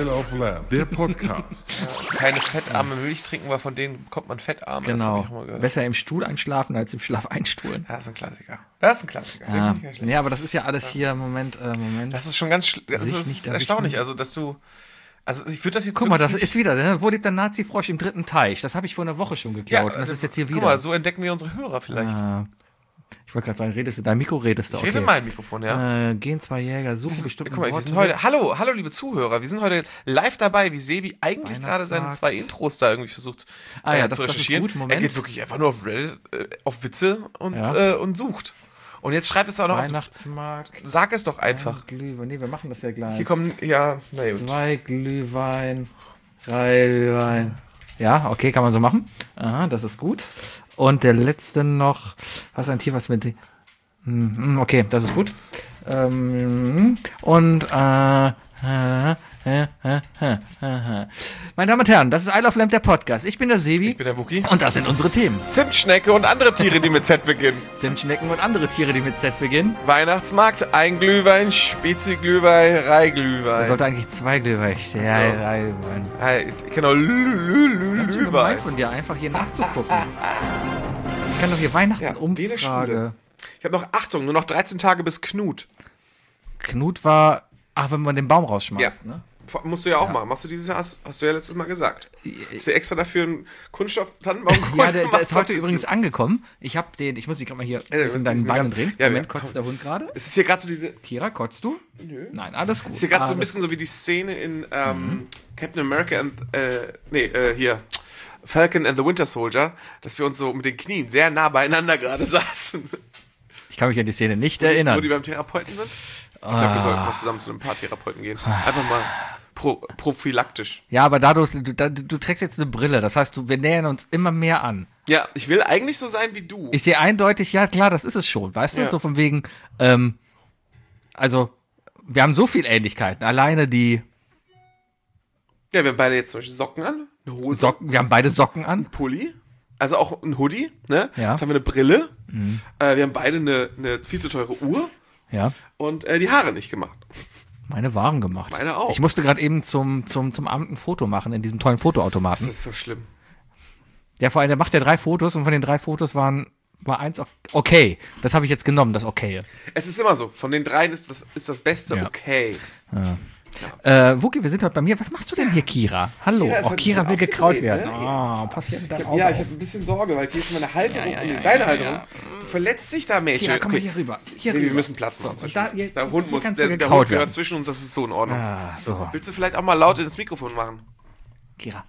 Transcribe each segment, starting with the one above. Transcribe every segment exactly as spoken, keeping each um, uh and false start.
Isle of Lamb, der Podcast. Keine fettarme Milch trinken, weil von denen bekommt man fettarme. Genau. Besser im Stuhl einschlafen als im Schlaf einstuhlen. Das ist ein Klassiker. Das ist ein Klassiker. Ja, ja, aber das ist ja alles hier, Moment, äh, Moment. Das ist schon ganz, schl- das ist, ist erstaunlich, also dass du, also ich würde das jetzt Guck mal, das ist wieder, ne? Wo lebt der Nazi-Frosch im dritten Teich? Das habe ich vor einer Woche schon geklaut. Ja, das ist jetzt hier wieder. Guck mal, so entdecken wir unsere Hörer vielleicht. Ah. Ich wollte gerade sagen, redest du, dein Mikro redest du, Ich okay. rede in mein Mikrofon, ja. Äh, gehen zwei Jäger, suchen bestimmt Guck mal, wir sind heute, hallo, hallo liebe Zuhörer, wir sind heute live dabei, wie Sebi eigentlich gerade seine zwei Intros da irgendwie versucht ah, ja, äh, das, zu recherchieren. Das ist gut, Moment. Er geht wirklich einfach nur auf Reddit, äh, auf Witze und, ja. äh, und sucht. Und jetzt schreibt es auch noch Weihnachtsmarkt. Auf, sag es doch einfach. Glühwein, nee, wir machen das ja gleich. Hier kommen, ja, na gut. Zwei Glühwein, drei Glühwein. Ja, okay, kann man so machen. Aha, das ist gut. Und der letzte noch, was ein Tier, was mit... Okay, das ist gut. Ähm, und äh, äh, äh, äh, äh, äh. Meine Damen und Herren, das ist Isle of Lamb, der Podcast. Ich bin der Sebi. Ich bin der Wookie. Und das sind unsere Themen. Zimtschnecke und andere Tiere, die mit Z beginnen. Zimtschnecken und andere Tiere, die mit Z beginnen. Weihnachtsmarkt, ein Glühwein, Spezi-Glühwein, Rei-Glühwein. Es sollte eigentlich zwei Glühwein stehen. Ja, so. Rei-Glühwein. Hey, genau, Lü-Lü-Lü-Lü-Lü-Lü. Ganz schön gemein von dir, einfach hier nachzugucken. Ich kann doch hier Weihnachten-Umfrage... Ja, ich habe noch, Achtung, nur noch dreizehn Tage bis Knut. Knut war, ach, wenn man den Baum rausschmeißt, ja. ne? Musst du ja auch ja. machen. Machst du dieses Jahr, hast, hast du ja letztes Mal gesagt. Hast du extra dafür einen Kunststoff-Tannenbaum geholt? Ja, der, der ist heute übrigens angekommen. Ich habe den, ich muss mich gerade mal hier ja, zwischen deinen Beinen drehen. Ja, Moment, kotzt der Hund gerade? Es ist hier gerade so diese... Kira, kotzt du? Nö. Nein, alles gut. Es ist hier gerade ah, so ein bisschen so wie die Szene in ähm, mhm. Captain America and, äh, nee, äh, hier... Falcon and the Winter Soldier, dass wir uns so mit den Knien sehr nah beieinander gerade saßen. Ich kann mich an die Szene nicht wo die, erinnern. Wo die beim Therapeuten sind? Ich glaube, wir sollten mal zusammen zu einem paar Therapeuten gehen. Einfach mal pro, prophylaktisch. Ja, aber dadurch, du, du, du trägst jetzt eine Brille. Das heißt, du, wir nähern uns immer mehr an. Ja, ich will eigentlich so sein wie du. Ich sehe eindeutig, ja klar, das ist es schon. Weißt du, ja. so von wegen, ähm, also, wir haben so viel Ähnlichkeiten. Alleine die... Ja, wir haben beide jetzt zum Beispiel Socken an, eine Hose. Socken, wir haben beide Socken an. Ein Pulli. Also auch ein Hoodie, ne? Ja. Jetzt haben wir eine Brille. Mhm. Äh, wir haben beide eine, eine viel zu teure Uhr. Ja. Und äh, die Haare nicht gemacht. Meine waren gemacht. Meine auch. Ich musste gerade eben zum, zum, zum Amt ein Foto machen in diesem tollen Fotoautomaten. Das ist so schlimm. Ja, vor allem, der macht ja drei Fotos und von den drei Fotos waren, war eins okay. Das habe ich jetzt genommen, das okay. Es ist immer so. Von den dreien ist das, ist das Beste ja. okay. Ja. Ja. Äh, Wookie, wir sind heute bei mir. Was machst du denn hier, Kira? Hallo. Kira, oh, Kira will gekraut werden. Ne? Oh, pass hier mit deinem Auge Ja, auf. ich habe ein bisschen Sorge, weil hier ist meine Halterung ja, ja, und ja, deine ja, Halterung. ja. Du verletzt dich da, Mädchen. Kira, komm okay. mal hier rüber. Hier Sebi, rüber. wir müssen Platz machen. So, zwischen da, hier, der Hund muss, der, der werden. Hund gehört zwischen uns, das ist so in Ordnung. Ah, so. Willst du vielleicht auch mal laut ins Mikrofon machen? Kira.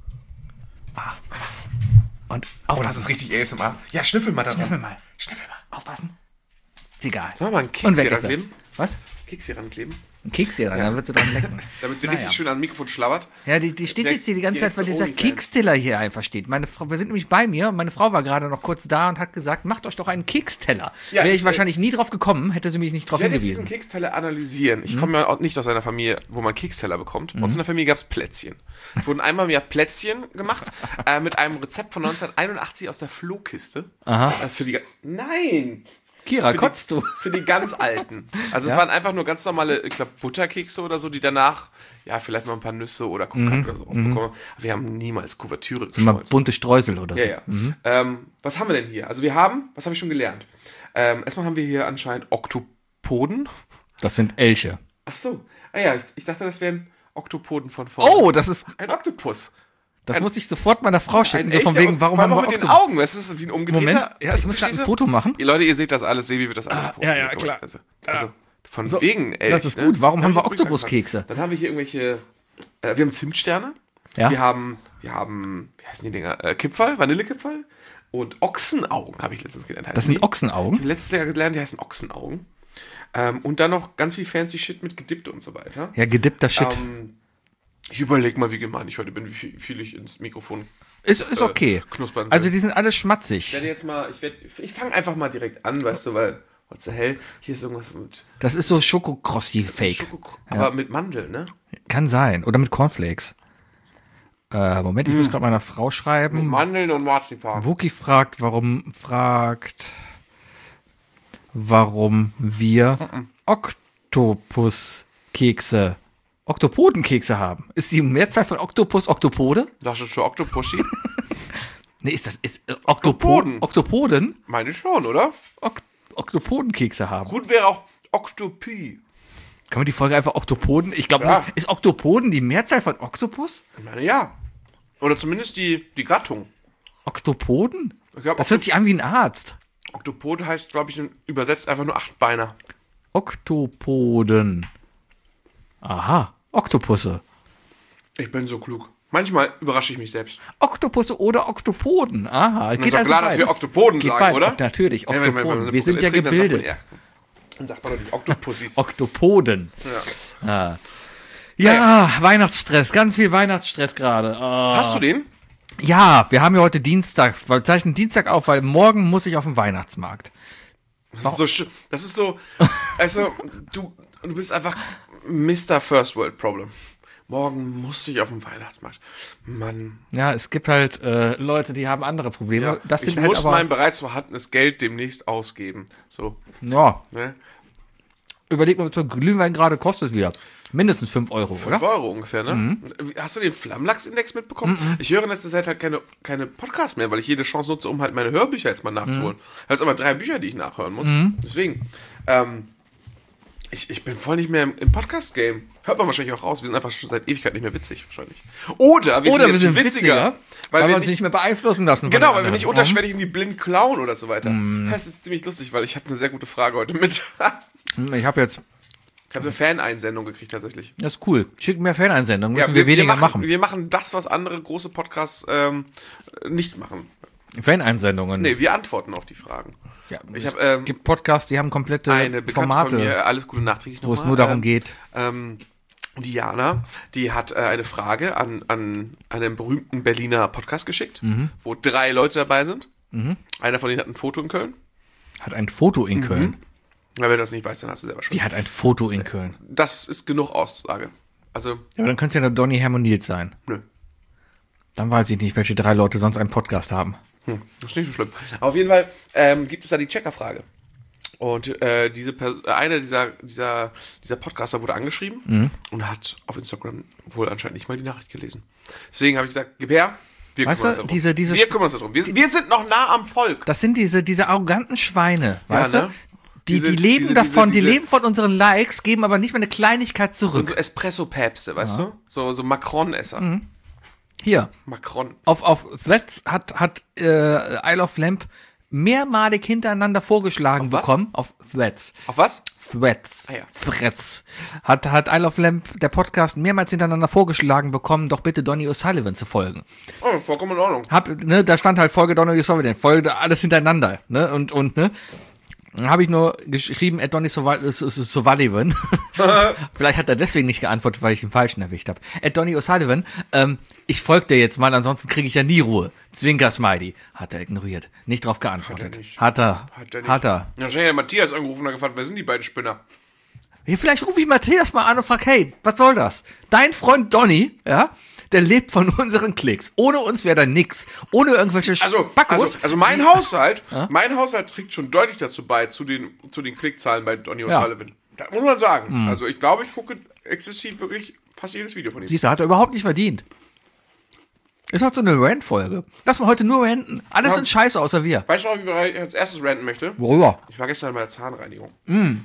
Ah. Und oh, das ist richtig A S M R. Ja, schnüffel mal da dran. Schnüffel mal. Schnüffel mal. Aufpassen. Ist egal. Sollen wir mal einen Keks hier rankleben? Was? Keks hier rankleben? Ein Keks hier ran, ja. Dann wird sie dran lecken. Damit sie naja. richtig schön an Mikrofon schlabbert. Ja, die, die steht der, jetzt hier die ganze Zeit, weil dieser Onlyfans. Keksteller hier einfach steht. Meine Frau, wir sind nämlich bei mir und meine Frau war gerade noch kurz da und hat gesagt, macht euch doch einen Keksteller. Ja, Wäre ich, ich wahrscheinlich nie drauf gekommen, hätte sie mich nicht drauf hingewiesen. Ich werde jetzt diesen Keksteller analysieren. Ich mhm. komme ja auch nicht aus einer Familie, wo man Keksteller bekommt. Mhm. Aus einer Familie gab es Plätzchen. Es wurden einmal im Jahr Plätzchen gemacht äh, mit einem Rezept von neunzehnhunderteinundachtzig aus der Flohkiste. Aha. Äh, für die Nein! Kira, für kotzt die, du? Für die ganz Alten. Also ja? Es waren einfach nur ganz normale, ich glaube, Butterkekse oder so, die danach, ja, vielleicht mal ein paar Nüsse oder Kokak mhm. oder so mhm. bekommen. Aber wir haben niemals Kuvertüre geschmolzen. Mal bunte Streusel oder so. Ja, ja. Mhm. Ähm, was haben wir denn hier? Also wir haben, was habe ich schon gelernt? Ähm, erstmal haben wir hier anscheinend Oktopoden. Das sind Elche. Ach so. Ah ja, ich, ich dachte, das wären Oktopoden von vorne. Oh, das ist... Ein Oktopus. Das ein, muss ich sofort meiner Frau schicken. So von echter, wegen, warum haben wir mit den Augen? Das ist wie ein umgedrehter... Moment, ja, ich muss gerade ein Foto machen. Ihr Leute, ihr seht das alles. Sebi wird das alles ah, posten. Ja, ja, klar. Also, also von so, wegen Elch. Das ist gut. Ne? Warum haben wir hab Oktopuskekse? Dann haben wir hier irgendwelche... Äh, wir haben Zimtsterne. Ja. Wir haben... Wir haben... Wie heißen die Dinger? Äh, Kipferl, Vanillekipferl. Und Ochsenaugen habe ich letztens gelernt. Das sind die? Ochsenaugen? Ich habe letztes Jahr gelernt, die heißen Ochsenaugen. Ähm, und dann noch ganz viel fancy Shit mit gedippt und so weiter. Ja, gedippter Shit. Ähm, ich überlege mal, wie gemein ich heute bin, wie viel, viel ich ins Mikrofon ist, ist okay. Äh, knuspern will. Also die sind alle schmatzig. Ich werde jetzt mal, ich, werd, ich fange einfach mal direkt an, weißt du, weil, what the hell, hier ist irgendwas mit... Das ist so Schokokrossi-Fake. Schoko, aber ja. Mit Mandel, ne? Kann sein. Oder mit Cornflakes. Äh, Moment, ich hm. muss gerade meiner Frau schreiben. Mit Mandeln und Marzipan. Wookie fragt, warum, fragt, warum wir mhm. Oktopuskekse Oktopodenkekse haben. Ist die Mehrzahl von Oktopus Oktopode? Das ist schon Oktopussi. Nee, ist das ist äh, Oktopoden? Oktopoden? Meine schon, oder? Ok Oktopodenkekse haben. Gut wäre auch Oktopie. Kann man die Folge einfach Oktopoden? Ich glaube, Ja. ist Oktopoden die Mehrzahl von Oktopus? Ich meine, ja. Oder zumindest die, die Gattung. Oktopoden? Ich glaub, Das hört sich an wie ein Arzt. Oktopod heißt, glaube ich, übersetzt einfach nur Achtbeiner. Oktopoden. Aha, Oktopusse. Ich bin so klug. Manchmal überrasche ich mich selbst. Oktopusse oder Oktopoden. Aha, Ist geht doch also klar, dass wir beides. Oktopoden Geht sagen, beides. oder? Natürlich, Ja, wenn- wenn- wenn- Oktopoden. wenn- Wir sind ja trinkt, dann sagt man- gebildet. ja, Dann sagt man doch nicht Oktopussis. Oktopoden. Ja. Ja, Weihnachtsstress, ganz viel Weihnachtsstress gerade. Oh. Hast du den? Ja, wir haben ja heute Dienstag. Wir zeichnen Dienstag auf, weil morgen muss ich auf den Weihnachtsmarkt. Das ist so, sch- das ist so, also, du, du bist einfach Mister First World Problem. Morgen muss ich auf den Weihnachtsmarkt. Mann. Ja, es gibt halt äh, Leute, die haben andere Probleme. Ja, Das sind ich halt muss aber, mein bereits vorhandenes Geld demnächst ausgeben. So, ja, ne? überleg mal, was so ein Glühwein gerade kostet wieder. Mindestens fünf Euro, fünf oder? Euro ungefähr, ne? Hast du den Flammlachs-Index mitbekommen? Ich höre in letzter Zeit halt keine, keine Podcasts mehr, weil ich jede Chance nutze, um halt meine Hörbücher jetzt mal nachzuholen. Ich habe jetzt aber drei Bücher, die ich nachhören muss. Deswegen, ähm, ich, ich bin voll nicht mehr im, im Podcast-Game. Hört man wahrscheinlich auch raus. Wir sind einfach schon seit Ewigkeit nicht mehr witzig, wahrscheinlich. Oder wir Oder sind wir jetzt sind witziger, witziger, weil, weil wir wir uns nicht, nicht mehr beeinflussen lassen. von genau, den weil wir anderen. nicht unterschwellig irgendwie blind klauen oder so weiter. Das ist ziemlich lustig, weil ich habe eine sehr gute Frage heute mit. Hm, Ich habe jetzt, Ich habe eine Fan-Einsendung gekriegt tatsächlich. das ist cool. Schick mehr Faneinsendungen, müssen Ja, wir, weniger machen, machen. Wir machen das, was andere große Podcasts ähm, nicht machen. Faneinsendungen. Nee, wir antworten auf die Fragen. Ja, Ich es hab, ähm, gibt Podcasts, die haben komplette Eine Bekannte Formate, von mir, alles Gute nachträglich wo es nochmal, nur darum ähm, geht. Ähm, Diana, die hat äh, eine Frage an, an einen berühmten Berliner Podcast geschickt, Mhm. wo drei Leute dabei sind. Einer von denen hat ein Foto in Köln. Hat ein Foto Mhm. in Köln. Ja, wenn du das nicht weißt, dann hast du selber schon. Die hat ein Foto in Köln. Das ist genug Aussage. Also, Ja, aber dann könnte es ja der Donny Hermann Nils sein. nö. Dann weiß ich nicht, welche drei Leute sonst einen Podcast haben. Hm, das ist nicht so schlimm. Auf jeden Fall ähm, gibt es da die Checkerfrage. Und äh, diese Pers- äh, einer dieser, dieser, dieser Podcaster wurde angeschrieben Mhm. und hat auf Instagram wohl anscheinend nicht mal die Nachricht gelesen. Deswegen habe ich gesagt, gib her, wir Weißt kümmern du, uns darum. diese- diese wir Sch- kümmern uns darum. Wir, sind- wir sind noch nah am Volk. Das sind diese, diese arroganten Schweine, weißt ne? du? Die, Diese- die leben diese- davon, diese- die diese- leben von unseren Likes, geben aber nicht mal eine Kleinigkeit Und zurück. so Espresso-Päpste, weißt du? So, so Macron-Esser. Mhm. Hier, Macron. auf, auf Threads hat, hat äh, Isle of Lamp mehrmalig hintereinander vorgeschlagen Auf was? bekommen. Auf Threads. Auf was? Threads. Ah ja. Threads. Hat, hat Isle of Lamp, der Podcast, mehrmals hintereinander vorgeschlagen bekommen, doch bitte Donny O'Sullivan zu folgen. Oh, vollkommen in Ordnung. Hab, ne, da stand halt Folge Donny O'Sullivan, Folge alles hintereinander, ne, und, und, ne. Dann habe ich nur geschrieben, at Donny O'Sullivan. Vielleicht hat er deswegen nicht geantwortet, weil ich den Falschen erwischt habe. At Donny O'Sullivan, ähm, ich folge dir jetzt mal, ansonsten kriege ich ja nie Ruhe. Zwinker Smiley. Hat er ignoriert. Nicht drauf geantwortet. Hat er nicht. Hat er. Hat er nicht. Hat er. Ja, wahrscheinlich hat Matthias angerufen und gefragt, wer sind die beiden Spinner? Ja, vielleicht rufe ich Matthias mal an und frage, hey, was soll das? Dein Freund Donny, ja, der lebt von unseren Klicks. Ohne uns wäre da nix. Ohne irgendwelche Also, Spackos. also, also mein Haushalt, mein Haushalt trägt schon deutlich dazu bei, zu den, zu den Klickzahlen bei Donny Ja. O'Sullivan. Da muss man sagen. Also ich glaube, ich gucke exzessiv wirklich fast jedes Video von ihm. Siehst du, hat er überhaupt nicht verdient. Ist halt so eine Rant-Folge. Lass mal heute nur ranten. Alles Ja. sind scheiße, außer wir. Weißt du noch, wie ich als erstes ranten möchte? Worüber? Ich war gestern bei der Zahnreinigung. Mm.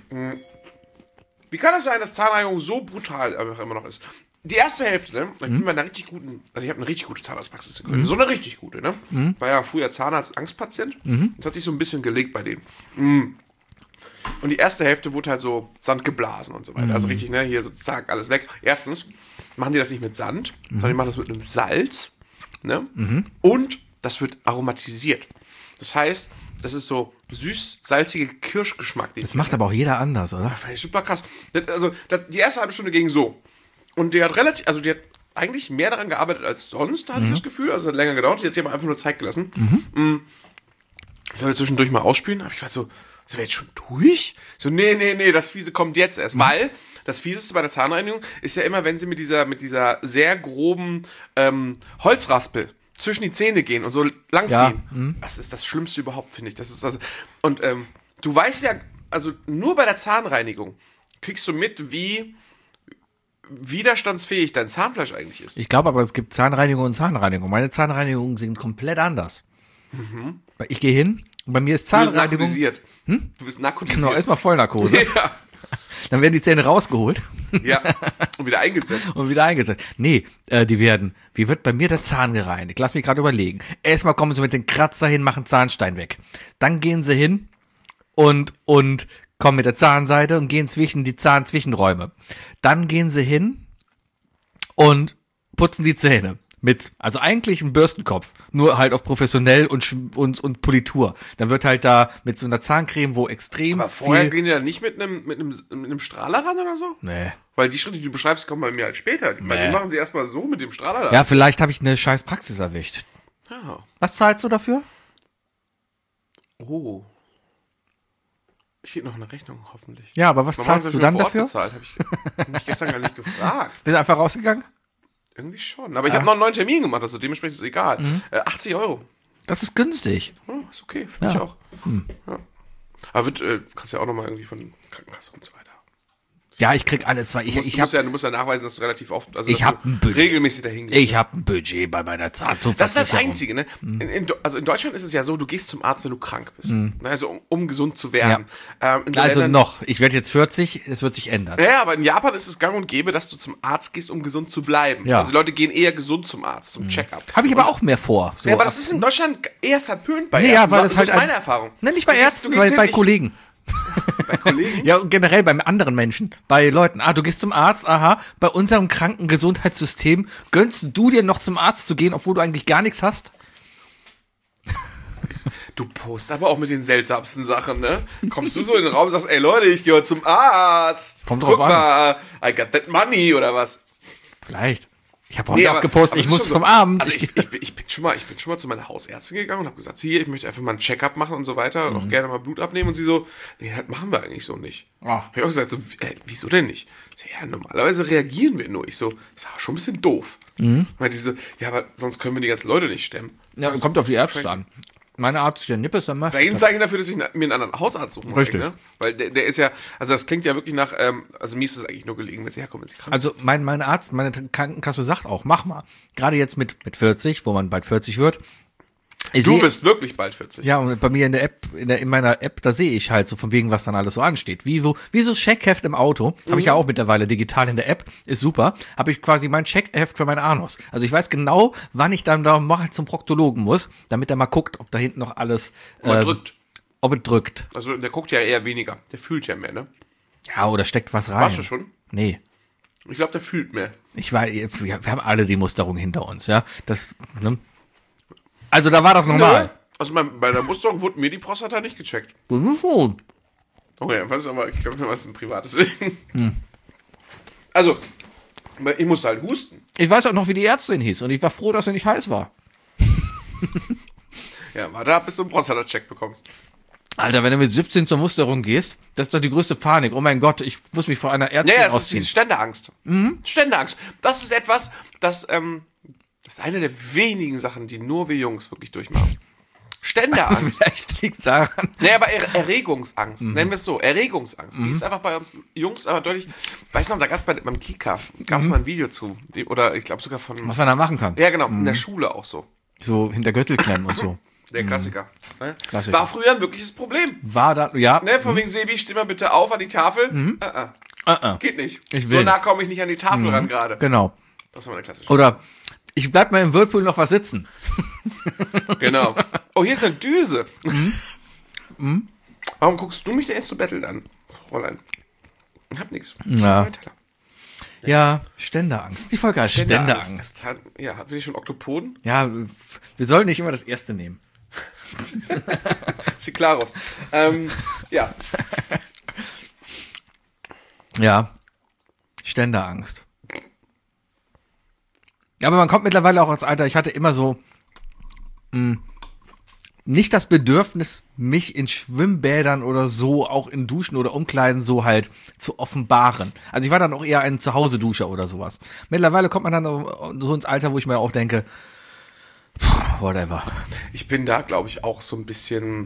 Wie kann es sein, dass Zahnreinigung so brutal einfach immer noch ist? Die erste Hälfte, ne? Ich bin bei einer richtig guten, also ich habe eine richtig gute Zahnarztpraxis in Köln. So eine richtig gute, ne? War ja früher Zahnarzt-Angstpatient. Das hat sich so ein bisschen gelegt bei denen. Mm. Und die erste Hälfte wurde halt so Sand geblasen und so weiter. Also richtig, ne? Hier so zack, alles weg. Erstens machen die das nicht mit Sand, sondern die machen das mit einem Salz. Ne? Und das wird aromatisiert. Das heißt, das ist so süß-salzige Kirschgeschmack. Das macht aber auch jeder anders, oder? Das fand ich super krass. Das, also, das, die erste halbe Stunde ging so. Und die hat relativ, also die hat eigentlich mehr daran gearbeitet als sonst, hatte ich das Gefühl. Also es hat länger gedauert. Die hat sich aber einfach nur Zeit gelassen. Mhm. Soll ich zwischendurch mal ausspielen? Aber ich war so, sind wir jetzt schon durch? So, nee, nee, nee, das Fiese kommt jetzt erst. Weil das Fieseste bei der Zahnreinigung ist ja immer, wenn sie mit dieser, mit dieser sehr groben ähm, Holzraspel zwischen die Zähne gehen und so langziehen. Ja. Das ist das Schlimmste überhaupt, finde ich. Das ist also, und ähm, du weißt ja, also nur bei der Zahnreinigung kriegst du mit, wie widerstandsfähig dein Zahnfleisch eigentlich ist. Ich glaube aber, es gibt Zahnreinigung und Zahnreinigung. Meine Zahnreinigungen sind komplett anders. Mhm. Ich gehe hin und bei mir ist Zahnreinigung... Du bist narkotisiert. Hm? Du bist narkotisiert. Genau, erstmal Vollnarkose. Ja. Dann werden die Zähne rausgeholt. Ja, und wieder eingesetzt. Und wieder eingesetzt. Nee, äh, die werden, wie wird bei mir der Zahn gereinigt? Lass mich gerade überlegen. Erstmal kommen sie mit dem Kratzer hin, machen Zahnstein weg. Dann gehen sie hin und, und kommen mit der Zahnseide und gehen zwischen die Zahnzwischenräume. Dann gehen sie hin und putzen die Zähne. Mit, also eigentlich ein Bürstenkopf, nur halt auf professionell und, und, und Politur. Dann wird halt da mit so einer Zahncreme, wo extrem Aber vorher viel... gehen die da nicht mit einem, mit einem, mit einem Strahler ran oder so? Nee. Weil die Schritte, die du beschreibst, kommen bei mir halt später. Bei Nee. denen machen sie erstmal so mit dem Strahler da. Ja, vielleicht habe ich eine scheiß Praxis erwischt. Ja. Was zahlst du dafür? Oh. Ich krieg noch eine Rechnung, hoffentlich. Ja, aber was Warum haben zahlst sie du mir dann vor Ort dafür? Bezahlt? Hab ich hab mich gestern gar nicht gefragt. Bist du einfach rausgegangen? Irgendwie schon. Aber ich habe noch einen neuen Termin gemacht, also dementsprechend ist es egal. Mhm. Äh, achtzig Euro. Das ist günstig. Ja, ist okay, finde Ja. ich auch. Ja. Aber wird, äh, kannst ja auch nochmal irgendwie von Krankenkasse und so weiter. Ja, ich krieg alle zwei. Ich, Du musst, ich du, musst habe ja, du musst ja nachweisen, dass du relativ oft, also Ich dass hab du ein Budget. regelmäßig dahin gehst. ich hab ein Budget bei meiner Zahnzucht. Das ist das Einzige, ne? In, in, also in Deutschland ist es ja so, du gehst zum Arzt, wenn du krank bist. Also um, um gesund zu werden. Ähm, in so Also Ländern- noch. Ich werde jetzt vierzig, es wird sich ändern. Ja, aber in Japan ist es gang und gäbe, dass du zum Arzt gehst, um gesund zu bleiben. Ja. Also die Leute gehen eher gesund zum Arzt, zum Check-up. Habe ich aber auch mehr vor. So Ja, aber das ab- ist in Deutschland eher verpönt bei Nee, Ärzten. ja, weil so, es so halt ist meine ein- Erfahrung. Nein, nicht bei Du gehst- Ärzten, du gehst bei, hin, bei ich- Kollegen. Bei Kollegen? Ja, und generell bei anderen Menschen, bei Leuten. Ah, du gehst zum Arzt, aha, bei unserem kranken Gesundheitssystem gönnst du dir noch zum Arzt zu gehen, obwohl du eigentlich gar nichts hast? Du postest aber auch mit den seltsamsten Sachen, ne? Kommst du so in den Raum und sagst, ey Leute, ich gehe heute zum Arzt. Kommt drauf Guck an. mal, I got that money oder was? Vielleicht. Ich habe heute Nee, auch aber- gepostet, aber ich es ist muss schon so. vom Abend. Also ich, ich, bin- ich, bin schon mal, ich bin schon mal zu meiner Hausärztin gegangen und habe gesagt, hier, ich möchte einfach mal ein Check-up machen und so weiter Mhm. und auch gerne mal Blut abnehmen. Und sie so, nee, das machen wir eigentlich so nicht. Ach. Hab ich auch gesagt, so, äh, wieso denn nicht? Ich so, ja, normalerweise reagieren wir nur. Ich so, ist ja schon ein bisschen doof. Mhm. Weil diese, ja, aber sonst können wir die ganzen Leute nicht stemmen. ja, kommt auf die Ärzte an. Meine Arzt, der Nippes, dann macht Das ist ein Zeichen dafür, dass ich mir einen anderen Hausarzt suchen muss. Richtig. Ne? Weil der, der ist ja, also das klingt ja wirklich nach, ähm, also mir ist es eigentlich nur gelegen, wenn sie herkommen, wenn sie krank Also mein, mein Arzt, meine Krankenkasse sagt auch, mach mal. Gerade jetzt mit, mit vierzig, wo man bald vierzig wird. Ich Du seh- bist wirklich bald vierzig. Ja, und bei mir in der App, in, der, in meiner App, da sehe ich halt so von wegen, was dann alles so ansteht. Wie, wo, wie so Checkheft im Auto. Habe ich ja auch mittlerweile digital in der App. Ist super. Habe ich quasi mein Checkheft für meinen Anus. Also ich weiß genau, wann ich dann da mal zum Proktologen muss, damit er mal guckt, ob da hinten noch alles, Man ähm, drückt. ob es drückt. Also der guckt ja eher weniger. Der fühlt ja mehr, ne? Ja, oder steckt was rein. Warst du schon? Nee. Ich glaube, der fühlt mehr. Ich war, wir wir haben alle die Musterung hinter uns, ja. Das, ne? Also da war das normal. Also bei, bei der Musterung wurde mir die Prostata nicht gecheckt. Das ist schon. Okay, was ist aber, ich glaube, das ist ein privates Ding. Also, ich musste halt husten. Ich weiß auch noch, wie die Ärztin hieß und ich war froh, dass sie nicht heiß war. Ja, warte ab, bis du einen Prostata-Check bekommst. Alter, wenn du mit siebzehn zur Musterung gehst, das ist doch die größte Panik. Oh mein Gott, ich muss mich vor einer Ärztin Ja, ja, es ist ausziehen. diese Ständeangst. Ständeangst. Das ist etwas, das, ähm, das ist eine der wenigen Sachen, die nur wir Jungs wirklich durchmachen. Ständeangst. Vielleicht liegt es daran. Nee, aber er Erregungsangst. Nennen wir es so. Erregungsangst. Die ist einfach bei uns Jungs aber deutlich. Weißt du noch, da gab es bei, beim Kika gab es mal ein Video zu. Die, oder ich glaube sogar von. Was man da machen kann. Ja, genau. In der Schule auch so. So hinter Gürtel klemmen und so. Der Klassiker. Ne? Klassiker. War früher ein wirkliches Problem. War da, ja. Ne? Von wegen Sebi, steh mal bitte auf an die Tafel. Äh, äh. Äh, äh. Geht nicht. Ich So will. nah komme ich nicht an die Tafel ran gerade. Genau. Das war meine klassische. Oder ich bleib mal im Whirlpool noch was sitzen. Genau. Oh, hier ist eine Düse. Warum guckst du mich denn jetzt so betteln an, Fräulein? Ich hab nichts. Ja. Ja, Ständeangst. Die Folge heißt Ständeangst. Ständeangst. Hat, ja, hatten wir nicht schon Oktopoden? Ja, wir sollten nicht immer das erste nehmen. Cyclaros. ähm, ja. Ja. Ständeangst. Aber man kommt mittlerweile auch als Alter, ich hatte immer so mh, nicht das Bedürfnis, mich in Schwimmbädern oder so, auch in Duschen oder Umkleiden so halt zu offenbaren. Also ich war dann auch eher ein Zuhause-Duscher oder sowas. Mittlerweile kommt man dann so ins Alter, wo ich mir auch denke, pff, whatever. Ich bin da, glaube ich, auch so ein bisschen.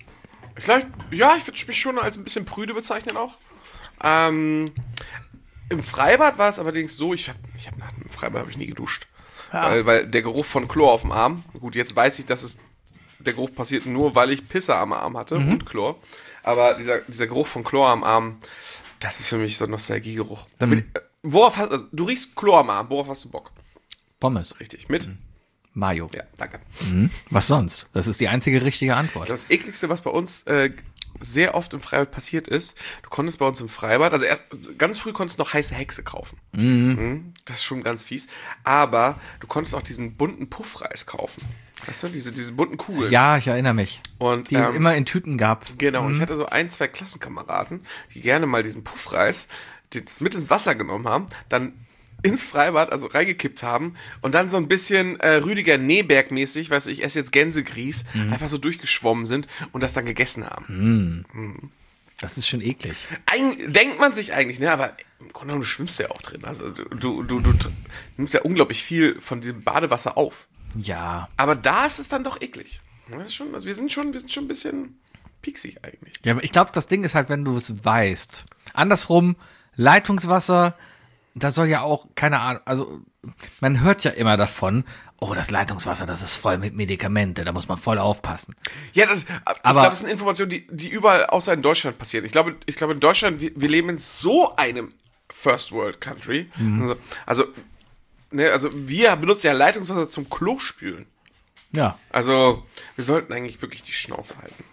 Ich glaube, ja, ich würde mich schon als ein bisschen prüde bezeichnen auch. Ähm, Im Freibad war es allerdings so, ich habe ich hab nach dem Freibad habe ich nie geduscht. Ja. Weil, weil der Geruch von Chlor auf dem Arm, gut, jetzt weiß ich, dass es der Geruch passiert nur, weil ich Pisse am Arm hatte mhm. und Chlor. Aber dieser, dieser Geruch von Chlor am Arm, das ist für mich so ein Nostalgiegeruch. Da bin Mhm. ich, worauf hast, also, du riechst Chlor am Arm, worauf hast du Bock? Pommes. Richtig, mit? Mhm. Mayo. Ja, danke. Mhm. Was sonst? Das ist die einzige richtige Antwort. Das ekligste, was bei uns äh, sehr oft im Freibad passiert ist, du konntest bei uns im Freibad, also erst ganz früh konntest du noch heiße Hexe kaufen. Mhm. Mhm, das ist schon ganz fies. Aber du konntest auch diesen bunten Puffreis kaufen. Weißt du, diese, diese bunten Kugeln. Ja, ich erinnere mich. Und, die es ähm, immer in Tüten gab. Genau, und ich hatte so ein, zwei Klassenkameraden, die gerne mal diesen Puffreis das mit ins Wasser genommen haben, dann ins Freibad, also reingekippt haben und dann so ein bisschen äh, Rüdiger Neberg-mäßig, weißt du, ich esse jetzt Gänsegrieß, mhm. einfach so durchgeschwommen sind und das dann gegessen haben. Mhm. Mhm. Das ist schon eklig. Eig- denkt man sich eigentlich, ne, aber im Grunde genommen, du schwimmst ja auch drin. Also du, du, du, du nimmst ja unglaublich viel von diesem Badewasser auf. Ja. Aber da ist es dann doch eklig. Das ist schon, also wir sind schon, wir sind schon ein bisschen pieksig eigentlich. Ja, aber ich glaube, das Ding ist halt, wenn du es weißt. Andersrum, Leitungswasser, da soll ja auch, keine Ahnung, also man hört ja immer davon, oh, das Leitungswasser, das ist voll mit Medikamente, da muss man voll aufpassen. Ja, das, ich Aber- glaube, das sind Informationen, die, die überall außer in Deutschland passieren. Ich glaube, ich glaube in Deutschland, wir, wir leben in so einem First World Country. Mhm. Also, also, ne, also wir benutzen ja Leitungswasser zum Klospülen. Ja. Also wir sollten eigentlich wirklich die Schnauze halten.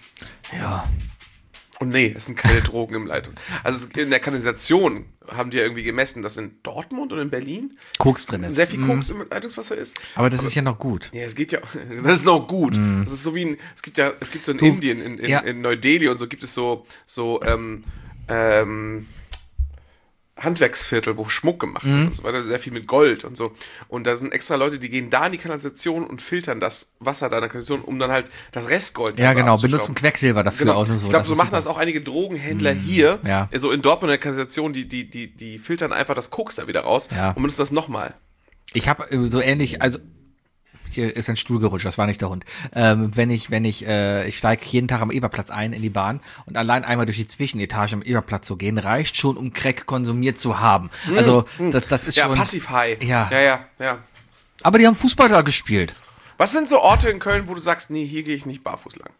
Ja. Und nee, es sind keine Drogen im Leitungs... Also es- in der Kanalisation haben die ja irgendwie gemessen, dass in Dortmund und in Berlin Koks drin ist. sehr viel Koks im Leitungswasser ist. Aber das ist ja noch gut. Ja, es geht ja, das ist noch gut. Das ist so wie ein, es gibt ja, es gibt so in Indien, in, in, ja. in Neu-Delhi und so gibt es so, so, ähm, ähm, Handwerksviertel, wo Schmuck gemacht wird und so weiter, sehr viel mit Gold und so. Und da sind extra Leute, die gehen da in die Kanalisation und filtern das Wasser da in der Kanalisation, um dann halt das Restgold Ja, da genau, abzustauben. benutzen Quecksilber dafür Genau. auch nur so. Ich glaube, Das so ist machen super. das auch einige Drogenhändler hier. ja. So in Dortmund in der Kanalisation, die, die, die, die filtern einfach das Koks da wieder raus Ja. und benutzen das nochmal. Ich habe so ähnlich, also hier ist ein Stuhl gerutscht, das war nicht der Hund. Ähm, wenn ich, wenn ich, äh, ich steige jeden Tag am Eberplatz ein in die Bahn und allein einmal durch die Zwischenetage am Eberplatz zu gehen, reicht schon, um Crack konsumiert zu haben. Also das, das ist Ja, schon. passiv-high. Ja. ja, ja, ja. Aber die haben Fußball da gespielt. Was sind so Orte in Köln, wo du sagst, nee, hier gehe ich nicht barfuß lang?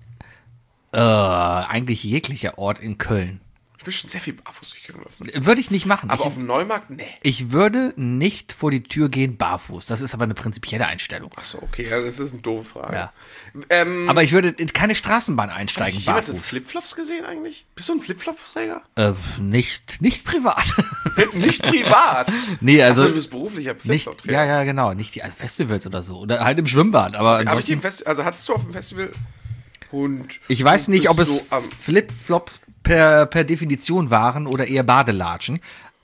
Äh, eigentlich jeglicher Ort in Köln. Ich bin schon sehr viel barfuß durchgelaufen. Würde ich nicht machen. Aber ich, auf dem Neumarkt, nee. ich würde nicht vor die Tür gehen barfuß. Das ist aber eine prinzipielle Einstellung. Achso, okay, ja, das ist eine doofe Frage. Ja. Ähm, Aber ich würde in keine Straßenbahn hast einsteigen du jemals in barfuß. Flipflops gesehen eigentlich? Bist du ein Flipflop-Träger? Äh, nicht, nicht privat. Nicht privat. nee, also. Achso, du bist beruflicher Nicht, Flipflop-Träger. ja, ja, genau. Nicht die also Festivals oder so. Oder halt im Schwimmbad. Aber Hab ich die ansonsten, im Festi- also hattest du auf dem Festival und ich weiß und nicht, ob bist es so am- Flipflops per, per Definition waren oder eher Badelatschen.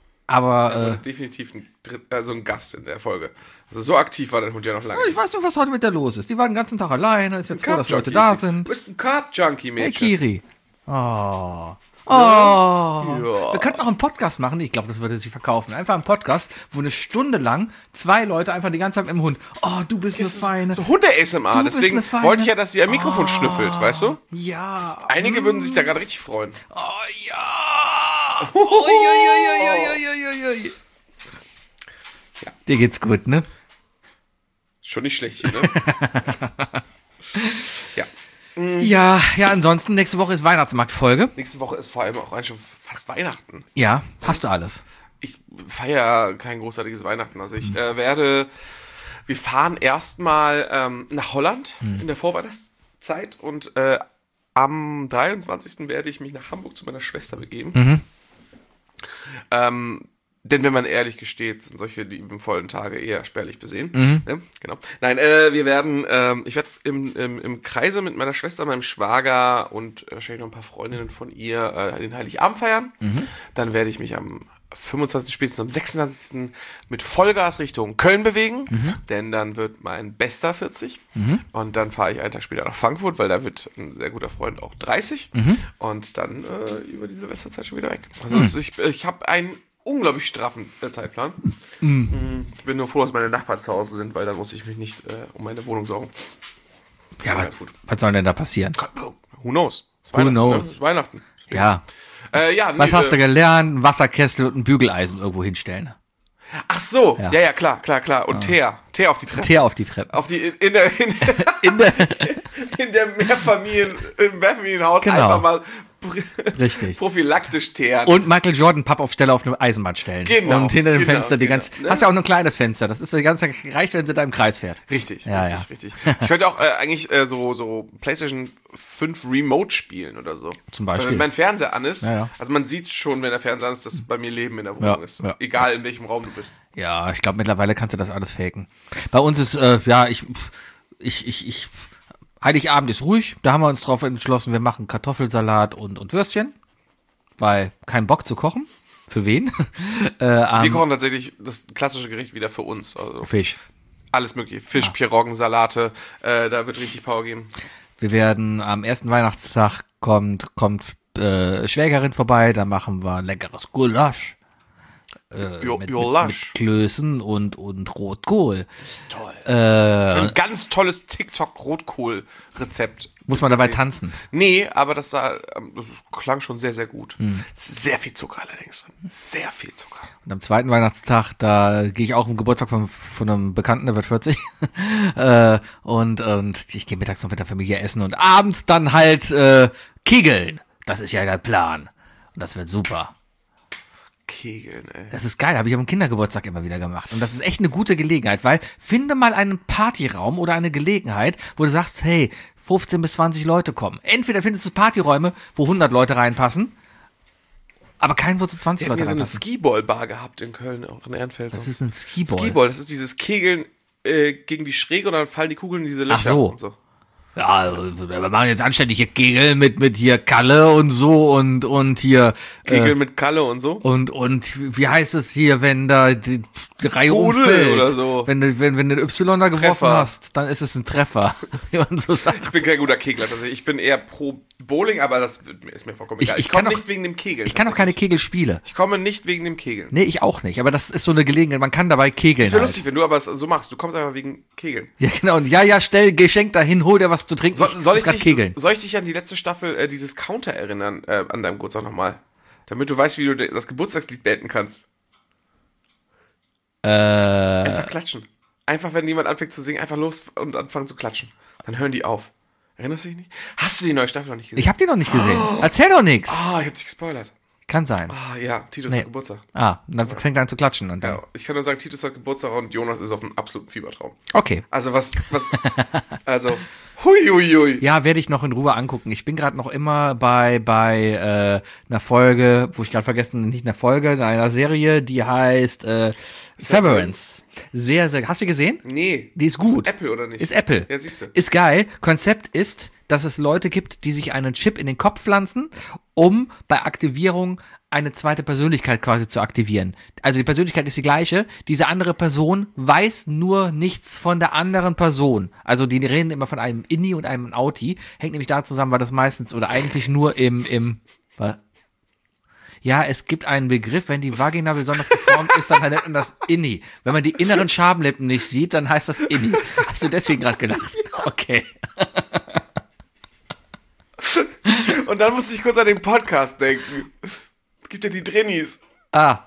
Aber definitiv ein, Dritt, also ein Gast in der Folge. Also so aktiv war dein Hund ja noch lange. äh, ich weiß nicht, was heute mit der los ist. Die waren den ganzen Tag alleine. Ist jetzt froh, dass Leute Carb-Junkie da ist sie. sind. Du bist ein Carb-Junkie, Hey, Mädchen. Kiri. Oh. Oh. Ja. Wir könnten auch einen Podcast machen. Ich glaube, das würde sich verkaufen. Einfach einen Podcast, wo eine Stunde lang zwei Leute einfach die ganze Zeit mit dem Hund. Oh, du bist eine Das ist Feine. so Hunde-A S M R, Du bist deswegen eine Feine. wollte ich ja, dass sie am Mikrofon schnüffelt, weißt du? Ja. Einige würden sich da gerade richtig freuen. Oh ja. Uiuiuiuiuiui. Ja. Dir geht's gut, ne? Schon nicht schlecht hier, ne? Ja. Ja, ja, ansonsten, nächste Woche ist Weihnachtsmarktfolge. Nächste Woche ist vor allem auch eigentlich schon fast Weihnachten. Ja, hast du alles. Ich feiere kein großartiges Weihnachten. Also ich äh, werde, wir fahren erstmal ähm, nach Holland in der Vorweihnachtszeit und äh, am dreiundzwanzigsten werde ich mich nach Hamburg zu meiner Schwester begeben. Mhm. Ähm, denn wenn man ehrlich gesteht, sind solche liebenvollen Tage eher spärlich besehen. Mhm. Ne? Genau. Nein, äh, wir werden, ähm, ich werde im, im, im Kreise mit meiner Schwester, meinem Schwager und wahrscheinlich noch ein paar Freundinnen von ihr äh, den Heiligabend feiern. Mhm. Dann werde ich mich am fünfundzwanzigsten spätestens am sechsundzwanzigsten mit Vollgas Richtung Köln bewegen, Mhm. denn dann wird mein Bester vierzig und dann fahre ich einen Tag später nach Frankfurt, weil da wird ein sehr guter Freund auch dreißig Mhm. und dann äh, über die Silvesterzeit schon wieder weg. Also es- ich, ich habe einen unglaublich straffen äh, Zeitplan. Mhm. Ich bin nur froh, dass meine Nachbarn zu Hause sind, weil dann muss ich mich nicht äh, um meine Wohnung sorgen. Das Ja, war was, ganz gut. was soll denn da passieren? Who knows? Es ist Who Weihnachten, knows? Ne? Es ist Weihnachten. Ja. Äh, ja, nee, Was hast du äh, gelernt? Ein Wasserkessel und ein Bügeleisen irgendwo hinstellen. Ach so, Ja. ja, ja, klar, klar, klar. Und Teer. Teer auf die Treppe. Teer auf die Treppe. Auf die, in, in der, in, In der, in der Mehrfamilien, im Mehrfamilienhaus Genau. einfach mal Richtig. prophylaktisch teeren. Und Michael Jordan Pappaufsteller auf eine Eisenbahn stellen. Genau, Und hinter dem genau, Fenster die genau, ganz. ne? Hast ja auch nur ein kleines Fenster. Das ist die ganze reicht, wenn sie da im Kreis fährt. Richtig, Ja, richtig, ja. richtig. Ich könnte auch äh, eigentlich äh, so, so PlayStation fünf Remote spielen oder so. Zum Beispiel. Wenn mein Fernseher an ist. Ja, ja. Also man sieht schon, wenn der Fernseher an ist, dass bei mir Leben in der Wohnung Ja, ist. ja. Egal in welchem Raum du bist. Ja, ich glaube, mittlerweile kannst du das alles faken. Bei uns ist, äh, ja, ich, ich, ich, ich, Heiligabend ist ruhig. Da haben wir uns drauf entschlossen, wir machen Kartoffelsalat und, und Würstchen. Weil kein Bock zu kochen. Für wen? äh, Wir am kochen tatsächlich das klassische Gericht wieder für uns. Also Fisch. alles mögliche. Fisch, Piroggen, Salate. Äh, da wird richtig Power geben. Wir werden am ersten Weihnachtstag kommt, kommt äh, Schwägerin vorbei, da machen wir leckeres Gulasch. Äh, Jo- mit, Jolasch. mit, mit Klößen und, und Rotkohl. Toll. Äh, Ein ganz tolles TikTok-Rotkohl-Rezept. muss man dabei gesehen. tanzen. Nee, aber das, sah, ähm, das klang schon sehr, sehr gut. Hm. Sehr viel Zucker allerdings drin. Sehr viel Zucker. Und am zweiten Weihnachtstag, da gehe ich auch am Geburtstag von, von einem Bekannten, der wird vierzig. äh, und, und ich gehe mittags noch mit der Familie essen und abends dann halt äh, kegeln. Das ist ja der Plan. Und das wird super. Kegeln, ey. Das ist geil, habe ich am Kindergeburtstag immer wieder gemacht. Und das ist echt eine gute Gelegenheit, weil finde mal einen Partyraum oder eine Gelegenheit, wo du sagst, hey, fünfzehn bis zwanzig Leute kommen. Entweder findest du Partyräume, wo hundert Leute reinpassen, aber keinen, wo zu zwanzig Wir hatten Leute hier so eine reinpassen. Skiball-Bar gehabt in Köln, auch in Ehrenfeld. Das ist ein Skiball. Skiball, das ist dieses Kegeln äh, gegen die Schräge und dann fallen die Kugeln in diese Löcher. Ach so. Und so. Ja, wir machen jetzt anständige Kegel mit, mit hier Kalle und so und, und hier, Kegeln äh, mit Kalle und so. und, und wie heißt es hier, wenn da die, die Reihe Rudel umfällt? oder so. Wenn du, wenn, wenn du den Y da geworfen Treffer. hast, dann ist es ein Treffer, wie man so sagt. Ich bin kein guter Kegler, also ich bin eher pro Bowling, aber das wird mir- ist mir vollkommen Ich- egal. ich komme kann auch- nicht wegen dem Kegeln. Ich kann auch keine tatsächlich. Kegelspiele. Ich komme nicht wegen dem Kegeln. Nee, ich auch nicht. Aber das ist so eine Gelegenheit. Man kann dabei kegeln. Es wäre Halt. lustig, wenn du aber es so machst. Du kommst einfach wegen Kegeln. Ja, genau. Und ja, ja, stell Geschenk dahin, hol dir was zu trinken. So, soll, muss ich grad dich, kegeln. soll ich dich an die letzte Staffel äh, dieses Counter erinnern, äh, an deinem Geburtstag nochmal? Damit du weißt, wie du de- das Geburtstagslied beenden kannst. Äh, Einfach klatschen. Einfach, wenn jemand anfängt zu singen, einfach los und anfangen zu klatschen. Dann hören die auf. Erinnerst du dich nicht? Hast du die neue Staffel noch nicht gesehen? ich hab die noch nicht gesehen. Erzähl doch nichts. Ah, ich hab dich gespoilert. Kann sein. Ah, ja, Titus Nee. hat Geburtstag. Ah, dann fängt er an zu klatschen. Und dann. Ja, ich kann nur sagen, Titus hat Geburtstag und Jonas ist auf einem absoluten Fiebertraum. Okay. Also was, was, also, hui, hui, hui. Ja, werde ich noch in Ruhe angucken. Ich bin gerade noch immer bei, bei äh, einer Folge, wo ich gerade vergessen, nicht einer Folge, einer Serie, die heißt äh, Severance. Sehr, sehr. Hast du die gesehen? Nee. Die ist gut. Apple oder nicht? Ist Apple. Ja, siehst du. Ist geil. Konzept ist, dass es Leute gibt, die sich einen Chip in den Kopf pflanzen, um bei Aktivierung eine zweite Persönlichkeit quasi zu aktivieren. Also die Persönlichkeit ist die gleiche. Diese andere Person weiß nur nichts von der anderen Person. Also die reden immer von einem Inni und einem Outi. Hängt nämlich da zusammen, weil das meistens oder eigentlich nur im, im, was? Ja, es gibt einen Begriff, wenn die Vagina besonders geformt ist, dann nennt man das Inni. Wenn man die inneren Schamlippen nicht sieht, dann heißt das Inni. Hast du deswegen gerade gelacht? Okay. Und dann musste ich kurz an den Podcast denken. Es gibt ja die Drennies. Ah.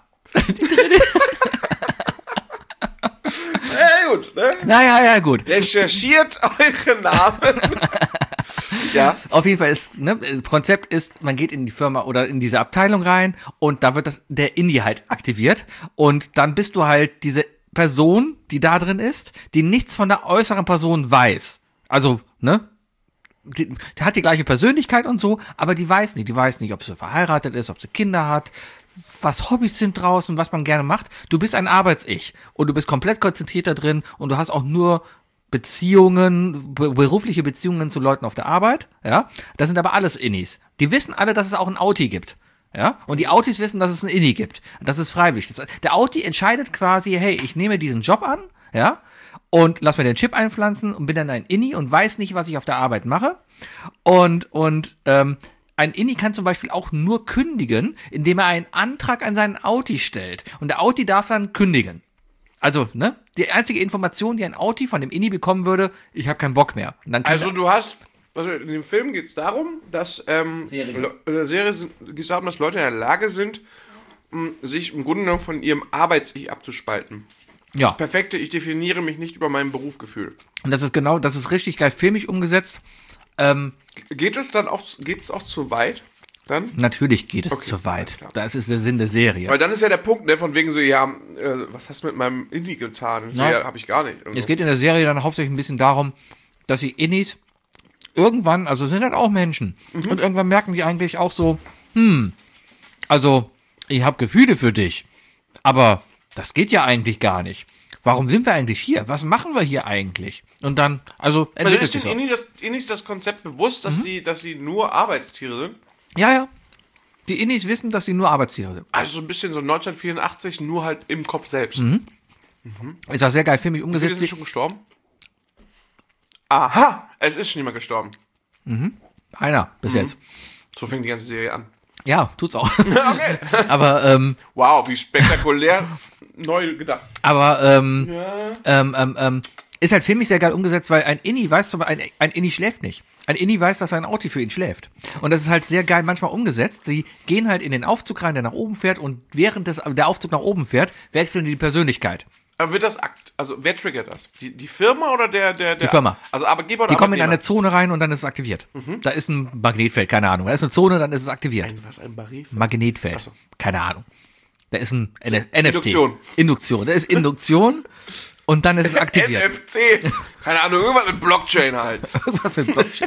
Ja, gut, ne? Naja, ja, gut. Recherchiert eure Namen. Ja. Auf jeden Fall ist, ne, das Konzept ist, man geht in die Firma oder in diese Abteilung rein und da wird das, der Inni halt aktiviert und dann bist du halt diese Person, die da drin ist, die nichts von der äußeren Person weiß. Also, ne? Die, die hat die gleiche Persönlichkeit und so, aber die weiß nicht. Die weiß nicht, ob sie verheiratet ist, ob sie Kinder hat, was Hobbys sind draußen, was man gerne macht. Du bist ein Arbeits-Ich und du bist komplett konzentriert da drin und du hast auch nur Beziehungen, be- berufliche Beziehungen zu Leuten auf der Arbeit, ja. Das sind aber alles Innis. Die wissen alle, dass es auch ein Auti gibt, ja. Und die Autis wissen, dass es ein Inni gibt. Das ist freiwillig. Das, der Auti entscheidet quasi, hey, ich nehme diesen Job an, ja, und lass mir den Chip einpflanzen und bin dann ein Inni und weiß nicht, was ich auf der Arbeit mache. Und, und, ähm, ein Inni kann zum Beispiel auch nur kündigen, indem er einen Antrag an seinen Auti stellt. Und der Auti darf dann kündigen. Also, ne? Die einzige Information, die ein Auti von dem Inni bekommen würde, ich habe keinen Bock mehr. Und dann kann Also du hast also in dem Film geht es darum, dass ähm, Serie. Le- in der Serie geht es darum, dass Leute in der Lage sind, mh, sich im Grunde genommen von ihrem Arbeits-Ich abzuspalten. Ja. Das perfekte, ich definiere mich nicht über meinen Berufsgefühl. Und das ist genau, das ist richtig geil filmisch umgesetzt. Ähm, Geht es dann auch, geht es auch zu weit? Dann? natürlich geht es Okay, zu alles weit. klar. Das ist der Sinn der Serie. Weil dann ist ja der Punkt, ne, von wegen so, ja, äh, was hast du mit meinem Indie getan? So, Na, ja, hab ich gar nicht. Und Es so. geht in der Serie dann hauptsächlich ein bisschen darum, dass die Innis irgendwann, also sind halt auch Menschen. Und irgendwann merken die eigentlich auch so, hm, also ich habe Gefühle für dich, aber das geht ja eigentlich gar nicht. Warum sind wir eigentlich hier? Was machen wir hier eigentlich? Und dann, also Aber dann entwickelt ist sich den so. Innis das, Innis das Konzept bewusst, dass, sie, dass sie nur Arbeitstiere sind? Ja, ja. Die Innis wissen, dass sie nur Arbeitstiere sind. Also so ein bisschen so neunzehnhundertvierundachtzig, nur halt im Kopf selbst. Ist auch sehr geil filmisch Wie viele umgesetzt. sind schon gestorben? Aha, es ist schon jemand gestorben. Einer bis jetzt. So fängt die ganze Serie an. Ja, tut's auch. Okay. aber ähm, Wow, wie spektakulär neu gedacht. aber ähm, ähm, ähm, ähm, ist halt filmisch sehr geil umgesetzt, weil ein Inni weiß zum Beispiel, ein, ein Inni schläft nicht. Ein Inni weiß, dass sein Auto für ihn schläft. Und das ist halt sehr geil manchmal umgesetzt. Die gehen halt in den Aufzug rein, der nach oben fährt, und während des, der Aufzug nach oben fährt, wechseln die die Persönlichkeit. Aber wird das akt, also wer triggert das? Die, die Firma oder der, der, der? Die Firma. Also Arbeitgeber oder Die kommen in Arbeitnehmer? eine Zone rein und dann ist es aktiviert. Da ist ein Magnetfeld, keine Ahnung. Da ist eine Zone, dann ist es aktiviert. Was, ein Barré? Magnetfeld. so. Keine Ahnung. Da ist ein N F T. Induktion. Induktion. Da ist Induktion und dann ist es aktiviert. N F C. Keine Ahnung, irgendwas mit Blockchain halt. Irgendwas mit Blockchain.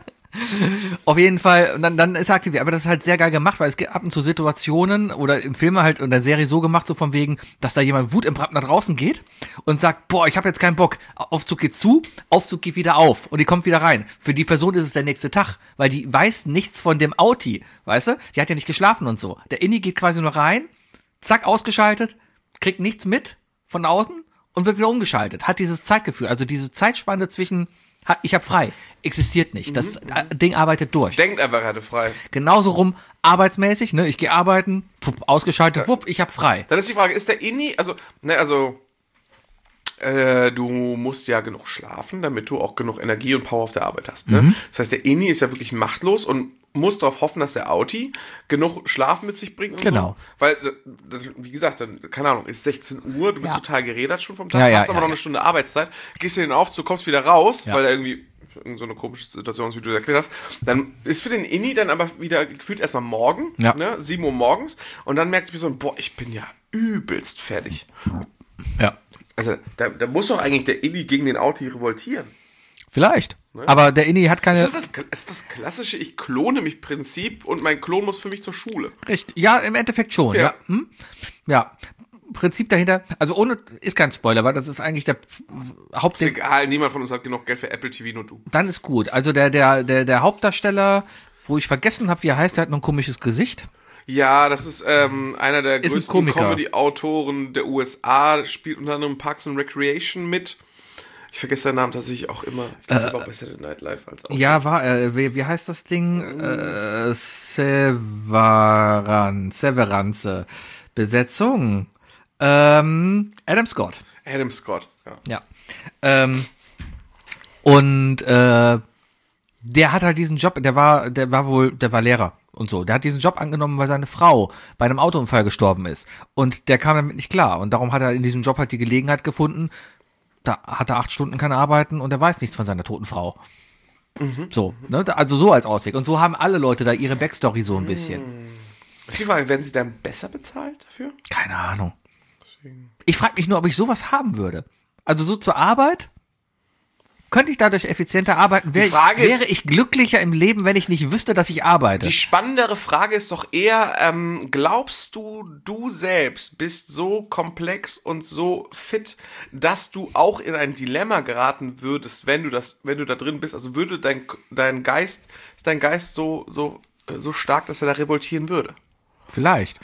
Auf jeden Fall, und dann, dann ist er aktiviert. Aber das ist halt sehr geil gemacht, weil es gibt ab und zu Situationen oder im Film halt und in der Serie so gemacht, so von wegen, dass da jemand wutentbrannt nach draußen geht und sagt, boah, ich habe jetzt keinen Bock. Aufzug geht zu, Aufzug geht wieder auf und die kommt wieder rein. Für die Person ist es der nächste Tag, weil die weiß nichts von dem Auti, weißt du? Die hat ja nicht geschlafen und so. Der Inni geht quasi nur rein, zack, ausgeschaltet, kriegt nichts mit von außen und wird wieder umgeschaltet. Hat dieses Zeitgefühl, also diese Zeitspanne zwischen ich habe frei, existiert nicht. Das äh, Ding arbeitet durch. Denkt einfach, er hatte frei. Genauso rum, arbeitsmäßig, ne, ich gehe arbeiten, pup, ausgeschaltet, wupp, ich habe frei. Dann ist die Frage, ist der Inni, also, ne, also, äh, du musst ja genug schlafen, damit du auch genug Energie und Power auf der Arbeit hast, ne? Das heißt, der Inni ist ja wirklich machtlos und muss darauf hoffen, dass der Auti genug Schlaf mit sich bringt und Genau. so. Weil, äh, wie gesagt, dann, keine Ahnung, ist sechzehn Uhr, du bist Ja. total gerädert schon vom Tag, Ja, ja, hast aber ja, noch ja. eine Stunde Arbeitszeit, gehst in den Aufzug, kommst wieder raus, Ja. weil er irgendwie irgend so eine komische Situation ist, wie du erklärt hast, dann ist für den Inni dann aber wieder gefühlt erstmal morgen, Ja. ne, sieben Uhr morgens, und dann merkt die Person, boah, ich bin ja übelst fertig. Ja. Also, da, da muss doch eigentlich der Inni gegen den Auti revoltieren. Vielleicht. Aber der Inni hat keine. Ist das, das, ist das klassische Ich klone mich Prinzip und mein Klon muss für mich zur Schule? Richtig. Ja, im Endeffekt schon. Ja. Ja. Ja. Hm? Ja. Prinzip dahinter, also ohne, ist kein Spoiler, weil das ist eigentlich der Ist Hauptding. egal, niemand von uns hat genug Geld für Apple T V, nur du. Dann ist gut. Also der, der, der, der Hauptdarsteller, wo ich vergessen habe, wie er heißt, der hat noch ein komisches Gesicht. Ja, das ist ähm, einer der Ist ein größten Komiker. Comedy-Autoren der U S A, spielt unter anderem Parks and Recreation mit. Ich vergesse seinen Namen tatsächlich auch immer. Ich glaube, der war bei Saturday Night Live als Autor. Ja, war er. Wie, wie heißt das Ding? Äh, Severan, Severanze. Besetzung. Ähm, Adam Scott. Adam Scott, ja. Ja. Ähm, und äh, der hat halt diesen Job, der war, der war wohl, der war Lehrer und so. Der hat diesen Job angenommen, weil seine Frau bei einem Autounfall gestorben ist. Und der kam damit nicht klar. Und darum hat er in diesem Job halt die Gelegenheit gefunden, da hat er acht Stunden kann arbeiten und er weiß nichts von seiner toten Frau. So, ne? Also so als Ausweg. Und so haben alle Leute da ihre Backstory so ein bisschen. Ist die Frage, werden sie dann besser bezahlt dafür? Keine Ahnung. Ich frage mich nur, ob ich sowas haben würde. Also so zur Arbeit? Könnte ich dadurch effizienter arbeiten? Wäre ich, Frage ist- wäre ich glücklicher im Leben, wenn ich nicht wüsste, dass ich arbeite? Die spannendere Frage ist doch eher, ähm, glaubst du, du selbst bist so komplex und so fit, dass du auch in ein Dilemma geraten würdest, wenn du das, wenn du da drin bist? Also würde dein, dein Geist, ist dein Geist so, so, so stark, dass er da revoltieren würde? Vielleicht.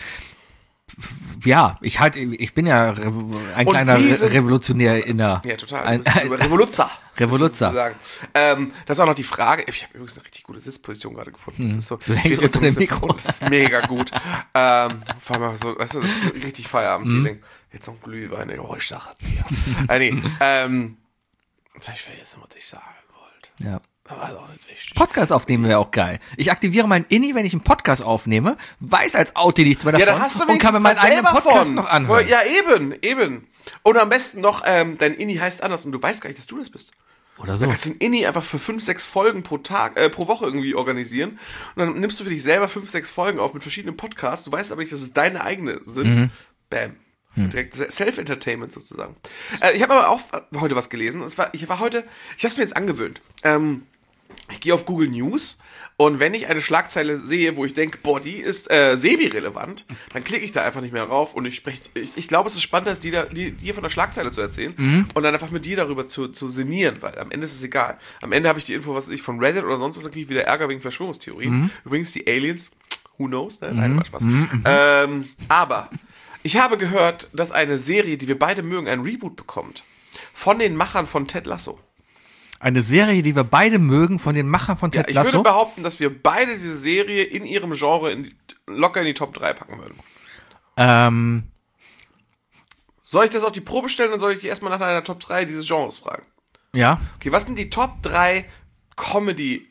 Ja, ich halt, ich bin ja Revo- ein Und kleiner wie Re sind- Revolutionär in der. Ja, total. Ein, Du bist ein, Revoluzzer. Revoluzzer. sozusagen. Ähm, das ist auch noch die Frage. Ich habe übrigens eine richtig gute Sitzposition gerade gefunden. Das ist so, Du hängst steht unter dem so ein Mikro. bisschen- Das ist mega gut. ähm, vor allem so, weißt du, das ist richtig Feierabend-Feeling. Jetzt noch ein Glühwein. ey. Oh, ich sag es dir. äh, nee, ähm, jetzt hab ich vergessen, was ich sagen wollte. ja. Aber auch nicht wichtig. Podcast aufnehmen wäre auch geil. Ich aktiviere meinen Inni, wenn ich einen Podcast aufnehme, weiß als Auto nichts mehr davon Ja, dann hast du und kann mir meinen was eigenen selber Podcast von. noch anhören. Ja, eben, eben. Und am besten noch, ähm, dein Inni heißt anders und du weißt gar nicht, dass du das bist. Oder so. Du kannst ein Inni einfach für fünf, sechs Folgen pro Tag, äh, pro Woche irgendwie organisieren. Und dann nimmst du für dich selber fünf, sechs Folgen auf mit verschiedenen Podcasts. Du weißt aber nicht, dass es deine eigene sind. Mhm. Bam. Also direkt Self-Entertainment sozusagen. Äh, ich habe aber auch heute was gelesen. Und zwar, ich war heute, ich habe es mir jetzt angewöhnt. Ähm, ich gehe auf Google News und wenn ich eine Schlagzeile sehe, wo ich denke, boah, die ist äh, Sebi-relevant, dann klicke ich da einfach nicht mehr drauf und ich spreche, ich, ich glaube, es ist spannender, als die, da, die, dir von der Schlagzeile zu erzählen Mhm. und dann einfach mit dir darüber zu, zu sinnieren, weil am Ende ist es egal. Am Ende habe ich die Info, was ich von Reddit oder sonst was, dann kriege ich wieder Ärger wegen Verschwörungstheorien. Mhm. Übrigens, die Aliens, who knows, ne? Nein, macht Spaß. Ähm, aber ich habe gehört, dass eine Serie, die wir beide mögen, ein Reboot bekommt. Von den Machern von Ted Lasso. Eine Serie, die wir beide mögen, von den Machern von Ja, Ted ich Lasso. würde behaupten, dass wir beide diese Serie in ihrem Genre in die, locker in die Top drei packen würden. ähm, Soll ich das auf die Probe stellen oder soll ich dich erstmal nach deiner Top drei dieses Genres fragen? ja. Okay, was sind die Top drei Comedy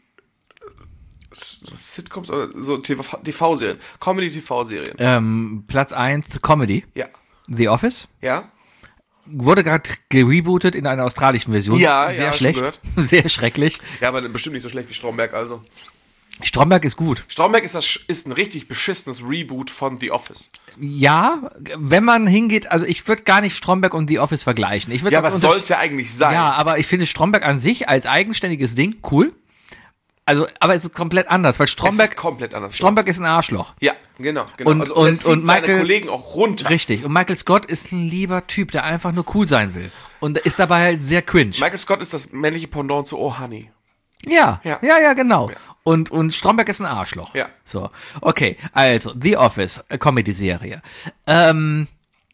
Sitcoms oder so T V-Serien? Comedy-T V-Serien. Ähm, Platz eins Comedy. Ja. The Office. Ja? Wurde gerade gerebootet in einer australischen Version. Ja, Sehr ja, schon schlecht. gehört. Sehr schrecklich. Ja, aber bestimmt nicht so schlecht wie Stromberg, also. Stromberg ist gut. Stromberg ist, das, ist ein richtig beschissenes Reboot von The Office. Ja, wenn man hingeht, also ich würde gar nicht Stromberg und The Office vergleichen. Ich würd Ja, das was unter- soll's ja eigentlich sein? Ja, aber ich finde Stromberg an sich als eigenständiges Ding cool. Also, aber es ist komplett anders, weil es Stromberg, ist komplett anders. Stromberg ist ein Arschloch. Ja, genau. genau. Und- also, und- er zieht und seine Michael- Kollegen auch runter. Richtig. Und Michael Scott ist ein lieber Typ, der einfach nur cool sein will. Und ist dabei halt sehr cringe. Michael Scott ist das männliche Pendant zu Oh Honey. Ja, Ja. ja, ja, genau. Ja. Und, und Stromberg ist ein Arschloch. Ja. So, okay, also, The Office, äh, Comedy-Serie. Ähm,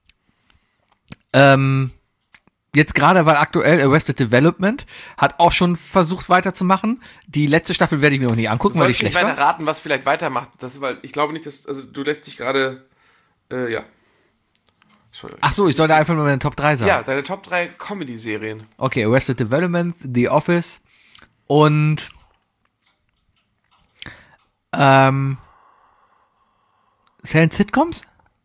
ähm, jetzt gerade, weil aktuell Arrested Development hat auch schon versucht weiterzumachen. Die letzte Staffel werde ich mir noch nicht angucken, Du weil die sollst nicht schlecht weiter war. raten, was vielleicht weitermacht. Das ist, weil ich glaube nicht, dass, also du lässt dich gerade, äh, ja. Entschuldigung. Ach so, ich sollte einfach nur meine Top drei sagen. Ja, deine Top drei Comedy-Serien. Okay, Arrested Development, The Office und ähm, zählen Sitcoms?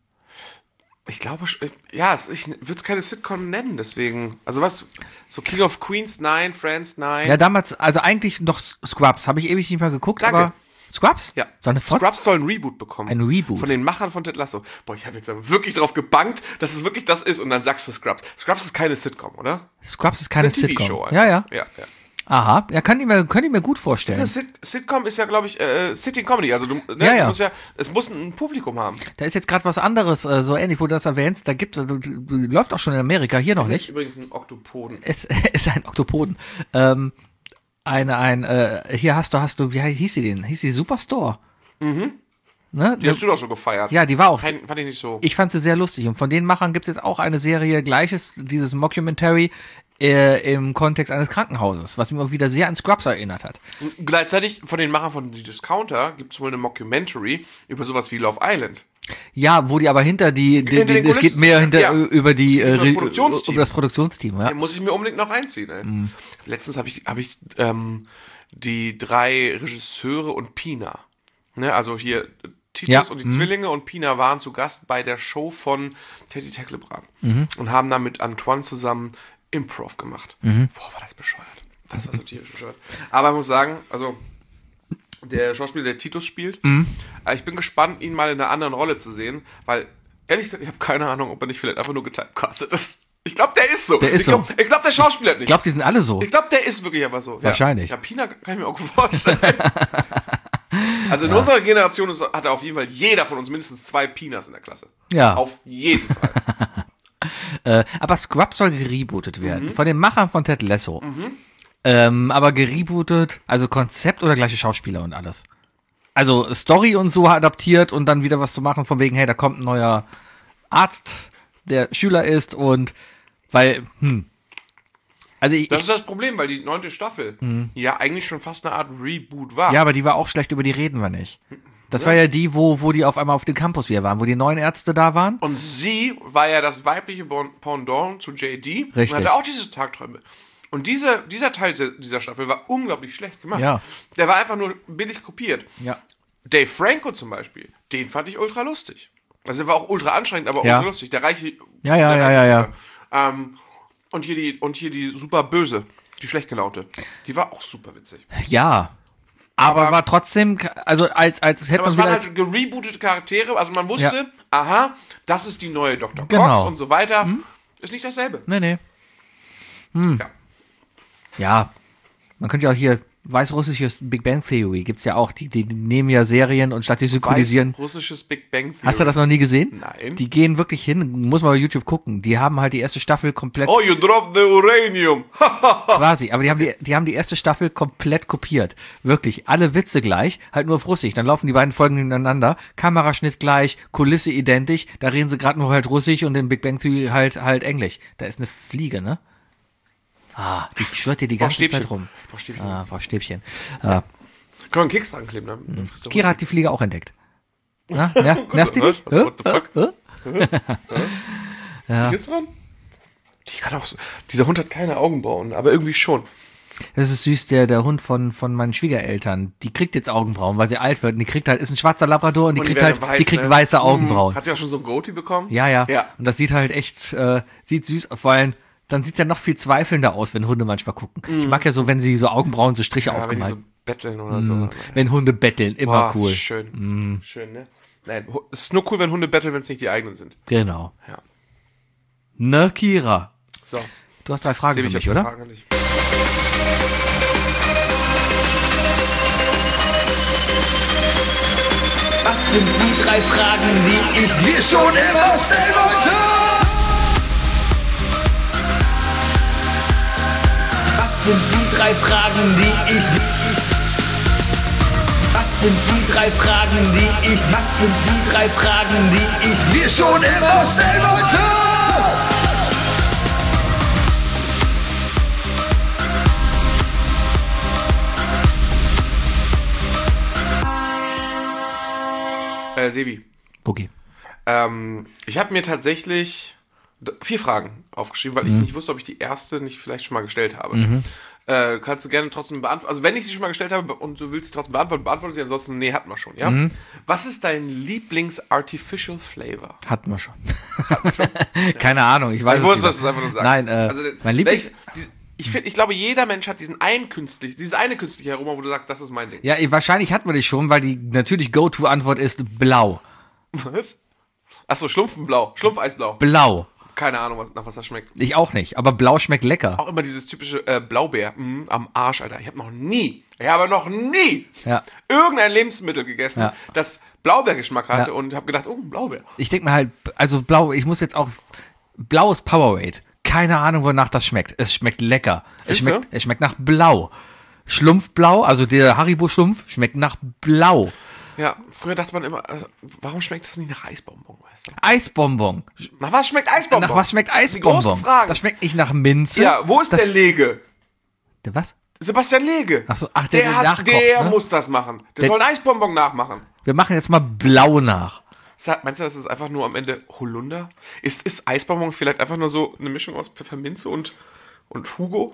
Ich glaube, sch- ja, es- ich würde es keine Sitcom nennen, deswegen. Also was, so King of Queens, nein, Friends, nein. Ja, damals, also eigentlich noch Scrubs, habe ich ewig nicht mehr geguckt, Danke. aber Scrubs? Ja. So eine Fotz? Scrubs soll ein Reboot bekommen. Ein Reboot. Von den Machern von Ted Lasso. Boah, ich habe jetzt aber wirklich drauf gebankt, dass es wirklich das ist und dann sagst du Scrubs. Scrubs ist keine Sitcom, oder? Scrubs ist keine Das ist eine Sitcom. T V-Show einfach. Ja, ja. Ja, ja. Aha, ja, kann ich mir, kann ich mir gut vorstellen. Eine Sit Sitcom ist ja, glaube ich, äh, Sitting Comedy. Also du, ne, Ja, ja. du musst ja, es muss ein Publikum haben. Da ist jetzt gerade was anderes, äh, so ähnlich, wo du das erwähnst, da gibt es, läuft auch schon in Amerika, hier noch Das ist nicht. übrigens ein Oktopoden. Es ist ein Oktopoden. Ähm, eine, ein, äh, hier hast du, hast du, wie hieß sie denn? Hieß sie Superstore? Mhm. Ne? Die hast du doch so gefeiert. Ja, die war auch. Kein, fand ich nicht so. Ich fand sie sehr lustig. Und von den Machern gibt es jetzt auch eine Serie, gleiches, dieses Mockumentary äh, im Kontext eines Krankenhauses, was mich auch wieder sehr an Scrubs erinnert hat. Und gleichzeitig von den Machern von The Discounter gibt es wohl eine Mockumentary über sowas wie Love Island. Ja, wo die aber hinter die, die, Hinter die den es geht Kulissen. mehr hinter Ja. über die Über das äh, Produktionsteam. über das Produktionsteam, ja. Den muss ich mir unbedingt noch reinziehen. Ey. Mhm. Letztens habe ich, hab ich ähm, die drei Regisseure und Pina, ne, also hier Titus Ja. und die Mhm. Zwillinge und Pina waren zu Gast bei der Show von Teddy Tecklebrand Mhm. und haben dann mit Antoine zusammen Improv gemacht. Mhm. Boah, war das bescheuert. Das war so tierisch bescheuert. Aber ich muss sagen, also der Schauspieler, der Titus spielt, Mhm. äh, ich bin gespannt, ihn mal in einer anderen Rolle zu sehen, weil ehrlich gesagt, ich habe keine Ahnung, ob er nicht vielleicht einfach nur getypecastet ist. Ich glaube, der ist so. Der ist ich glaube, so. glaub, der Schauspieler nicht. Ich glaube, die sind alle so. Ich glaube, der ist wirklich einfach so. Wahrscheinlich. Ja, ja Pina kann ich mir auch gut vorstellen. Also in unserer Generation ist, hat auf jeden Fall jeder von uns mindestens zwei Pinas in der Klasse. Ja. Auf jeden Fall. Äh, aber Scrubs soll gerebootet werden. Mhm. Von den Machern von Ted Lasso. Ähm, aber gerebootet, also Konzept oder gleiche Schauspieler und alles. Also Story und so adaptiert und dann wieder was zu machen, von wegen, hey, da kommt ein neuer Arzt, der Schüler ist und weil, hm. Also ich, Das ich ist das Problem, weil die neunte Staffel ja eigentlich schon fast eine Art Reboot war. ja, aber die war auch schlecht, über die reden wir nicht. Das war ja die, wo, wo die auf einmal auf dem Campus wieder waren, wo die neuen Ärzte da waren. Und sie war ja das weibliche Bon- Pendant zu J D. Richtig. Und hatte auch diese Tagträume. Und diese, dieser Teil dieser Staffel war unglaublich schlecht gemacht. Ja. Der war einfach nur billig kopiert. Ja. Dave Franco zum Beispiel, den fand ich ultra lustig. Also der war auch ultra anstrengend, aber Ja. ultra lustig. Der reiche... Ja, ja, der ja, reiche ja, Typ. Ähm, und, hier die, und hier die super böse, die schlecht gelaunte. Die war auch super witzig. Ja. Aber, Aber- war trotzdem, also als, als hätte Aber man es wieder waren als, halt gerebootete Charaktere. Also man wusste, Ja. aha, das ist die neue Doktor Genau. Cox und so weiter. Ist nicht dasselbe. Nee, nee. Hm. Ja. Ja. Man könnte ja auch hier, weißrussisches Big Bang Theory gibt's ja auch, die, die, die nehmen ja Serien und statt sie synchronisieren. Weiß, russisches Big Bang Theory. Hast du das noch nie gesehen? Nein. Die gehen wirklich hin, muss man bei YouTube gucken. Die haben halt die erste Staffel komplett, Oh, you dropped the uranium. quasi, aber die haben die, die haben die erste Staffel komplett kopiert. Wirklich, alle Witze gleich, halt nur auf Russisch. Dann laufen die beiden Folgen nebeneinander, Kameraschnitt gleich, Kulisse identisch, da reden sie gerade nur halt Russisch und in Big Bang Theory halt, halt Englisch. Da ist eine Fliege, ne? Ah, die schwirrt dir die ganze Stäbchen. Zeit rum. Brauch Stäbchen. Ah, brauch Stäbchen. Ah, Kann man einen Keks dran kleben, ne? Dann frisst du Kira hat die Fliege auch entdeckt. Na, nerv, nervt die dich? Was? What the fuck? Äh? Ja. Geht's dran? Die kann auch so, dieser Hund hat keine Augenbrauen, aber irgendwie schon. Das ist süß, der, der Hund von, von meinen Schwiegereltern. Die kriegt jetzt Augenbrauen, weil sie alt wird. Und die kriegt halt, ist ein schwarzer Labrador und die Und die kriegt halt, werden weiß, die kriegt ne? weiße Augenbrauen. Hat sie auch schon so ein Goatee bekommen? Ja, ja, Ja. Und das sieht halt echt, äh, sieht süß aus, weil dann sieht es ja noch viel zweifelnder aus, wenn Hunde manchmal gucken. Ich mag ja so, wenn sie so Augenbrauen, so Striche Ja, wenn die aufgemalt. so betteln oder so. Wenn Hunde betteln, immer Boah, cool. Schön. Schön, ne? Nein, hu- es ist nur cool, wenn Hunde betteln, wenn es nicht die eigenen sind. Genau. Ja. Ne, Kira? So. Du hast drei Fragen Sebi, für ich mich, hab oder? eine Frage an dich. Was sind die drei Fragen, die ich dir schon immer stellen wollte? Was sind die drei Fragen, die ich Was sind die drei Fragen, die ich Was sind die drei Fragen, die ich dir schon immer stellen wollte? Äh, Sebi, Okay. ähm, ich habe mir tatsächlich d- vier Fragen aufgeschrieben, weil ich nicht wusste, ob ich die erste nicht vielleicht schon mal gestellt habe. Äh, kannst du gerne trotzdem beantworten. Also wenn ich sie schon mal gestellt habe und du willst sie trotzdem beantworten, beantworte sie. Ansonsten, nee, hatten wir schon, ja? Was ist dein Lieblings-Artificial Flavor? Hatten wir schon. Keine Ahnung, ich weiß Ich es wusste, nicht. dass du es einfach nur sagst. Nein, äh, Also, mein Lieblings... welch- dies- ich, find, ich glaube, jeder Mensch hat diesen einen künstlich, dieses eine künstliche Aroma, wo du sagst, das ist mein Ding. Ja, wahrscheinlich hatten wir dich schon, weil die natürlich Go-To-Antwort ist blau. Was? Achso, Schlumpfenblau. Schlumpfeisblau. Blau. Keine Ahnung, was, nach was das schmeckt. Ich auch nicht, aber blau schmeckt lecker. Auch immer dieses typische äh, Blaubeer mhm, am Arsch, Alter. Ich habe noch nie, ich habe noch nie Ja. irgendein Lebensmittel gegessen, Ja. das Blaubeergeschmack hatte Ja. und habe gedacht, oh, ein Blaubeer. Ich denke mir halt, also blau, ich muss jetzt auch, blau ist Powerade. Keine Ahnung, wonach das schmeckt. Es schmeckt lecker. Es Findest schmeckt, du? es schmeckt nach Blau. Schlumpfblau, also der Haribo-Schlumpf, schmeckt nach Blau. Ja, früher dachte man immer, also, warum schmeckt das nicht nach Eisbonbon, weißt du? Eisbonbon. Nach was schmeckt Eisbonbon? Nach was schmeckt Die großen Eisbonbon? Fragen. Das schmeckt nicht nach Minze. Ja, wo ist das, der Lege? Der was? Sebastian Lege. Ach so, ach, der, der der hat, nachkocht, der ne? muss das machen. Der, Der- soll einen Eisbonbon nachmachen. Wir machen jetzt mal Blau nach. Sa- Meinst du, das ist einfach nur am Ende Holunder? Ist, ist Eisbonbon vielleicht einfach nur so eine Mischung aus Pfefferminze und, und Hugo?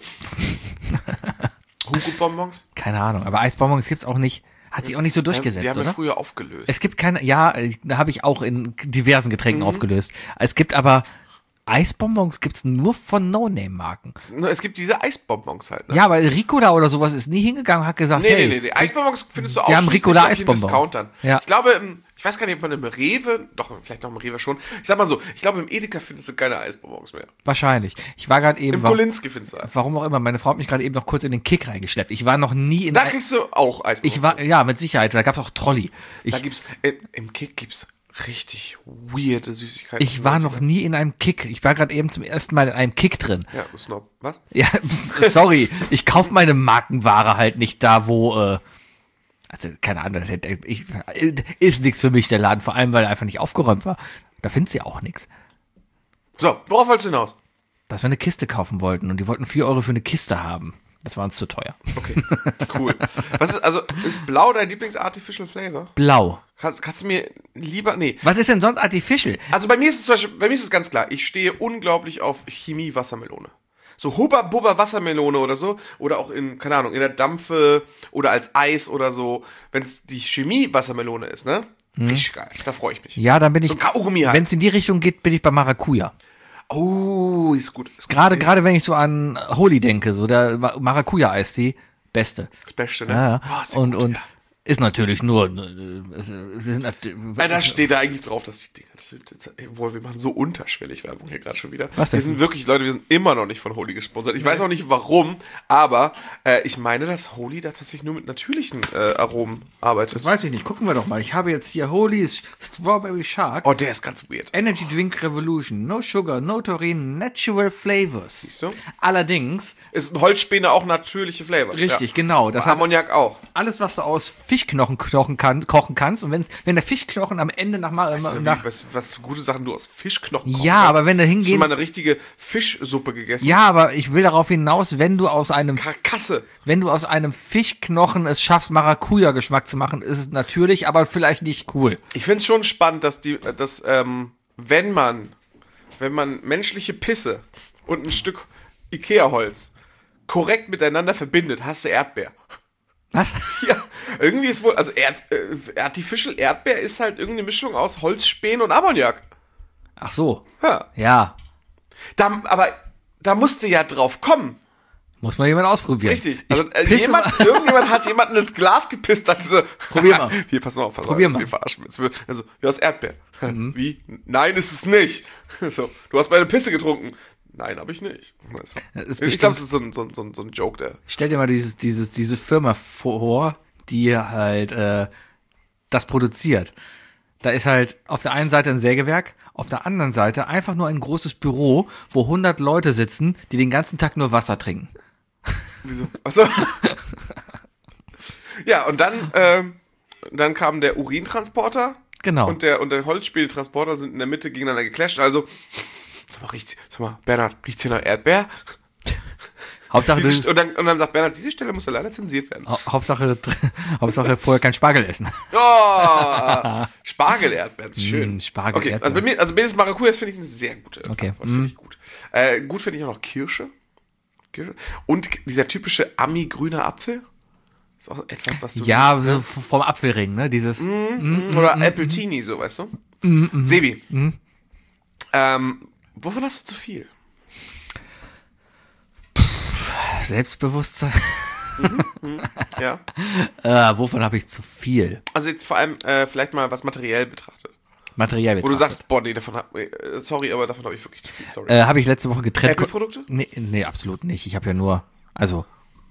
Hugo-Bonbons? Keine Ahnung, aber Eisbonbons gibt's auch nicht, hat sich auch nicht so durchgesetzt, Die haben wir oder? früher aufgelöst. Es gibt keine, ja, äh, da habe ich auch in diversen Mhm. Getränken aufgelöst. Es gibt aber Eisbonbons gibt's nur von No-Name-Marken. Es gibt diese Eisbonbons halt. Ne? Ja, aber Ricola oder sowas ist nie hingegangen und hat gesagt, Nee, hey, nee, nee, nee. Eisbonbons findest du wir haben ausschließlich Ricola bei den Eisbonbon. Discountern. Ja. Ich glaube, im, ich weiß gar nicht, ob man im Rewe, doch, vielleicht noch im Rewe schon. Ich sag mal so, ich glaube, im Edeka findest du keine Eisbonbons mehr. wahrscheinlich. Ich war gerade eben, Im wa Kolinski findest du. warum auch immer, meine Frau hat mich gerade eben noch kurz in den Kick reingeschleppt. Ich war noch nie in Da ein- kriegst du auch Eisbonbons. ich war, ja, mit Sicherheit, da gab's auch Trolli. Ich, Da gibt's, äh, im Kick gibt's richtig weirde Süßigkeiten. ich war noch nie in einem Kick. Ich war gerade eben zum ersten Mal in einem Kick drin. Ja, Snob. Was? Ja, sorry, ich kaufe meine Markenware halt nicht da, wo, äh, also keine Ahnung, das hätte- ich, ist nichts für mich, der Laden, vor allem, weil er einfach nicht aufgeräumt war. Da findest du ja auch nichts. So, worauf wolltest du hinaus? Dass wir eine Kiste kaufen wollten und die wollten vier Euro für eine Kiste haben. Das war uns zu teuer. Okay, cool. Was ist, also, ist Blau dein Lieblings-Artificial Flavor? Blau. Kannst, kannst du mir lieber, nee. Was ist denn sonst Artificial? Also bei mir ist es zum Beispiel, bei mir ist es ganz klar, ich stehe unglaublich auf Chemie-Wassermelone. So Hubba Bubba Wassermelone oder so. Oder auch in, keine Ahnung, in der Dampfe oder als Eis oder so. Wenn es die Chemie-Wassermelone ist, ne? Richtig geil. Da freue ich mich. Ja, dann bin ich, So ein Kaugummi halt. wenn es in die Richtung geht, bin ich bei Maracuja. Oh, ist gut. Ist gut. Gerade, gerade wenn ich so an Holy denke, so der Ma- Maracuja-Eistee, beste. Das Beste, ne? Ja, ja. Oh, ist ja und, gut, und ja. ist natürlich nur, äh, es sind nat- Weil da steht da eigentlich drauf, dass die Dinger, obwohl wir machen so unterschwellig Werbung hier gerade schon wieder. Was denn? Wir sind wirklich, Leute, wir sind immer noch nicht von Holy gesponsert. Ich weiß auch nicht warum, aber äh, ich meine, dass Holy da tatsächlich nur mit natürlichen äh, Aromen arbeitet. Das weiß ich nicht. Gucken wir doch mal. Ich habe jetzt hier Holy's Strawberry Shark. Oh, der ist ganz weird. Energy Drink Revolution. No Sugar, no Taurine, Natural Flavors. Siehst du? Allerdings, Ist ein Holzspäne auch natürliche Flavor. richtig, ja. genau. Das heißt, Ammoniak auch. alles, was du aus Fischknochen kochen, kann, kochen kannst. Und wenn, wenn der Fischknochen am Ende nach... Weißt du, nach wie, was, was für gute Sachen du aus Fischknochen kochen ja, kannst? aber wenn du Hast du hingehen... mal eine richtige Fischsuppe gegessen? Ja, aber ich will darauf hinaus, wenn du aus einem... Karkasse. Wenn du aus einem Fischknochen es schaffst, Maracuja-Geschmack zu machen, ist es natürlich, aber vielleicht nicht cool. Ich finde es schon spannend, dass die, dass, ähm, wenn man, wenn man menschliche Pisse und ein Stück Ikea-Holz korrekt miteinander verbindet, hast du Erdbeer. Was? Ja, irgendwie ist wohl, also Erd, äh, Artificial Erdbeer ist halt irgendeine Mischung aus Holzspänen und Ammoniak. Ach so. Ja. Ja. Da, aber da musste ja drauf kommen. Muss mal jemand ausprobieren. Richtig. Ich Also äh, pisse jemand, mal- irgendjemand hat jemanden ins Glas gepisst, dachte so, Probier mal. Hier, pass mal auf, pass Probier mal. mal. Wir verarschen uns. Also, ja, aus Erdbeer. Wie? Nein, ist es nicht. So, du hast meine Pisse getrunken. Nein, habe ich nicht. Also, Das ist ich glaube, es ist so ein, so, ein, so, ein, so ein Joke, der. Stell dir mal dieses, dieses, diese Firma vor, die halt äh, das produziert. Da ist halt auf der einen Seite ein Sägewerk, auf der anderen Seite einfach nur ein großes Büro, wo hundert Leute sitzen, die den ganzen Tag nur Wasser trinken. Wieso? Achso. Ja, und dann, ähm, dann kam der Urintransporter. Genau. Und der, und der Holzspieltransporter sind in der Mitte gegeneinander geclasht. Also, sag mal, riecht's, sag mal, Bernhard, riecht's hier nach Erdbeer? Hauptsache, Diese, das, und, dann, und dann sagt Bernhard, diese Stelle muss ja leider zensiert werden. Hau- Hauptsache, Hauptsache vorher kein Spargel essen. Oh, Spargel-Erdbeeren, ist schön. Mm, Spargel-Erdbeeren. Okay, also bei mir, also Benes Maracuja, das finde ich eine sehr gute Okay. Antwort, finde ich gut. Äh, gut finde ich auch noch Kirsche. Kirsche. Und dieser typische Ami-grüner Apfel. Ist auch etwas, was du Ja, nicht, so f- vom Apfelring, ne? Dieses. ne? Oder Appletini, so, weißt du? Sebi, ähm, wovon hast du zu viel? Selbstbewusstsein. Ja. Äh, wovon habe ich zu viel? Also jetzt vor allem äh, vielleicht mal was materiell betrachtet. Material Wo du sagst, boah, nee, davon hab, äh, sorry, aber davon habe ich wirklich zu viel, sorry. Äh, habe ich letzte Woche getrennt. Apple-Produkte? Nee, nee, absolut nicht. Ich habe ja nur, also,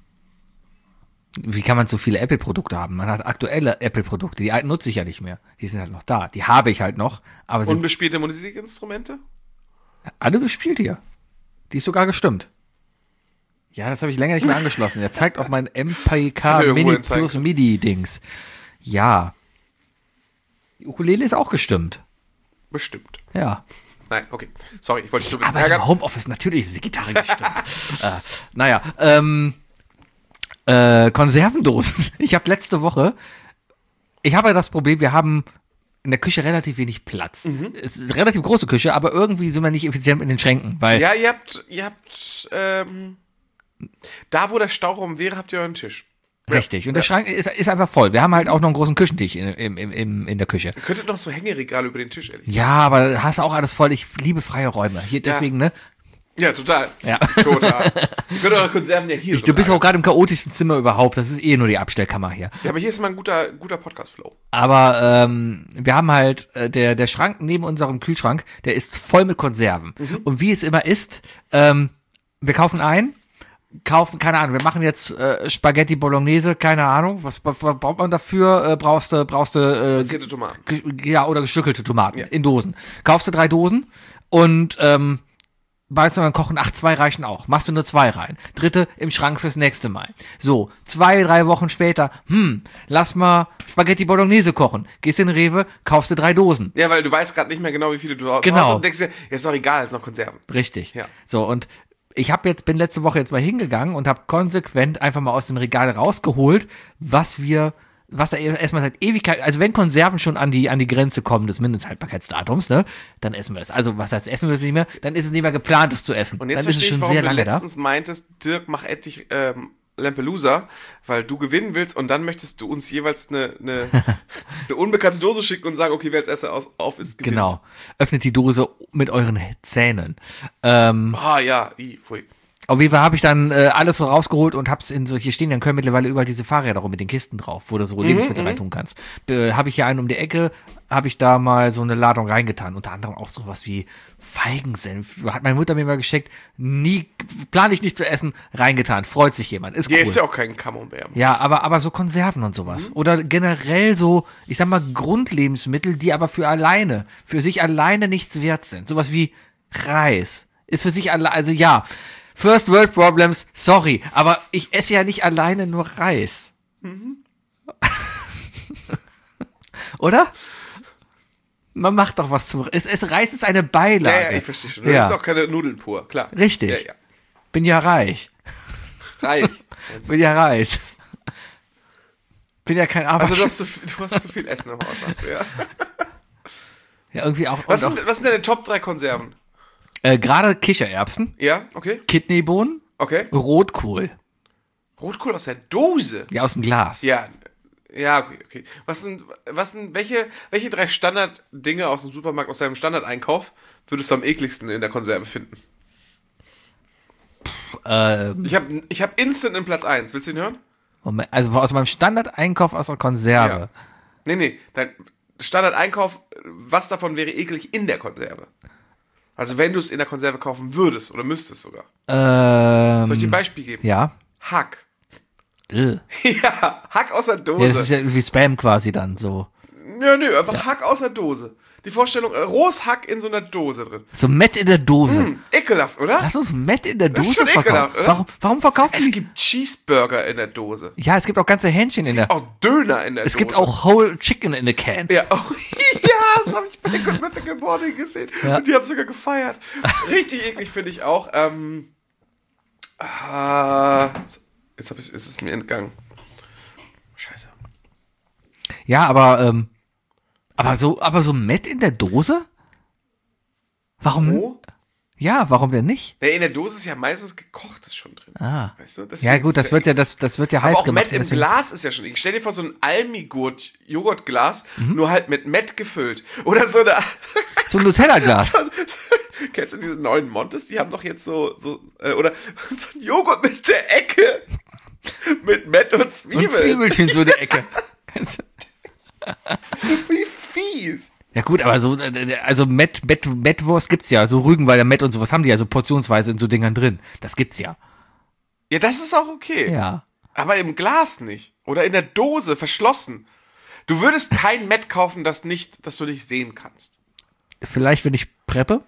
wie kann man so viele Apple-Produkte haben? Man hat aktuelle Apple-Produkte, die alten nutze ich ja nicht mehr. Die sind halt noch da. Die habe ich halt noch, aber sind Unbespielte Musikinstrumente? alle bespielt hier. Die ist sogar gestimmt. Ja, das habe ich länger nicht mehr angeschlossen. Er zeigt auf mein M P K Hätte irgendwo Mini hin zeigen Plus können. MIDI-Dings. Ja. Die Ukulele ist auch gestimmt. Bestimmt. Ja. Nein, okay. Sorry, ich wollte dich so ein bisschen Aber im ärgern. Homeoffice natürlich ist die Gitarre gestimmt. äh, naja, ähm, äh, Konservendosen. Ich habe letzte Woche, ich habe ja das Problem, wir haben in der Küche relativ wenig Platz. Mhm. Es ist eine relativ große Küche, aber irgendwie sind wir nicht effizient mit den Schränken, weil Ja, ihr habt, ihr habt, ähm, da wo der Stauraum wäre, habt ihr euren Tisch. richtig. Und der Schrank ist, ist einfach voll. Wir haben halt auch noch einen großen Küchentisch in, im, im, im, in der Küche. Ihr könntet noch so Hängeregale über den Tisch, ehrlich. Ja, aber hast auch alles voll. Ich liebe freie Räume. Hier deswegen, ne? Ja, total. Ja. Total. Ihr könnt eure Konserven ja hier so Du bist auch lagern. gerade im chaotischsten Zimmer überhaupt. Das ist eh nur die Abstellkammer hier. Ja, aber hier ist mal ein guter, guter Podcast-Flow. Aber ähm, wir haben halt, äh, der, der Schrank neben unserem Kühlschrank, der ist voll mit Konserven. Und wie es immer ist, ähm, wir kaufen ein, kaufen, keine Ahnung, wir machen jetzt äh, Spaghetti Bolognese, keine Ahnung, was, was, was braucht man dafür? Äh, brauchst du, brauchst du, äh, Passierte Tomaten. ge- ja, oder gestückelte Tomaten Ja. in Dosen. Kaufst du drei Dosen und ähm, weißt du, dann kochen, ach, zwei reichen auch. Machst du nur zwei rein. Dritte im Schrank fürs nächste Mal. So, zwei, drei Wochen später, hm, lass mal Spaghetti Bolognese kochen. Gehst in Rewe, kaufst du drei Dosen. Ja, weil du weißt gerade nicht mehr genau, wie viele du hast. Genau. Und denkst dir, ja, ist doch egal, ist noch Konserven. Richtig. Ja. So, und ich habe jetzt, bin letzte Woche jetzt mal hingegangen und habe konsequent einfach mal aus dem Regal rausgeholt, was wir was da erstmal seit Ewigkeit, also wenn Konserven schon an die, an die Grenze kommen des Mindesthaltbarkeitsdatums, ne, dann essen wir es. Also was heißt, essen wir es nicht mehr? Dann ist es nicht mehr geplant, es zu essen. Und jetzt dann ist es verstehe schon ich, warum sehr du lange da. letztens meintest, Dirk, mach endlich ähm, Lampelusa, weil du gewinnen willst und dann möchtest du uns jeweils eine, eine, eine unbekannte Dose schicken und sagen, okay, wer als erster aus, auf ist, gewinnt. Genau. Öffnet die Dose mit euren Zähnen. Ähm, Ah ja, i, pfui. Auf jeden Fall habe ich dann äh, alles so rausgeholt und hab's in so, hier stehen dann können mittlerweile überall diese Fahrräder rum mit den Kisten drauf, wo du so Lebensmittel reintun kannst. Äh, habe ich hier einen um die Ecke, habe ich da mal so eine Ladung reingetan. Unter anderem auch sowas wie Feigensenf. Hat meine Mutter mir mal geschickt. Nie, plane ich nicht zu essen, reingetan. Freut sich jemand. Ist cool. Hier ist ja auch kein Camembert. Ja, aber, aber so Konserven und sowas. Oder generell so, ich sag mal, Grundlebensmittel, die aber für alleine, für sich alleine nichts wert sind. Sowas wie Reis. Ist für sich alleine, also ja, First World Problems, sorry, aber ich esse ja nicht alleine nur Reis. Mhm. Oder? Man macht doch was zum es, es Reis ist eine Beilage. Ja, ja, ich verstehe schon. Ja. Das ist auch keine Nudeln pur, klar. Richtig. Ja, ja. Bin ja reich. Reis. Bin ja reich. Bin ja kein Arbeiter. Also du hast, zu, viel- du hast zu viel Essen im Haus, hast du, ja. Ja, irgendwie auch. Was und auch sind, was sind deine Top drei Konserven? äh, gerade Kichererbsen, Ja, okay, Kidneybohnen, okay. Rotkohl. Rotkohl aus der Dose. Ja, aus dem Glas. Ja, ja, okay, okay. Was sind, was sind, welche, welche drei Standarddinge aus dem Supermarkt, aus deinem Standardeinkauf würdest du am ekligsten in der Konserve finden? Ähm, Ich habe ich hab Instant in Platz eins. Willst du ihn hören? Moment, also aus meinem Standardeinkauf aus der Konserve. Ja. Nee, nee, dein Standardeinkauf, was davon wäre eklig in der Konserve? Also wenn du es in der Konserve kaufen würdest oder müsstest sogar. Ähm, Soll ich dir ein Beispiel geben? ja. Hack. Äh. Ja, Hack aus der Ja, Dose. das ist ja irgendwie Spam quasi dann so. Nö, nö, einfach Hack aus der Dose. Die Vorstellung, äh, rohes Hack in so einer Dose drin. So Met in der Dose. Hm, ekelhaft, oder? Lass uns Met in der Das ist Dose schon ekelhaft, verkaufen. oder? Warum, warum verkaufen Es die? gibt Cheeseburger in der Dose. Ja, es gibt auch ganze Hähnchen in der. Auch Döner in der Es Dose. gibt auch Whole Chicken in a Can. Ja, oh, ja, das habe ich bei Good Mythical Morning gesehen. Ja. Und die haben sogar gefeiert. Richtig eklig finde ich auch. Ähm, ah, jetzt, hab ich, jetzt ist es mir entgangen. Scheiße. Ja, aber ähm, aber so, aber so Met in der Dose? Warum? Wo? Ja, warum denn nicht? Ja, in der Dose ist ja meistens gekochtes schon drin. Ah. Weißt du? Ja Deswegen gut, ist das es wird ja, das, das wird ja Aber heiß auch gemacht. Met im deswegen- Glas ist ja schon. Ich stell dir vor, so ein Almigurt Joghurtglas, Mhm. nur halt mit Met gefüllt. Oder so eine. So ein Nutella-Glas. Kennst du diese neuen Montes? Die haben doch jetzt so. so äh, oder so ein Joghurt mit der Ecke. Mit Met und Zwiebeln. Und Zwiebelchen so in der Ecke. Wie fies. Ja gut, aber so, äh, also Met, Met, Metwurst gibt's ja, so Rügenwalder Met und sowas haben die ja so portionsweise in so Dingern drin. Das gibt's ja. Ja, das ist auch okay. Ja. Aber im Glas nicht. Oder in der Dose, verschlossen. Du würdest kein Met kaufen, das nicht, das du nicht sehen kannst. Vielleicht, wenn ich preppe.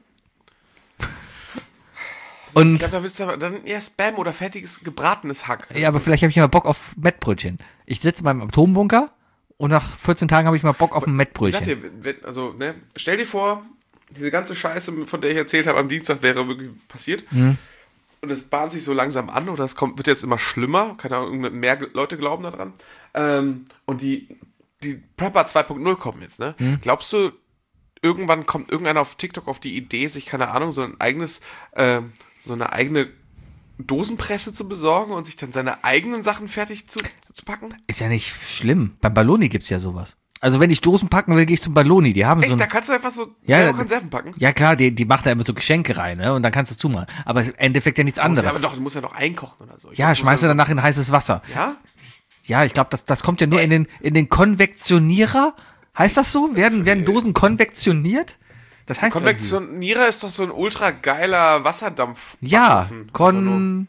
Ich Und, glaube, da willst du aber dann eher Spam oder fertiges gebratenes Hack. ja, aber vielleicht habe ich mal Bock auf Mettbrötchen. Ich sitze in meinem Atombunker und nach vierzehn Tagen habe ich mal Bock auf ein Ich sag Mettbrötchen. dir, wenn, also, ne, stell dir vor, diese ganze Scheiße, von der ich erzählt habe, am Dienstag wäre wirklich passiert. Mhm. Und es bahnt sich so langsam an oder es kommt, wird jetzt immer schlimmer. Keine Ahnung, mehr Leute glauben daran. Ähm, und die, die Prepper zwei Punkt null kommen jetzt, ne? Mhm. Glaubst du, irgendwann kommt irgendeiner auf TikTok auf die Idee, sich, keine Ahnung, so ein eigenes, ähm, so eine eigene Dosenpresse zu besorgen und sich dann seine eigenen Sachen fertig zu, zu packen? Ist ja nicht schlimm. Beim Balloni gibt's ja sowas. Also wenn ich Dosen packen will, gehe ich zum Balloni. Die haben so Echt, ein, da kannst du einfach so Ja, selber da- Konserven packen? ja klar, die, die machen da immer so Geschenke rein, ne? Und dann kannst du es zumachen. Aber im Endeffekt ja nichts Du musst ja anderes. aber doch, du musst ja noch einkochen oder so. Ich Ja, glaub, du schmeißt du musst danach in heißes Wasser. so- Ja? Ja, ich glaube, das, das kommt ja nur in den, in den Konvektionierer. Heißt das so? Werden, werden Dosen konvektioniert? Das heißt irgendwie. Konvektionierer ist doch so ein ultra geiler Wasserdampf. Ja, Backofen.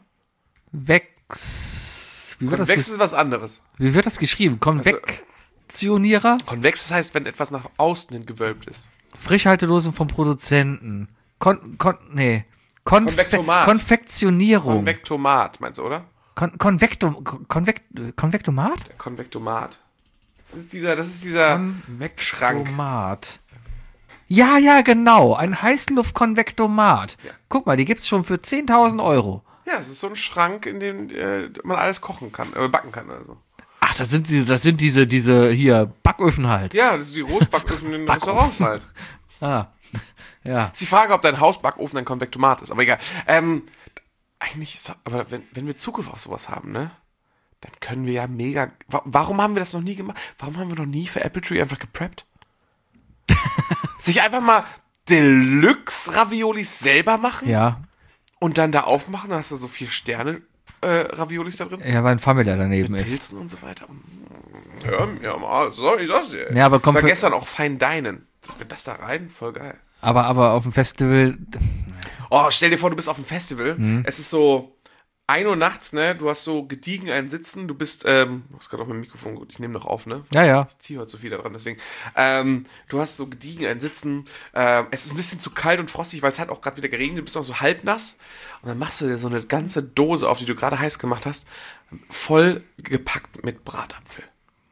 Konvex. Wie wird, das, Konvex ges- ist was anderes. wie wird das geschrieben? Konvektionierer? Konvex heißt, wenn etwas nach außen hin gewölbt ist. Frischhaltedosen vom Produzenten. Kon, kon, nee. Konfe Konvektomat. Konfektionierung. Konvektomat, meinst du, oder? Kon Konvektum, Konvek Konvektomat? Der Konvektomat. Das ist dieser, das ist dieser Schrank. Konvektomat. Ja, ja, genau. Ein Heißluftkonvektomat. Ja. Guck mal, die gibt's schon für zehntausend Euro. Ja, es ist so ein Schrank, in dem äh, man alles kochen kann, äh, backen kann oder so. Ach Ach, das sind diese, das sind diese, diese hier Backöfen halt. Ja, das sind die Großbacköfen in den Restaurants halt. Ah, ja. Ist die Frage, ob dein Hausbackofen ein Konvektomat ist, aber egal. Ähm, eigentlich ist, aber wenn, wenn wir Zugriff auf sowas haben, ne, dann können wir ja mega, wa- warum haben wir das noch nie gemacht? Warum haben wir noch nie für Apple Tree einfach gepreppt? Sich einfach mal Deluxe-Raviolis selber machen Ja, und dann da aufmachen, dann hast du so vier Sterne äh, Raviolis da drin. ja, weil ein Familia daneben Mit ist. Pilzen und so weiter. Hör mir mal, soll ich das hier? Ja, aber komm, ich war für- gestern auch Fein Dinen. Mit das da rein, voll geil. Aber, aber auf dem Festival, Oh, stell dir vor, du bist auf einem Festival. Mhm. Es ist so ein Uhr nachts, ne? Du hast so gediegen einen Sitzen. Du bist, ähm, du hast gerade auf meinem Mikrofon, gut, ich nehme noch auf, ne? ja, ja. Ich ziehe heute so viel da dran, deswegen. Ähm, du hast so gediegen einen Sitzen. Ähm, es ist ein bisschen zu kalt und frostig, weil es hat auch gerade wieder geregnet. Du bist auch so halbnass. Und dann machst du dir so eine ganze Dose auf, die du gerade heiß gemacht hast, voll gepackt mit Bratapfel.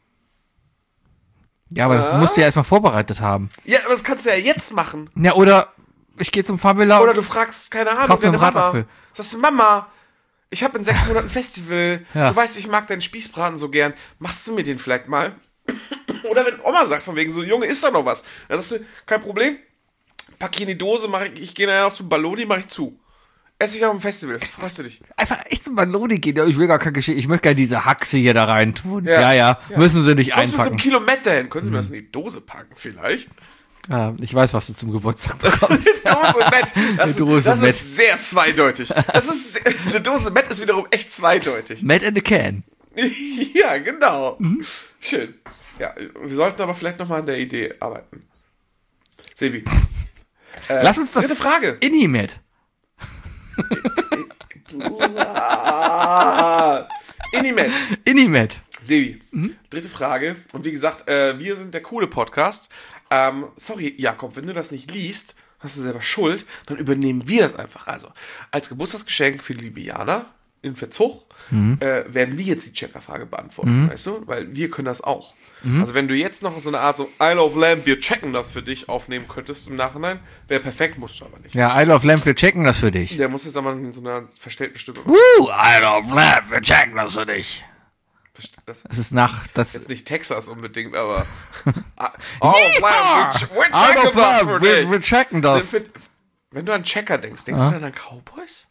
Ja, aber das Ah. musst du ja erstmal vorbereitet haben. Ja, aber das kannst du ja jetzt machen. Ja, oder ich gehe zum Famila Oder und du fragst, keine Ahnung, Kauf mir deine einen Mama. Bratapfel. Sagst du, Mama, ich habe in sechs Monaten ein Festival. Ja. Du weißt, ich mag deinen Spießbraten so gern. Machst du mir den vielleicht mal? Oder wenn Oma sagt von wegen so, Junge, ist da noch was? Dann sagst du, kein Problem. Pack hier in die Dose, mach ich, ich gehe nachher noch zum Balloni, mach ich zu. Ess ich auf dem Festival. Freust du dich? einfach echt zum Balloni gehen. Ja, ich will gar kein Geschirr. Ich möchte gerne diese Haxe hier da rein tun. Ja. Ja, ja. Ja. Müssen sie nicht Kommst du mit so einem einpacken. Kilometer hin? Können Sie mir das in die Dose packen vielleicht? Ja, ich weiß, was du zum Geburtstag bekommst. Eine Dose Met. Das, Eine Dose ist, das Met. ist sehr zweideutig. Das ist, eine Dose Met ist wiederum echt zweideutig. Mad in the Can. Ja, genau. Mhm. Schön. Ja, wir sollten aber vielleicht nochmal an der Idee arbeiten. Sebi. Äh, Lass uns das dritte Frage. Inimed. Ah, Inimed. Inimed. Sebi, Mhm. dritte Frage. Und wie gesagt, äh, wir sind der coole Podcast. Ähm, sorry, Jakob, wenn du das nicht liest, hast du selber Schuld, dann übernehmen wir das einfach. Also, als Geburtstagsgeschenk für die liebe Jana in Verzug Mhm. äh, werden wir jetzt die Checkerfrage beantworten, weißt du? Weil wir können das auch. Mhm. Also, wenn du jetzt noch so eine Art so Isle of Lamb, wir checken das für dich aufnehmen könntest im Nachhinein, wäre perfekt, musst du aber nicht. Ja, Isle of Lamp, wir checken das für dich. Der muss jetzt aber in so einer verstellten Stimme. Woo, Isle of Lamp, wir checken das für dich. Das Es ist nach, das jetzt nicht Texas unbedingt, aber. Oh, Lamb, wir, wir Isle checken of das für Lamp, wir, dich. wir checken das. Sind wir, wenn du an Checker denkst, denkst du dann an Cowboys?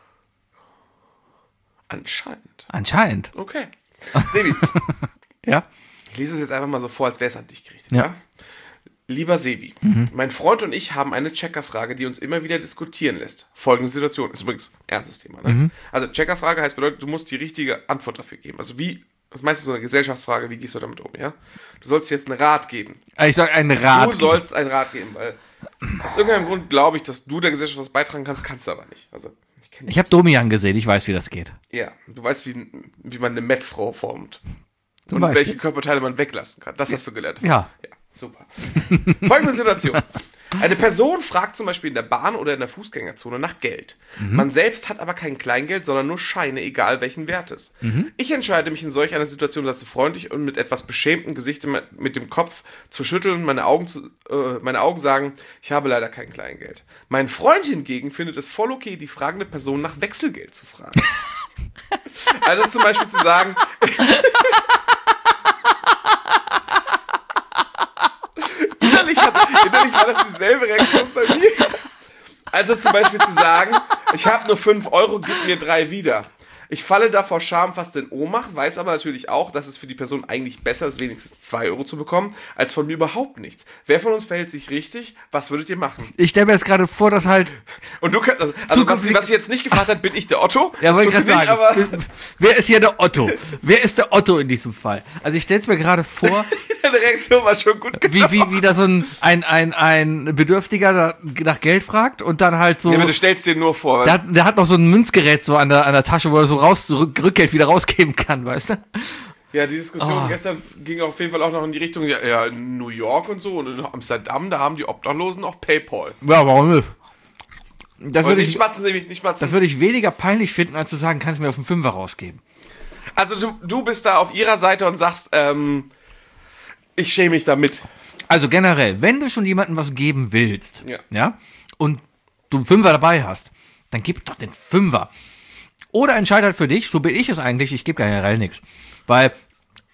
Anscheinend. Anscheinend. Okay. Sebi, Ja. ich lese es jetzt einfach mal so vor, als wäre es an dich gerichtet. Ja. Ja? Lieber Sebi, mein Freund und ich haben eine Checkerfrage, die uns immer wieder diskutieren lässt. Folgende Situation. Ist übrigens ein ernstes Thema. Ne? Also Checkerfrage heißt, bedeutet, du musst die richtige Antwort dafür geben. Also wie, das ist meistens so eine Gesellschaftsfrage, wie gehst du damit um, ja? Du sollst jetzt einen Rat geben. Ich sag einen Rat. Du sollst einen Rat geben, weil aus irgendeinem Grund glaube ich, dass du der Gesellschaft was beitragen kannst, kannst du aber nicht. Also, ich kenne Ich habe Domian gesehen, ich weiß, wie das geht. Ja, du weißt, wie, wie man eine Mettfrau formt. Zum Und Beispiel. welche Körperteile man weglassen kann. Das hast du gelernt. Ja. Ja, super. Folgende Situation. Eine Person fragt zum Beispiel in der Bahn oder in der Fußgängerzone nach Geld. Man selbst hat aber kein Kleingeld, sondern nur Scheine, egal welchen Wertes. Ich entscheide mich in solch einer Situation dazu freundlich und mit etwas beschämtem Gesicht mit dem Kopf zu schütteln, meine Augen, zu, äh, meine Augen sagen, ich habe leider kein Kleingeld. Mein Freund hingegen findet es voll okay, die fragende Person nach Wechselgeld zu fragen. Also zum Beispiel zu sagen, innerlich, hat, innerlich war das dieselbe Reaktion bei mir. Also zum Beispiel zu sagen, ich habe nur fünf Euro, gib mir drei wieder. Ich falle da vor Scham fast in Ohnmacht, weiß aber natürlich auch, dass es für die Person eigentlich besser ist, wenigstens zwei Euro zu bekommen, als von mir überhaupt nichts. Wer von uns verhält sich richtig? Was würdet ihr machen? Ich stelle mir jetzt gerade vor, dass halt. Und du kannst, also, also was, sie, was sie jetzt nicht gefragt hat, bin ich der Otto? Ja, Das wollte ich tut gerade sie sagen. nicht, aber Wer ist hier der Otto? Wer ist der Otto in diesem Fall? Also ich stelle es mir gerade vor, deine Reaktion war schon gut wie, wie, wie da so ein, ein, ein, ein Bedürftiger da nach Geld fragt und dann halt so. Ja, aber du stellst dir nur vor. Der hat, der hat noch so ein Münzgerät so an der, an der Tasche, wo er so raus, zurück, Rückgeld wieder rausgeben kann, weißt du? Ja, die Diskussion Oh. gestern ging auf jeden Fall auch noch in die Richtung, ja, ja, in New York und so und in Amsterdam, da haben die Obdachlosen auch PayPal. Ja, warum nicht? Das Und würde nicht ich, schmatzen, nämlich nicht schmatzen. das würde ich weniger peinlich finden, als zu sagen, kannst du mir auf den Fünfer rausgeben. Also du, du bist da auf ihrer Seite und sagst, ähm, ich schäme mich damit. Also generell, wenn du schon jemandem was geben willst, Ja. ja, und du einen Fünfer dabei hast, dann gib doch den Fünfer. Oder entscheide halt für dich, so bin ich es eigentlich, ich gebe generell nichts. Weil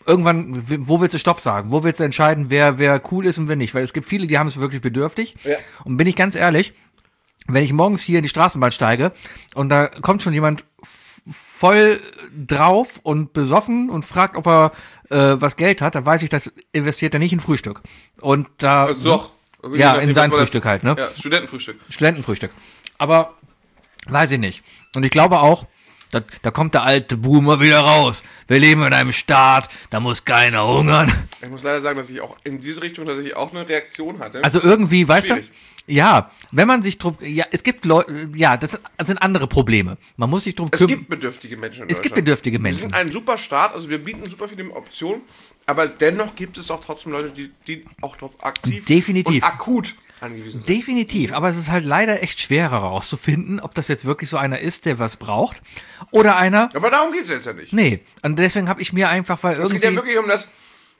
irgendwann, wo willst du Stopp sagen? Wo willst du entscheiden, wer, wer cool ist und wer nicht? Weil es gibt viele, die haben es wirklich bedürftig. Ja. Und bin ich ganz ehrlich, wenn ich morgens hier in die Straßenbahn steige und da kommt schon jemand f- voll drauf und besoffen und fragt, ob er äh, was Geld hat, dann weiß ich, das investiert er nicht in Frühstück. Und da. Also doch. Ja, in sein Frühstück halt, ne? Ja, Studentenfrühstück. Studentenfrühstück. Aber weiß ich nicht. Und ich glaube auch, da, da kommt der alte Boomer wieder raus. Wir leben in einem Staat, da muss keiner hungern. Ich muss leider sagen, dass ich auch in diese Richtung tatsächlich auch eine Reaktion hatte. Also irgendwie, weißt Schwierig. du, ja, wenn man sich drum, ja, es gibt Leute, ja, das sind andere Probleme. Man muss sich drum Es kümmern. gibt bedürftige Menschen in Es gibt Deutschland. bedürftige Wir Menschen. sind ein super Staat, also wir bieten super viele Optionen, aber dennoch gibt es auch trotzdem Leute, die, die auch darauf aktiv Definitiv. und akut angewiesen sind. Definitiv, aber es ist halt leider echt schwer herauszufinden, ob das jetzt wirklich so einer ist, der was braucht, oder einer, Aber darum geht es jetzt ja nicht. nee. Und deswegen habe ich mir einfach, weil Es irgendwie, geht ja wirklich um das,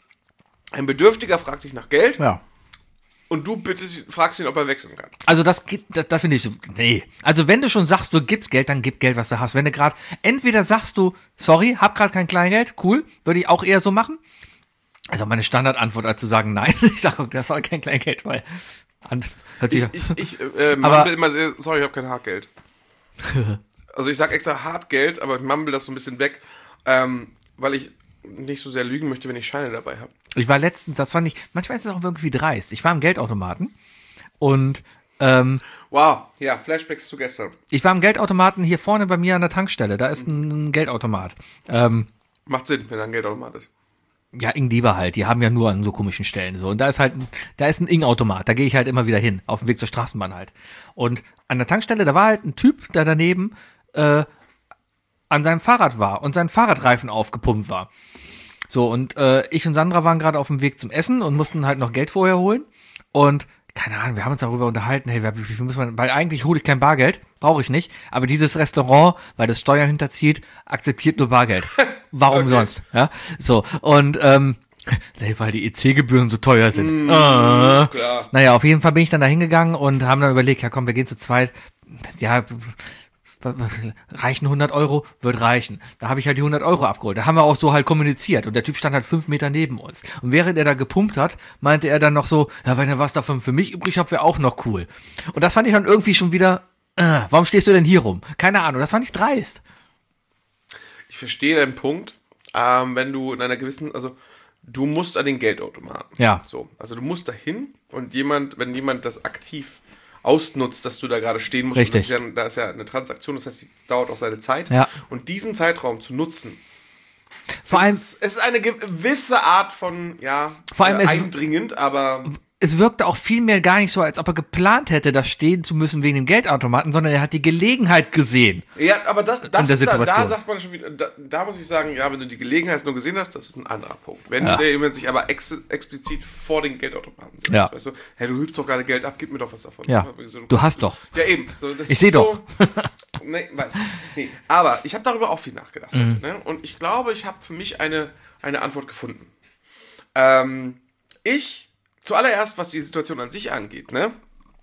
ein Bedürftiger fragt dich nach Geld ja. und du bittest, fragst ihn, ob er wechseln kann. Also das geht, das, das finde ich so, nee. Also wenn du schon sagst, du gibst Geld, dann gib Geld, was du hast. Wenn du gerade, entweder sagst du, sorry, hab gerade kein Kleingeld, cool, würde ich auch eher so machen. Also meine Standardantwort, als zu sagen, nein, ich sage, das ist kein Kleingeld, weil, an, hört sich, Ich, ich, ich äh, Aber- mumble immer sehr, sorry, ich habe kein Hartgeld. Also ich sag extra Hartgeld, aber ich mumble das so ein bisschen weg, ähm, weil ich nicht so sehr lügen möchte, wenn ich Scheine dabei habe. ich war letztens, das fand ich, manchmal ist es auch irgendwie dreist. Ich war im Geldautomaten und, ähm, Wow, ja, Flashbacks zu gestern. ich war im Geldautomaten hier vorne bei mir an der Tankstelle, da ist ein Geldautomat. Ähm, Macht Sinn, wenn da ein Geldautomat ist. Ja, Ingdieber halt, die haben ja nur an so komischen Stellen so. Und da ist halt, ein- da ist ein Ing-Automat, da gehe ich halt immer wieder hin, auf dem Weg zur Straßenbahn halt. Und an der Tankstelle, da war halt ein Typ, der daneben äh, an seinem Fahrrad war und sein Fahrradreifen aufgepumpt war. So, und äh, ich und Sandra waren gerade auf dem Weg zum Essen und mussten halt noch Geld vorher holen. Und keine Ahnung, wir haben uns darüber unterhalten, hey, wie viel muss man, weil eigentlich hole ich kein Bargeld, brauche ich nicht, aber dieses Restaurant, weil das Steuern hinterzieht, akzeptiert nur Bargeld. Warum Okay. sonst? Ja, so, und, ähm, nee, weil die E C-Gebühren so teuer sind. ah. klar. Naja, auf jeden Fall bin ich dann da hingegangen und haben dann überlegt, ja komm, wir gehen zu zweit, ja, reichen hundert Euro, wird reichen. Da habe ich halt die hundert Euro abgeholt. Da haben wir auch so halt kommuniziert und der Typ stand halt fünf Meter neben uns. Und während er da gepumpt hat, meinte er dann noch so, ja, wenn er was davon für mich übrig hat, wäre auch noch cool. Und das fand ich dann irgendwie schon wieder, äh, warum stehst du denn hier rum? Keine Ahnung, das fand ich dreist. Ich verstehe deinen Punkt, ähm, wenn du in einer gewissen, also du musst an den Geldautomaten. Ja. So, also du musst dahin und jemand, wenn jemand das aktiv ausnutzt, dass du da gerade stehen musst, Richtig. Und das ist ja, da ist ja eine Transaktion, das heißt, die dauert auch seine Zeit. Ja. Und diesen Zeitraum zu nutzen, Vor allem, es ist, es ist eine gewisse Art von, ja, Vor allem äh, es- eindringend, aber es wirkte auch vielmehr gar nicht so, als ob er geplant hätte, da stehen zu müssen wegen dem Geldautomaten, sondern er hat die Gelegenheit gesehen. ja, aber das, das der ist da, da Situation. sagt man schon wieder, da, da muss ich sagen, ja, wenn du die Gelegenheit nur gesehen hast, das ist ein anderer Punkt. Wenn Ja. der jemand sich aber ex, explizit vor den Geldautomaten setzt, Ja. weißt du, hey, du hübst doch gerade Geld ab, gib mir doch was davon. Ja. So, Du hast doch. Ja, eben. So, das Ich ist seh so, doch. nee, weiß ich. Nee. Aber ich habe darüber auch viel nachgedacht. Mhm. Heute, ne? Und ich glaube, ich habe für mich eine, eine Antwort gefunden. Ähm, ich, zuallererst, was die Situation an sich angeht, ne?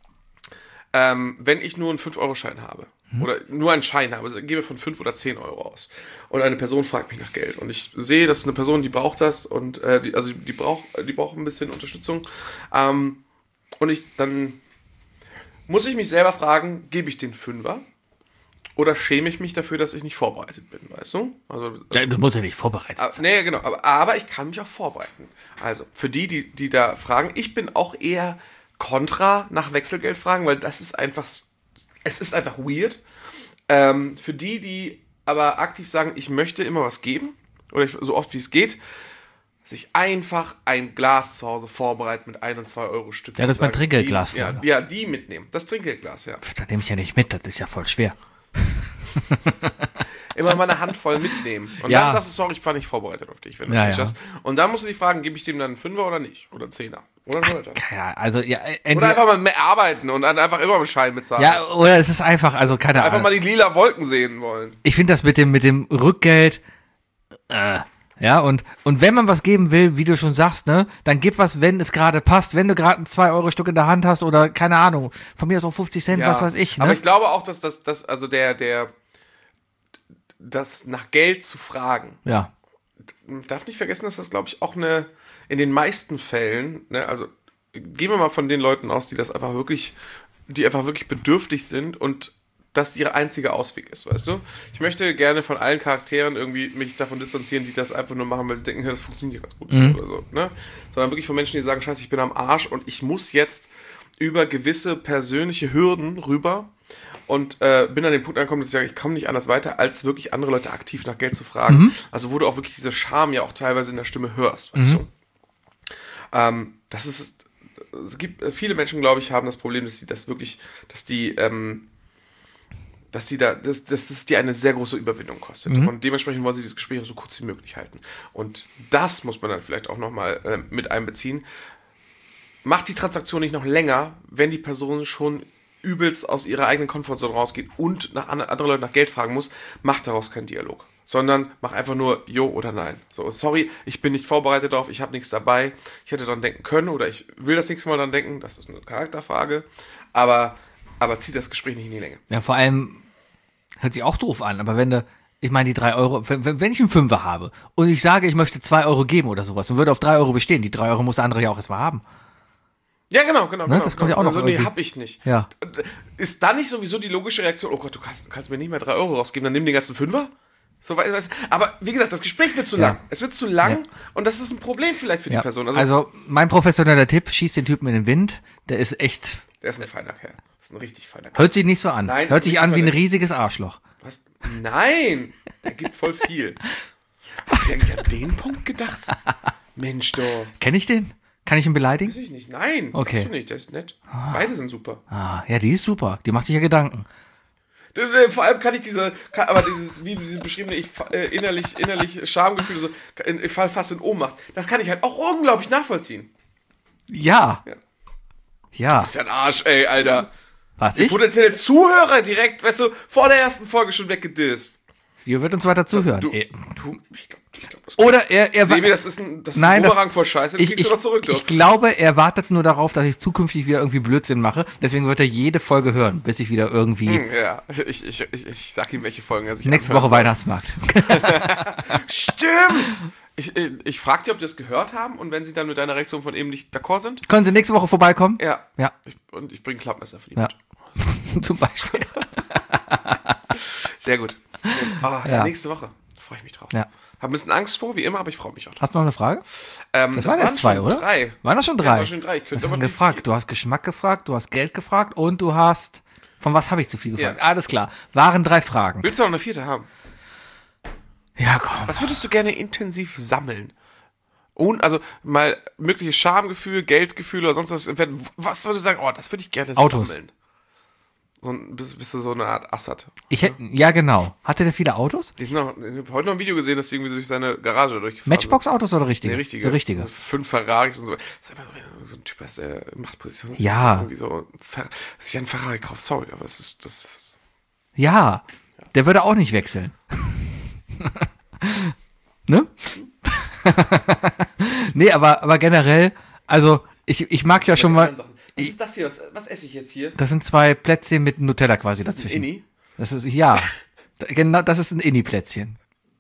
Ähm, wenn ich nur einen fünf Euro Schein habe, Mhm. oder nur einen Schein habe, also gebe von fünf oder zehn Euro aus, und eine Person fragt mich nach Geld, und ich sehe, das ist eine Person, die braucht das, und äh, die, also die braucht, die braucht ein bisschen Unterstützung, ähm, und ich, dann muss ich mich selber fragen, gebe ich den Fünfer, oder schäme ich mich dafür, dass ich nicht vorbereitet bin, weißt du? Also, Ja, du musst ja nicht vorbereitet Ah, sein. nee, genau, aber, aber ich kann mich auch vorbereiten. Also, für die, die, die da fragen, ich bin auch eher kontra nach Wechselgeld fragen, weil das ist einfach, es ist einfach weird. Ähm, für die, die aber aktiv sagen, ich möchte immer was geben, oder ich, so oft wie es geht, sich einfach ein Glas zu Hause vorbereiten mit ein und zwei Euro Stück. Ja, das ist mein Sagen, Trinkgeldglas die, ja, früher. ja, die mitnehmen. Das Trinkgeldglas, ja. Da nehme ich ja nicht mit, das ist ja voll schwer. Immer mal eine Handvoll mitnehmen. Und Ja. dann sagst du, sorry, ich war nicht vorbereitet auf dich, wenn du Ja, es nicht ja. hast. Und dann musst du dich fragen, gebe ich dem dann einen Fünfer oder nicht? Oder einen Zehner? Oder einen Hunderter? Ja, also, ja, Oder entweder, einfach mal mehr arbeiten und dann einfach immer mit Schein bezahlen. ja, oder es ist einfach, also keine Einfach Ahnung. mal die lila Wolken sehen wollen. Ich finde das mit dem, mit dem Rückgeld, äh, ja, und, und wenn man was geben will, wie du schon sagst, ne, dann gib was, wenn es gerade passt, wenn du gerade ein zwei Euro Stück in der Hand hast oder, keine Ahnung, von mir aus auch fünfzig Cent, was weiß ich, ne? Aber ich glaube auch, dass das, das also der, der, das nach Geld zu fragen, ja, man darf nicht vergessen, dass das, glaube ich, auch eine, in den meisten Fällen, ne, also gehen wir mal von den Leuten aus, die das einfach wirklich, die einfach wirklich bedürftig sind und das ihr einziger Ausweg ist, weißt du? Ich möchte gerne von allen Charakteren irgendwie mich davon distanzieren, die das einfach nur machen, weil sie denken, ja, das funktioniert ganz gut Mhm. oder so, ne? Sondern wirklich von Menschen, die sagen, scheiße, ich bin am Arsch und ich muss jetzt über gewisse persönliche Hürden rüber und äh, bin an den Punkt angekommen, dass ich sage, ich komme nicht anders weiter, als wirklich andere Leute aktiv nach Geld zu fragen. Mhm. Also wo du auch wirklich diese Scham ja auch teilweise in der Stimme hörst, weißt Mhm. du? Ähm, das ist, es gibt, viele Menschen, glaube ich, haben das Problem, dass sie das wirklich, dass die, ähm, dass die da, dass, dass es dir eine sehr große Überwindung kostet. Mhm. Und dementsprechend wollen sie das Gespräch auch so kurz wie möglich halten. Und das muss man dann vielleicht auch nochmal äh, mit einbeziehen. Macht die Transaktion nicht noch länger, wenn die Person schon übelst aus ihrer eigenen Komfortzone rausgeht und nach an, andere Leute nach Geld fragen muss, macht daraus keinen Dialog. Sondern mach einfach nur Jo oder Nein. So, sorry, ich bin nicht vorbereitet darauf, ich habe nichts dabei, ich hätte dran denken können oder ich will das nächste Mal dran denken, das ist eine Charakterfrage, aber, aber zieht das Gespräch nicht in die Länge. Ja, vor allem hört sich auch doof an, aber wenn du, ich meine, die drei Euro, wenn, wenn ich einen Fünfer habe und ich sage, ich möchte zwei Euro geben oder sowas und würde auf drei Euro bestehen, die drei Euro muss der andere ja auch erstmal haben. Ja, genau, genau. Ne, genau das kommt ja auch noch Also, nee, irgendwie. hab ich nicht. Ja. Ist da nicht sowieso die logische Reaktion, oh Gott, du kannst, du kannst mir nicht mehr drei Euro rausgeben, dann nimm den ganzen Fünfer? So, weißt, weißt, aber wie gesagt, das Gespräch wird zu Ja. lang. Es wird zu lang Ja. und das ist ein Problem vielleicht für Ja. die Person. Also, Also, mein professioneller Tipp, schieß den Typen in den Wind, der ist echt, der ist ein feiner Kerl. Das ist ein richtig feiner Kerl. hört sich nicht so an. Nein, hört sich ist an wie ein nicht riesiges Arschloch. Was? Nein! Der gibt voll viel. Hat sie eigentlich an den Punkt gedacht? Mensch, doch. Kenn ich den? Kann ich ihn beleidigen? Weiß ich nicht. Nein, Okay. darfst du nicht. Der ist nett. Beide sind super. Ah, ja, die ist super. Die macht sich ja Gedanken. Das, äh, Vor allem kann ich diese, kann, aber dieses, wie dieses beschriebene, ich äh, innerlich, innerlich Schamgefühle, so, ich fall fast in Ohnmacht, das kann ich halt auch unglaublich nachvollziehen. Ja. Ja. Ja. Ist ja ein Arsch, ey, Alter. Was, Die ich? potenzielle Zuhörer direkt, weißt du, vor der ersten Folge schon weggedisst. Sie wird uns weiter zuhören. Du, Ey. du, ich glaube, ich glaub, das Oder er, er Sebi, das ist ein, das ist Nein, ein das- Bumerang voll Scheiße, den ich, kriegst ich, du doch zurück, doch. ich glaube, er wartet nur darauf, dass ich zukünftig wieder irgendwie Blödsinn mache. Deswegen wird er jede Folge hören, bis ich wieder irgendwie Hm, ja, ich, ich, ich, ich sag ihm, welche Folgen er sich nächste anhören Woche soll. Weihnachtsmarkt. Stimmt! Ich, ich, ich frag dir, ob die das gehört haben und wenn sie dann mit deiner Reaktion von eben nicht d'accord sind. Können Sie nächste Woche vorbeikommen? Ja. Ja, Ich, und ich bringe Klappmesser für die ja. mit. Zum Beispiel. Sehr gut. Ah, ja. Ja. Nächste Woche. Freue ich mich drauf. Ja. Hab ein bisschen Angst vor, wie immer, aber ich freue mich auch drauf. Hast du noch eine Frage? Ähm, Das, waren erst zwei, schon oder? Drei. Waren das schon Ja, drei? das waren schon drei. Ich könnte Was hast du aber denn nicht gefragt? vier. Du hast Geschmack gefragt, du hast Geld gefragt und du hast, von was habe ich zu viel gefragt? Ja. Alles klar. Waren drei Fragen. Willst du noch eine vierte haben? Ja, komm. Was würdest du gerne intensiv sammeln? Und, also mal mögliches Schamgefühl, Geldgefühl oder sonst was. Wenn- Was würdest du sagen, oh, das würde ich gerne Autos. sammeln? So ein, bist, bist du so eine Art Assad? Ich hätte, ja genau. Hatte der viele Autos? Die sind noch, ich habe heute noch ein Video gesehen, dass die irgendwie durch seine Garage durchgefahren Matchbox-Autos oder sind. richtige? Nee, richtige. So richtige. So fünf Ferraris und so. Das ist einfach so, so ein Typ, der äh, Machtposition ist. Ja. Irgendwie so, Fer- dass ich einen Ferrari kaufe, sorry, aber das ist, das ist, Ja, der würde auch nicht wechseln. Ne? Nee, aber, aber generell, also ich, ich mag ja schon mal, Was ist das hier? Was, was esse ich jetzt hier? das sind zwei Plätzchen mit Nutella quasi Das ist ein dazwischen. Inni. Das ist, ja, Da- genau, das ist ein Inni-Plätzchen.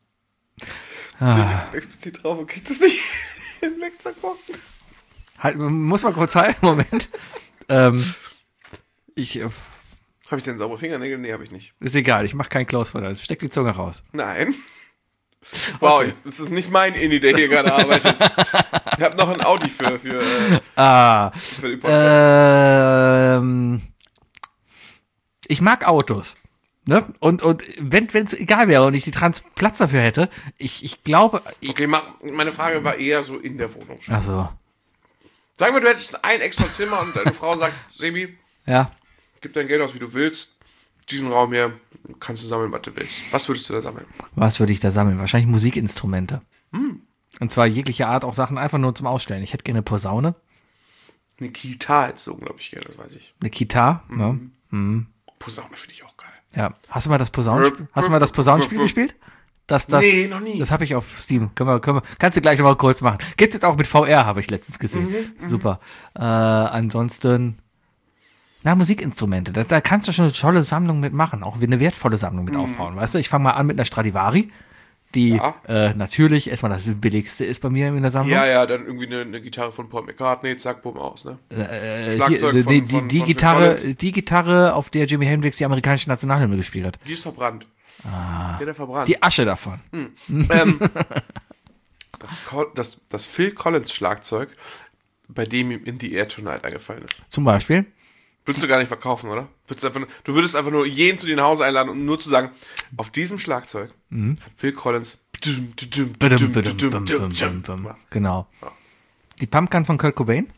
Ah, Explizit drauf und kriegt das nicht wegzugucken. halt, muss mal kurz halten, Moment. ähm, ich, äh, Habe ich denn saubere Fingernägel? Nee, habe ich nicht. ist egal, ich mach keinen Klaus von da. Steck die Zunge raus. Nein. Wow, das ist nicht mein Inni, der hier gerade arbeitet. Ich habe noch ein Audi für, für, äh, Ah, für den Podcast. ähm, ich mag Autos. Ne? Und, und wenn es egal wäre und ich die Trans Platz dafür hätte, ich, ich glaube. Ich, Okay, mach, meine Frage war eher so in der Wohnung. ach so. Sagen wir, du hättest ein extra Zimmer und deine Frau sagt, Sebi, Ja. gib dein Geld aus, wie du willst. Diesen Raum hier kannst du sammeln, was du willst. Was würdest du da sammeln? Was würde ich da sammeln? Wahrscheinlich Musikinstrumente. Und zwar jegliche Art, auch Sachen einfach nur zum Ausstellen. Ich hätte gerne eine Posaune, Eine Gitarre hättest du unglaublich gerne, das weiß ich. eine Gitarre. Ja. Posaune finde ich auch geil. Ja. Hast du mal das Posaunenspiel, hast du mal das Posaunenspiel gespielt? Das, das, Nee, noch nie. Das habe ich auf Steam. Können wir, können wir, kannst du gleich noch mal kurz machen. Gibt's jetzt auch mit V R, habe ich letztens gesehen. Super. Äh, ansonsten, na, Musikinstrumente. Da, da kannst du schon eine tolle Sammlung mitmachen. Auch eine wertvolle Sammlung mit aufbauen. Weißt du, ich fange mal an mit einer Stradivari. die Ja. äh, natürlich erstmal das billigste ist bei mir in der Sammlung. Ja, ja, dann irgendwie eine, eine Gitarre von Paul McCartney, zack, bumm, aus, ne? Äh, Schlagzeug hier, von- die, die, von- die von Phil Gitarre, Collins. die Gitarre, auf der Jimi Hendrix die amerikanische Nationalhymne gespielt hat. Die ist verbrannt. Ah. Der hat verbrannt. Die Asche davon. Ähm, das, Col- das, das Phil Collins Schlagzeug, bei dem ihm In the Air Tonight eingefallen ist. Zum Beispiel. Würdest du gar nicht verkaufen, oder? Würdest du, einfach nur, du würdest einfach nur jeden zu dir nach Hause einladen, um nur zu sagen, auf diesem Schlagzeug hat Phil Collins Bidum, bidum, bidum, bidum, bidum, bidum. Genau. Die Pumpgun von Kurt Cobain.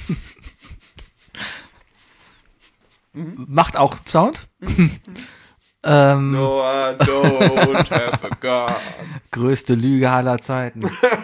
Macht auch Sound. ähm, No, I don't have a gun. größte Lüge aller Zeiten.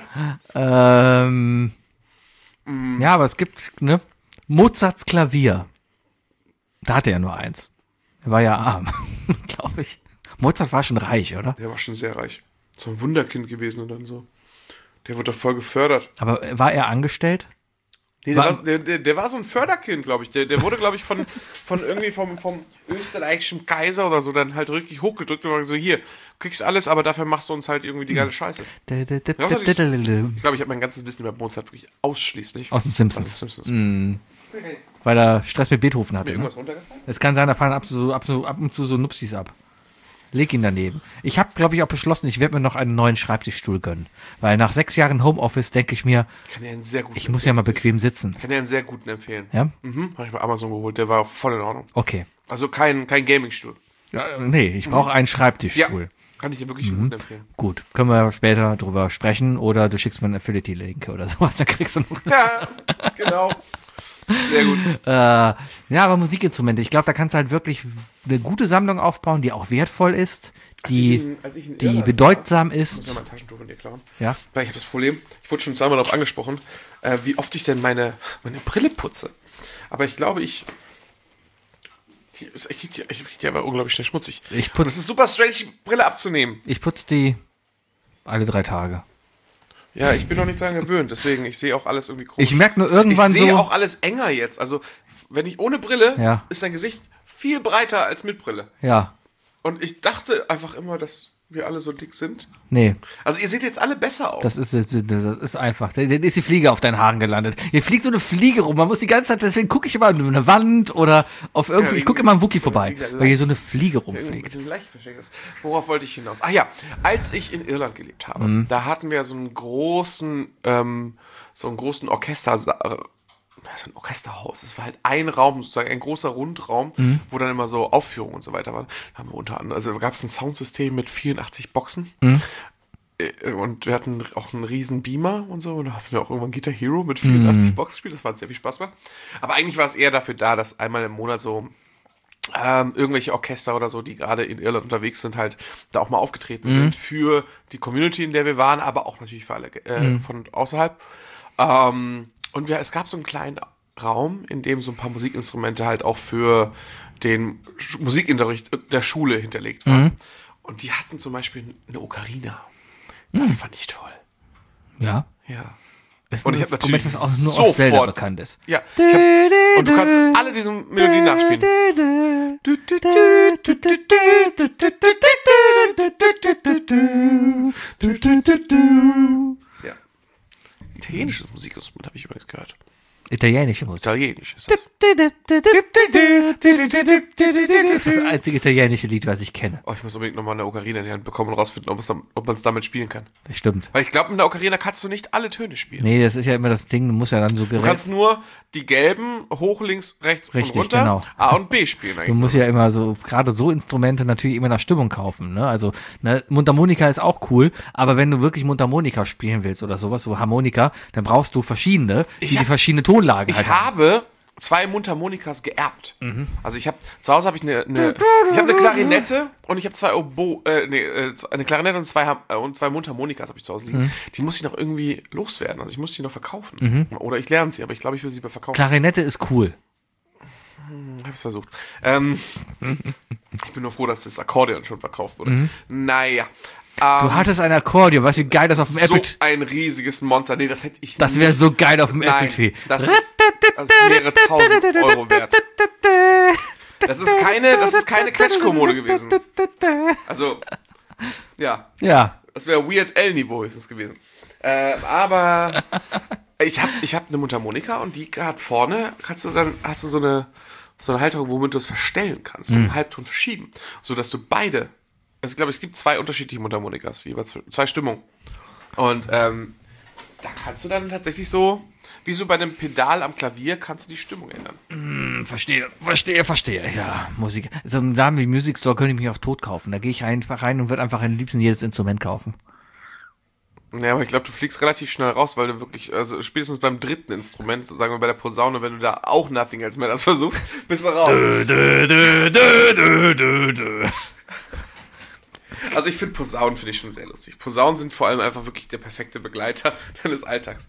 ähm, Ja, aber es gibt, ne? Mozarts Klavier. Da hatte er nur eins. Er war ja arm, glaube ich. Mozart war schon reich, oder? Der war schon sehr reich. So ein Wunderkind gewesen und dann so. Der wurde doch voll gefördert. Aber war er angestellt? Nee, der War- war, der, der, der war so ein Förderkind, glaube ich. Der, der wurde, glaube ich, von, von irgendwie vom, vom österreichischen Kaiser oder so dann halt richtig hochgedrückt und war so, hier, kriegst alles, aber dafür machst du uns halt irgendwie die geile Scheiße. Ich glaube, ich habe mein ganzes Wissen über Mozart wirklich ausschließlich Aus den Simpsons. aus den Simpsons. Weil er Stress mit Beethoven hatte. Mir Ne? irgendwas runtergefallen? Es kann sein, da fallen ab, so, ab, so, ab und zu so Nupsis ab. Leg ihn daneben. Ich habe, glaube ich, auch beschlossen, ich werde mir noch einen neuen Schreibtischstuhl gönnen. Weil nach sechs Jahren Homeoffice denke ich mir, Ich kann dir einen sehr guten ich muss ja mal bequem sitzen. Ich kann dir einen sehr guten empfehlen. Ja? Mhm, habe ich bei Amazon geholt, der war voll in Ordnung. Okay. Also kein, kein Gaming-Stuhl. Ja, nee, ich brauche einen Schreibtischstuhl. Kann ich dir wirklich einen guten empfehlen. Gut, können wir später drüber sprechen oder du schickst mir einen Affiliate-Link oder sowas, dann kriegst du noch. Ja, genau. Sehr gut. Äh, ja, aber Musikinstrumente, ich glaube, da kannst du halt wirklich eine gute Sammlung aufbauen, die auch wertvoll ist, Als ich die, in- als ich in die Irland bedeutsam Ich muss ja ist. mein Taschentuch von dir klauen. Ja. Weil ich habe das Problem, ich wurde schon zweimal darauf angesprochen, äh, wie oft ich denn meine, meine Brille putze. Aber ich glaube, ich. Die, ist- ich krieg die, ich krieg die aber unglaublich schnell schmutzig. Ich Und putz- es ist super strange, die Brille abzunehmen. Ich putze die alle drei Tage. Ja, ich bin noch nicht daran gewöhnt, deswegen, ich sehe auch alles irgendwie komisch. Ich merke nur irgendwann Ich sehe so. auch alles enger jetzt. Also, wenn ich ohne Brille, Ja. ist dein Gesicht viel breiter als mit Brille. Ja, Und ich dachte einfach immer, dass wir alle so dick sind. nee, Also, ihr seht jetzt alle besser aus. das ist, das ist einfach. Da ist die Fliege auf deinen Haaren gelandet. Hier fliegt so eine Fliege rum. Man muss die ganze Zeit, deswegen gucke ich immer an eine Wand oder auf irgendwie. Ja, Ich gucke immer am Wookie so vorbei, liegt da weil hier so eine Fliege Irgendwie mit rumfliegt. dem Gleichen versteckt ist. Worauf wollte ich hinaus? Ach ja, als ich in Irland gelebt habe, Mhm. da hatten wir so einen großen, ähm, so einen großen Orchester, so ein Orchesterhaus. Es war halt ein Raum, sozusagen ein großer Rundraum, Mhm. wo dann immer so Aufführungen und so weiter waren. Da haben wir unter anderem, also gab es ein Soundsystem mit vierundachtzig Boxen. Mhm. Äh, Und wir hatten auch einen riesen Beamer und so. Und da haben wir auch irgendwann Guitar Hero mit vierundachtzig Boxen gespielt. Das hat sehr viel Spaß gemacht. Aber eigentlich war es eher dafür da, dass einmal im Monat so ähm, irgendwelche Orchester oder so, die gerade in Irland unterwegs sind, halt da auch mal aufgetreten sind für die Community, in der wir waren, aber auch natürlich für alle äh, von außerhalb. Ähm, und wir, es gab so einen kleinen Raum, in dem so ein paar Musikinstrumente halt auch für den Sch- Musikunterricht der Schule hinterlegt waren. Und die hatten zum Beispiel eine Ocarina. Das fand ich toll. Ja. Ja. Das ist Und ein ich hab Instrument, natürlich was auch nur aus Zelda sofort- bekannt ist. Ja. Ich hab, und du kannst alle diese Melodien nachspielen. Ja. Italienisches Musikinstrument habe ich übrigens gehört. Italienische Musik. Italienisch ist das. Das ist das einzige italienische Lied, was ich kenne. Oh, ich muss unbedingt nochmal eine Ocarina in die Hand bekommen und rausfinden, ob, es dann, ob man es damit spielen kann. Das stimmt. Weil ich glaube, mit der Ocarina kannst du nicht alle Töne spielen. Nee, das ist ja immer das Ding, du musst ja dann so Du gerecht. kannst nur die gelben hoch, links, rechts Richtig, und runter genau. A und B spielen eigentlich. Du musst ja immer so, gerade so Instrumente natürlich immer nach Stimmung kaufen, ne? Also, ne, Mundharmonika ist auch cool, aber wenn du wirklich Mundharmonika spielen willst oder sowas, so Harmonika, dann brauchst du verschiedene, die Ich die hab- verschiedene Tonlagen Ich halt haben. habe zwei Mundharmonikas geerbt. Mhm. Also ich habe zu Hause habe ich eine, eine ich habe eine Klarinette und ich habe zwei Obo äh, nee, äh, eine Klarinette und zwei Ham- äh, und zwei Mundharmonikas habe ich zu Hause liegen. Mhm. Die muss ich noch irgendwie loswerden. Also ich muss die noch verkaufen. Oder ich lerne sie, aber ich glaube, ich will sie verkaufen. Klarinette ist cool. Ich habe es versucht. Ähm, ich bin nur froh, dass das Akkordeon schon verkauft wurde. Naja. Mhm. Du hattest ein Akkordeon, weißt du, wie geil das auf dem so Apple ein riesiges Monster. Nee, das hätte ich Das nie- wäre so geil auf dem Nein, Apple Tree. das ist, das ist mehrere tausend Euro wert. Das ist keine, das ist keine Quetschkommode gewesen. Also, Ja. Ja. Das wäre Weird L-Niveau höchstens gewesen. Äh, aber ich habe ich hab eine Mundharmonika und die hat vorne, kannst du dann, hast du so eine, so eine Halterung, womit du es verstellen kannst, um einen Halbton verschieben, sodass du beide, also ich glaube, es gibt zwei unterschiedliche Mundharmonikas, jeweils zwei Stimmungen. Und ähm, da kannst du dann tatsächlich so, wie so bei einem Pedal am Klavier, kannst du die Stimmung ändern. Hm, verstehe, verstehe, verstehe. Ja, Musik. So im Namen wie Music Store könnte ich mich auch tot kaufen. Da gehe ich einfach rein und würde einfach am liebsten jedes Instrument kaufen. Ja, aber ich glaube, du fliegst relativ schnell raus, weil du wirklich, also spätestens beim dritten Instrument, sagen wir bei der Posaune, wenn du da auch Nothing Else Matters versuchst, bist du raus. Dö, dö, dö, dö, dö, dö, dö. Also ich finde Posaunen finde ich schon sehr lustig. Posaunen sind vor allem einfach wirklich der perfekte Begleiter deines Alltags.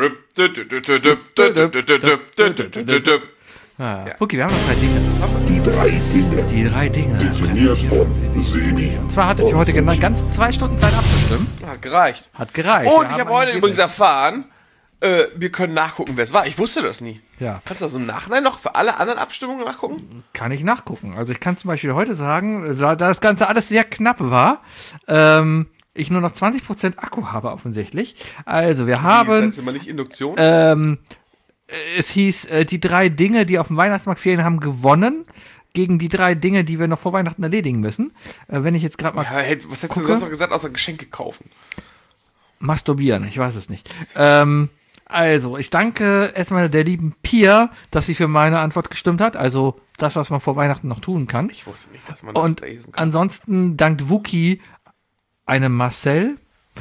Ah, ja. Okay, wir haben noch drei Dinge. Die drei Dinge. Die drei Dinge. Definiert von Sebi. Und zwar hattet ihr heute genau ganz zwei Stunden Zeit abzustimmen. Hat gereicht. Hat gereicht. Und Wir ich haben habe ein heute übrigens Ergebnis. erfahren, äh, wir können nachgucken, wer es war. Ich wusste das nie. Ja. Kannst du das im Nachhinein noch für alle anderen Abstimmungen nachgucken? Kann ich nachgucken. Also ich kann zum Beispiel heute sagen, da, da das Ganze alles sehr knapp war, ähm, ich nur noch zwanzig Prozent Akku habe offensichtlich. Also wir haben, Jetzt immer nicht Induktion. ähm, es hieß, äh, die drei Dinge, die auf dem Weihnachtsmarkt fehlen, haben gewonnen gegen die drei Dinge, die wir noch vor Weihnachten erledigen müssen. Äh, wenn ich jetzt gerade mal ja, hey, was hättest du gucke. sonst noch gesagt, außer Geschenke kaufen? masturbieren, ich weiß es nicht. Ähm, also, ich danke erstmal der lieben Pia, dass sie für meine Antwort gestimmt hat. Also das, was man vor Weihnachten noch tun kann. Ich wusste nicht, dass man das Und lesen kann. ansonsten dankt Wookie einem Marcel.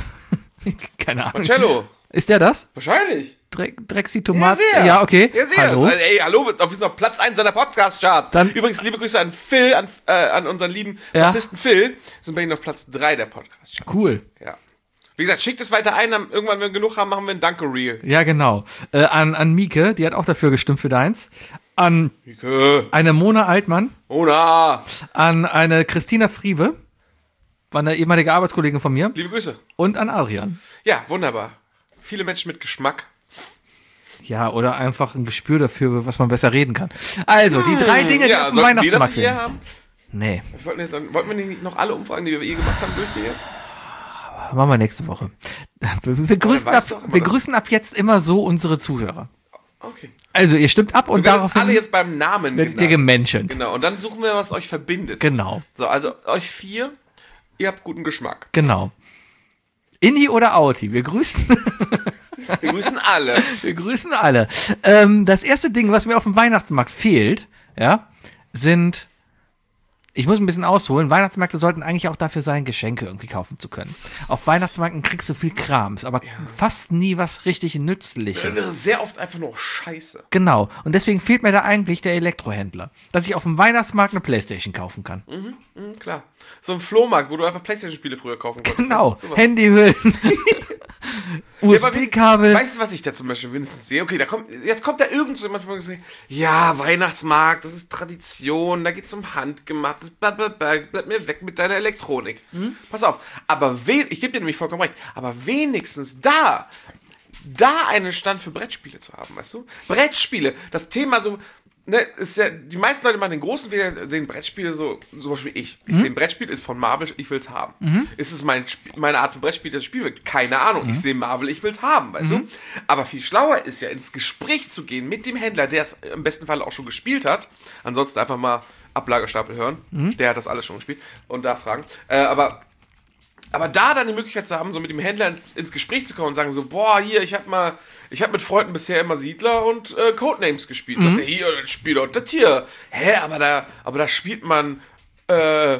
Keine Ahnung. Marcello, Ist der das? wahrscheinlich. Dreck, Drexi Tomat. wer? Ja, okay. Ja, sehr. Hallo. Also, ey, hallo, wir sind auf Platz eins seiner Podcast-Charts. Dann- Übrigens, liebe Grüße an Phil, an, äh, an unseren lieben Ja. Bassisten Phil. Wir sind bei Ihnen auf Platz drei der Podcast-Charts. Cool. Ja. Wie gesagt, schickt es weiter ein, dann irgendwann, wenn wir genug haben, machen wir ein Danke-Reel. Ja, genau. Äh, an, an Mieke, die hat auch dafür gestimmt für deins. An Mieke. eine Mona Altmann. Mona. An eine Christina Friebe. War eine ehemalige Arbeitskollegin von mir. Liebe Grüße. Und an Adrian. Ja, wunderbar. Viele Menschen mit Geschmack. Ja, oder einfach ein Gespür dafür, was man besser reden kann. Also, die drei Dinge, die ja, auf dem sollten wir das Weihnachtsmarkt hier fehlen. haben? Nee, Wir wollten, jetzt, wollten wir nicht noch alle Umfragen, die wir eh gemacht haben, durchgehen jetzt? machen wir nächste Woche. Wir, wir, grüßen, ab, weißt doch, aber wir das- grüßen ab jetzt immer so unsere Zuhörer. Okay. Also, ihr stimmt ab und Wir werden darauf alle jetzt beim Namen werdet ihr genannt. gemenschent. Genau, und dann suchen wir, was euch verbindet. Genau, So, also euch vier, ihr habt guten Geschmack. genau. Inni oder Auti, wir grüßen, Wir grüßen alle. wir grüßen alle. Ähm, das erste Ding, was mir auf dem Weihnachtsmarkt fehlt, ja, sind, ich muss ein bisschen ausholen, Weihnachtsmärkte sollten eigentlich auch dafür sein, Geschenke irgendwie kaufen zu können. Auf Weihnachtsmärkten kriegst du viel Krams, aber fast nie was richtig Das Nützliches. ist sehr oft einfach nur Scheiße. Genau. Und deswegen fehlt mir da eigentlich der Elektrohändler. Dass ich auf dem Weihnachtsmarkt eine Playstation kaufen kann. Mhm, klar. So ein Flohmarkt, wo du einfach Playstation-Spiele früher kaufen konntest. Genau. Sowas. Handyhüllen. U S Ja, aber B-Kabel. Weißt du, was ich da zum Beispiel wenigstens sehe? Okay, da kommt, jetzt kommt da irgend so jemand, wo ich sage, ja, Weihnachtsmarkt, das ist Tradition, da geht's um Handgemachtes, blablabla, bleib mir weg mit deiner Elektronik. Mhm. Pass auf, aber we- ich gebe dir nämlich vollkommen recht, aber wenigstens da, da einen Stand für Brettspiele zu haben, weißt du? Brettspiele, das Thema so, ne, ist ja, die meisten Leute machen den großen Fehler, sehen Brettspiele so, so was wie ich. Ich sehe ein Brettspiel, ist von Marvel, ich will's haben. Ist es mein, Sp- meine Art von Brettspiel, das Spiel wird? Keine Ahnung. Ich sehe Marvel, ich will's haben, weißt du? Aber viel schlauer ist ja, ins Gespräch zu gehen mit dem Händler, der es im besten Fall auch schon gespielt hat. Ansonsten einfach mal Ablagestapel hören. Der hat das alles schon gespielt. Und da fragen. Äh, aber Aber da dann die Möglichkeit zu haben, so mit dem Händler ins, ins Gespräch zu kommen und sagen so, boah, hier, ich hab mal, ich hab mit Freunden bisher immer Siedler und äh, Codenames gespielt. Mhm. Sagt der, hier, das Spiel und das hier. Hä, aber da, aber da spielt man, äh, äh,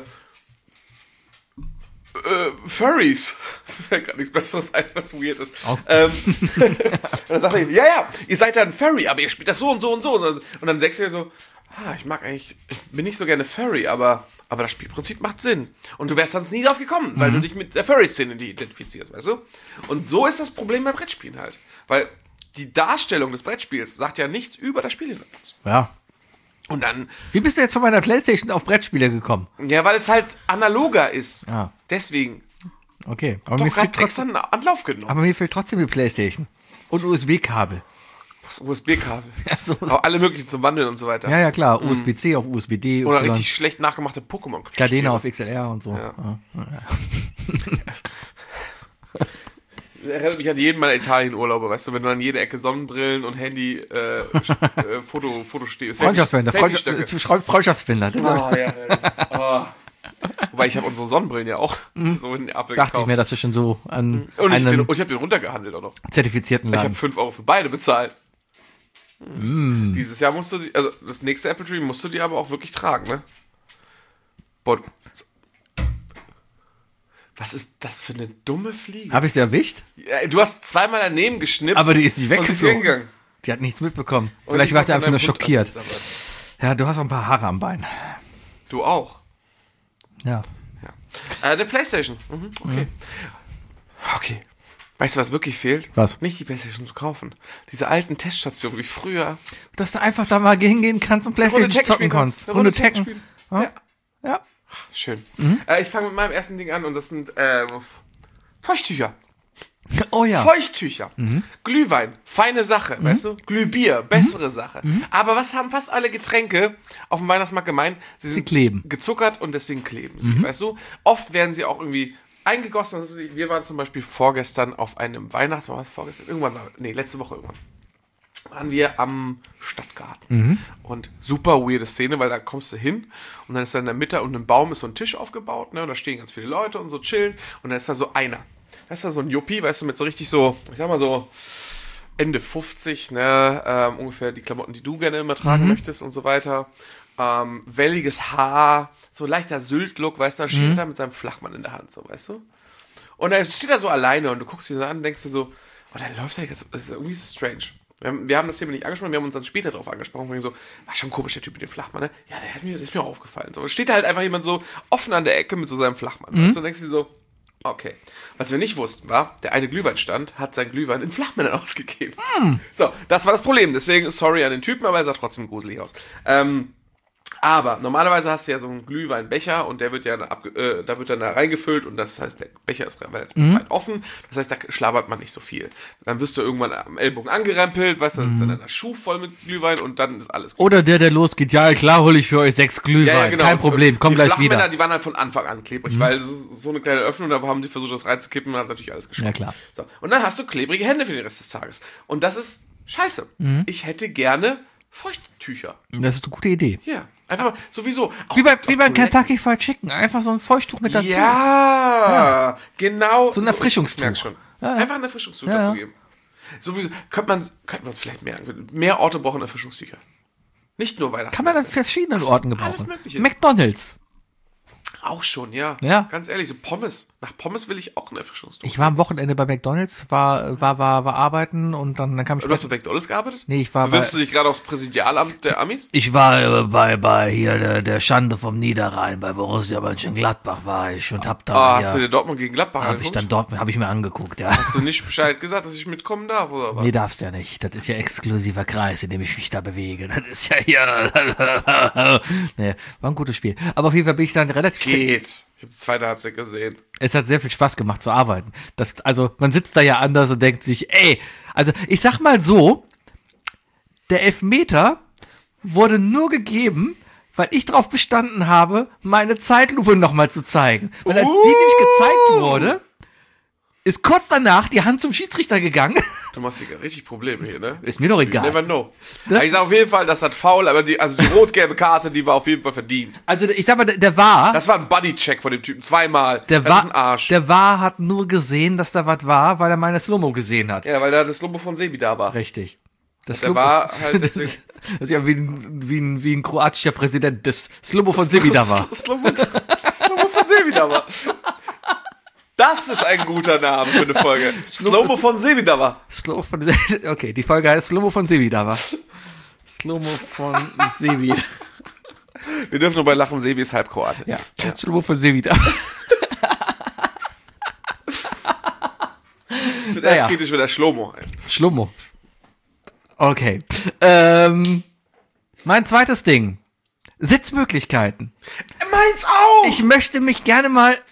Furries. Mir fällt gerade nichts Besseres ein, was weird ist. Oh. Ähm, und dann sagt er, ja, ja, ihr seid ja ein Furry, aber ihr spielt das so und so und so. Und dann denkst du dir so, ah, ich mag eigentlich, ich bin nicht so gerne Furry, aber, aber das Spielprinzip macht Sinn. Und du wärst sonst nie drauf gekommen, weil du dich mit der Furry-Szene identifizierst, weißt du? Und so ist das Problem bei Brettspielen halt. Weil die Darstellung des Brettspiels sagt ja nichts über das Spiel hinaus. Ja. Und dann, Wie bist du jetzt von meiner Playstation auf Brettspiele gekommen? ja, weil es halt analoger ist. Ah. Deswegen. Okay. Aber, Doch mir gerade fehlt, extra trotzdem, einen Anlauf genommen. aber mir fehlt trotzdem die Playstation. Und U S B-Kabel. das U S B-Kabel. Ja, so. Auch alle möglichen zum Wandeln und so weiter. Ja, ja, klar. U S B C auf U S B D. Oder Y. richtig schlecht nachgemachte Pokémon. Gardena auf X L R und so. Ja. Ja. Erinnert mich an jeden meiner Italien-Urlaube, weißt du, wenn du an jede Ecke Sonnenbrillen und Handy, äh, äh, Foto, Foto stehst. Freundschaftsfinder. Selfie-Stöcke. Freundschaftsfinder. Oh, ja, ja. Oh. Wobei, ich habe unsere Sonnenbrillen ja auch so in Apple Dachte gekauft. ich mir, dass du schon so an Und ich habe den, einem und ich hab den runtergehandelt auch noch. zertifizierten Ich habe Laden. fünf Euro für beide bezahlt. Mm. Dieses Jahr musst du, die, also das nächste Apple Tree musst du dir aber auch wirklich tragen, ne? Boah, was ist das für eine dumme Fliege? Habe ich sie erwischt? Ja, du hast zweimal daneben geschnipst. Aber die ist nicht und ist weggeflogen. weggegangen. Die hat nichts mitbekommen. Und Vielleicht die war sie von einfach nur deinem Hund schockiert. angesammelt. Ja, du hast auch ein paar Haare am Bein. Du auch. Ja. Ja. Äh, eine Playstation. Mhm, okay. Okay. Weißt du, was wirklich fehlt? Was? Nicht die Playstation zu kaufen. Diese alten Teststationen wie früher. Dass du einfach da mal hingehen kannst und Playstation Runde Tech zocken spielen kannst. Runde Runde Tech Tekken. spielen. Ja. Ja. Ja. Schön. Mhm. Äh, ich fange mit meinem ersten Ding an und das sind äh, Feuchttücher. Oh ja. Feuchttücher. Glühwein, feine Sache, Mhm. weißt du? Glühbier, bessere Sache. Aber was haben fast alle Getränke auf dem Weihnachtsmarkt gemein? Sie sind kleben. gezuckert und deswegen kleben sie, weißt du? Oft werden sie auch irgendwie eingegossen. Also wir waren zum Beispiel vorgestern auf einem Weihnachtsmarkt, was vorgestern? Irgendwann war, nee, letzte Woche irgendwann. Waren wir am Stadtgarten. Und super weirde Szene, weil da kommst du hin und dann ist da in der Mitte und im Baum ist so ein Tisch aufgebaut, ne? Und da stehen ganz viele Leute und so chillen und dann ist da so einer. Da ist da so ein Juppie, weißt du, mit so richtig so, ich sag mal so Ende fünfzig, ne, ähm, ungefähr die Klamotten, die du gerne immer tragen möchtest und so weiter. Ähm, welliges Haar, so leichter Sylt-Look, weißt du, dann steht er da mit seinem Flachmann in der Hand, so, weißt du? Und er steht da so alleine und du guckst ihn so an und denkst dir so, oh, der läuft ja jetzt, das ist irgendwie so strange. Wir haben, wir haben das Thema nicht angesprochen, wir haben uns dann später drauf angesprochen, und so, war schon komisch, der Typ mit dem Flachmann, ne? Ja, der hat mir, das ist mir auch aufgefallen. So, steht da halt einfach jemand so offen an der Ecke mit so seinem Flachmann, weißt du, und denkst dir so, okay. Was wir nicht wussten war, der eine Glühweinstand hat sein Glühwein in Flachmännern ausgegeben. Mm. So, das war das Problem. Deswegen sorry an den Typen, aber er sah trotzdem gruselig aus. Ähm, aber normalerweise hast du ja so einen Glühweinbecher und der wird ja ab, äh, da wird dann da reingefüllt und das heißt, der Becher ist relativ mm. weit offen. Das heißt, da schlabbert man nicht so viel. Dann wirst du irgendwann am Ellbogen angerempelt, weißt du, dann ist dann der Schuh voll mit Glühwein und dann ist alles gut. Oder der, der losgeht, ja klar, hole ich für euch sechs Glühwein. Ja, ja, genau. Kein Und- Problem, und komm die gleich Flachmänner, wieder. Die waren halt von Anfang an klebrig, weil es ist so eine kleine Öffnung, da haben die versucht, das reinzukippen und hat natürlich alles geschafft. Ja, klar. So. Und dann hast du klebrige Hände für den Rest des Tages. Und das ist scheiße. Mhm. Ich hätte gerne Feuchttücher. Das ist eine gute Idee. Ja, einfach mal sowieso. Auch, Wie bei, wie auch bei Toiletten. Kentucky Fried Chicken. Einfach so ein Feuchttuch mit dazu. Ja, genau. So ein Erfrischungstuch. Ich merk schon. Ja. Einfach ein Erfrischungstuch Ja, ja. dazu geben. Sowieso, könnte man könnte man es vielleicht merken. Mehr Orte brauchen Erfrischungstücher. Nicht nur Weihnachten. Kann man an verschiedenen Orten gebrauchen. Alles Mögliche. McDonald's. Auch schon, ja. Ja. Ganz ehrlich, so Pommes. Nach Pommes will ich auch ein Erfrischungstuch. Ich war am Wochenende bei McDonald's, war, war, war, war arbeiten und dann, dann kam ich Du hast bei McDonald's gearbeitet? Nee, ich war bei, Bewirbst du dich gerade aufs Präsidialamt der Amis? ich war äh, bei, bei hier der, der Schande vom Niederrhein, bei Borussia Mönchengladbach war ich und hab da Ah, hast du hier, dir Dortmund gegen Gladbach hab ich angeguckt? dann dort, hab ich mir angeguckt, ja. Hast du nicht Bescheid gesagt, dass ich mitkommen darf, oder was? Nee, darfst ja nicht. Das ist ja exklusiver Kreis, in dem ich mich da bewege. Das ist ja hier. Nee, war ein gutes Spiel. Aber auf jeden Fall bin ich dann relativ spät. Geht. Ich habe die zweite Halbzeit gesehen. Es hat sehr viel Spaß gemacht zu arbeiten. Das, also, man sitzt da ja anders und denkt sich, ey, also ich sag mal so, der Elfmeter wurde nur gegeben, weil ich darauf bestanden habe, meine Zeitlupe nochmal zu zeigen. Weil als die nicht gezeigt wurde, ist kurz danach die Hand zum Schiedsrichter gegangen. Du machst hier richtig Probleme hier, ne? Ist mir doch You never egal. know. Ne? Also ich sag auf jeden Fall, das hat faul, aber die, also die rot-gelbe Karte, die war auf jeden Fall verdient. Also ich sag mal, der, der war, Das war ein Buddy-Check von dem Typen, zweimal. der das war, ist ein Arsch. der war hat nur gesehen, dass da was war, weil er meine Slow-Mo gesehen hat. ja, weil da das Lobo von Sebi da war. Richtig. Das Der Slow- war das, halt das, deswegen- ist, das ist ja wie ein, wie ein, wie ein kroatischer Präsident, das Slobo von Sebi da war. Das Lobo, das Lobo von Sebi da war. Das ist ein guter Name für eine Folge. Slow-Mo von Sebi da war. Slow von Se- Okay, die Folge heißt Slow-Mo von Sebi da war. Slow-Mo von Sebi. Wir dürfen nur bei lachen, Sebi ist halb Kroate. Ja, Slow-Mo von Sebi da. Zuerst Naja. kritisch, wenn der Schlomo heißt. Schlummo. Okay. Ähm, mein zweites Ding. Sitzmöglichkeiten. Meins auch! Ich möchte mich gerne mal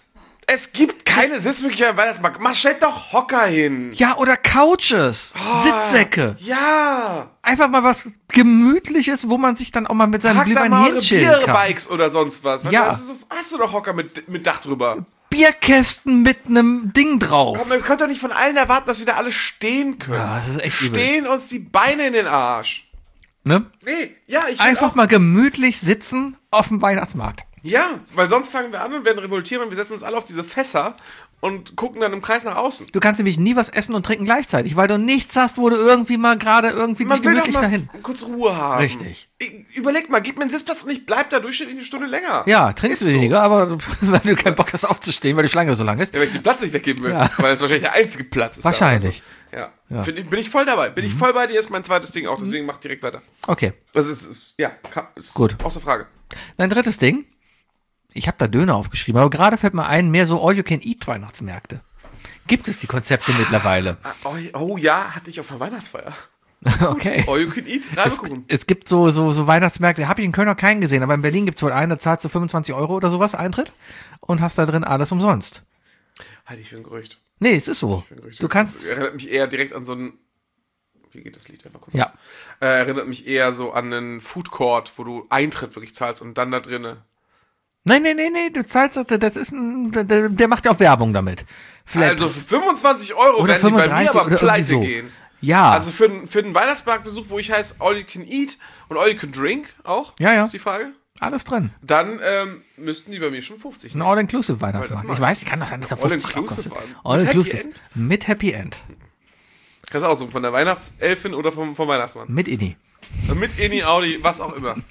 Es gibt keine Sitzmöglichkeit, weil das mag. Man stellt doch Hocker hin. Ja, oder Couches, Ah, Sitzsäcke. Ja. Einfach mal was Gemütliches, wo man sich dann auch mal mit seinem Pack da Glühwein mal eure hinchillen kann. Bierbikes oder sonst was. Weißt Ja. du, hast, du so, hast du doch Hocker mit, mit Dach drüber. Bierkästen mit einem Ding drauf. Komm, das könnt doch nicht von allen erwarten, dass wir da alle stehen können. Ja, das ist echt übel. Stehen uns die Beine in den Arsch. Ne? Nee, ja, ich will Einfach auch. mal gemütlich sitzen auf dem Weihnachtsmarkt. Ja, weil sonst fangen wir an und werden revoltieren und wir setzen uns alle auf diese Fässer und gucken dann im Kreis nach außen. Du kannst nämlich nie was essen und trinken gleichzeitig, weil du nichts hast, wo du irgendwie mal gerade irgendwie Man dich will doch gemütlich mal dahin. kurz Ruhe haben. Richtig. I- Überleg mal, gib mir einen Sitzplatz und ich bleib da durchschnittlich eine Stunde länger. Ja, trinkst Ist du so. weniger, aber weil du keinen Bock hast aufzustehen, weil die Schlange so lang ist. Ja, weil ich den Platz nicht weggeben will, Ja. weil es wahrscheinlich der einzige Platz ist. Wahrscheinlich. Da oder so. Ja. Ja. Mhm. Find ich, bin ich voll dabei. Bin ich voll bei dir, ist mein zweites Ding auch, deswegen mach direkt weiter. Okay, Das ist, ist ja, kann, ist Gut. außer Frage. dein drittes Ding. Ich habe da Döner aufgeschrieben, aber gerade fällt mir ein, mehr so All-You-Can-Eat-Weihnachtsmärkte. Gibt es die Konzepte mittlerweile? Ah, Oh, oh ja, hatte ich auf der Weihnachtsfeier. Okay. All you can eat, Es, Reibekuchen. es gibt so, so, so Weihnachtsmärkte, habe ich in Köln noch keinen gesehen, aber in Berlin gibt es wohl einen, da zahlst du fünfundzwanzig Euro oder sowas Eintritt und hast da drin alles umsonst. Halte ich für ein Gerücht. Nee, es ist so. Für ein Gerücht. Du Das kannst, erinnert mich eher direkt an so ein. Wie geht das Lied einfach kurz? Ja. aus? Äh, erinnert mich eher so an einen Food Court, wo du Eintritt wirklich zahlst und dann da drinnen. nein, nein, nein, nein, du zahlst, das das ist ein, der, der macht ja auch Werbung damit. Vielleicht, Also für fünfundzwanzig Euro Oder werden die bei mir fünfunddreißig aber oder pleite irgendwie so. gehen. ja, Also für, den- für den Weihnachtsmarktbesuch, wo ich heiße All You Can Eat und All You Can Drink auch, Ja, ja. ist die Frage, alles drin. dann ähm, müssten die bei mir schon fünfzig Ein nehmen. All-Inclusive Weil Weihnachtsmarkt. das Ich mag weiß, ich kann das sein, dass der All fünfzig auch inclusive kostet. an. All Mit Inclusive. Happy End? Mit Happy End. Kannst du aussuchen, von der Weihnachtselfin oder vom, vom Weihnachtsmann. Mit Inni. Mit Eni, Audi, was auch immer.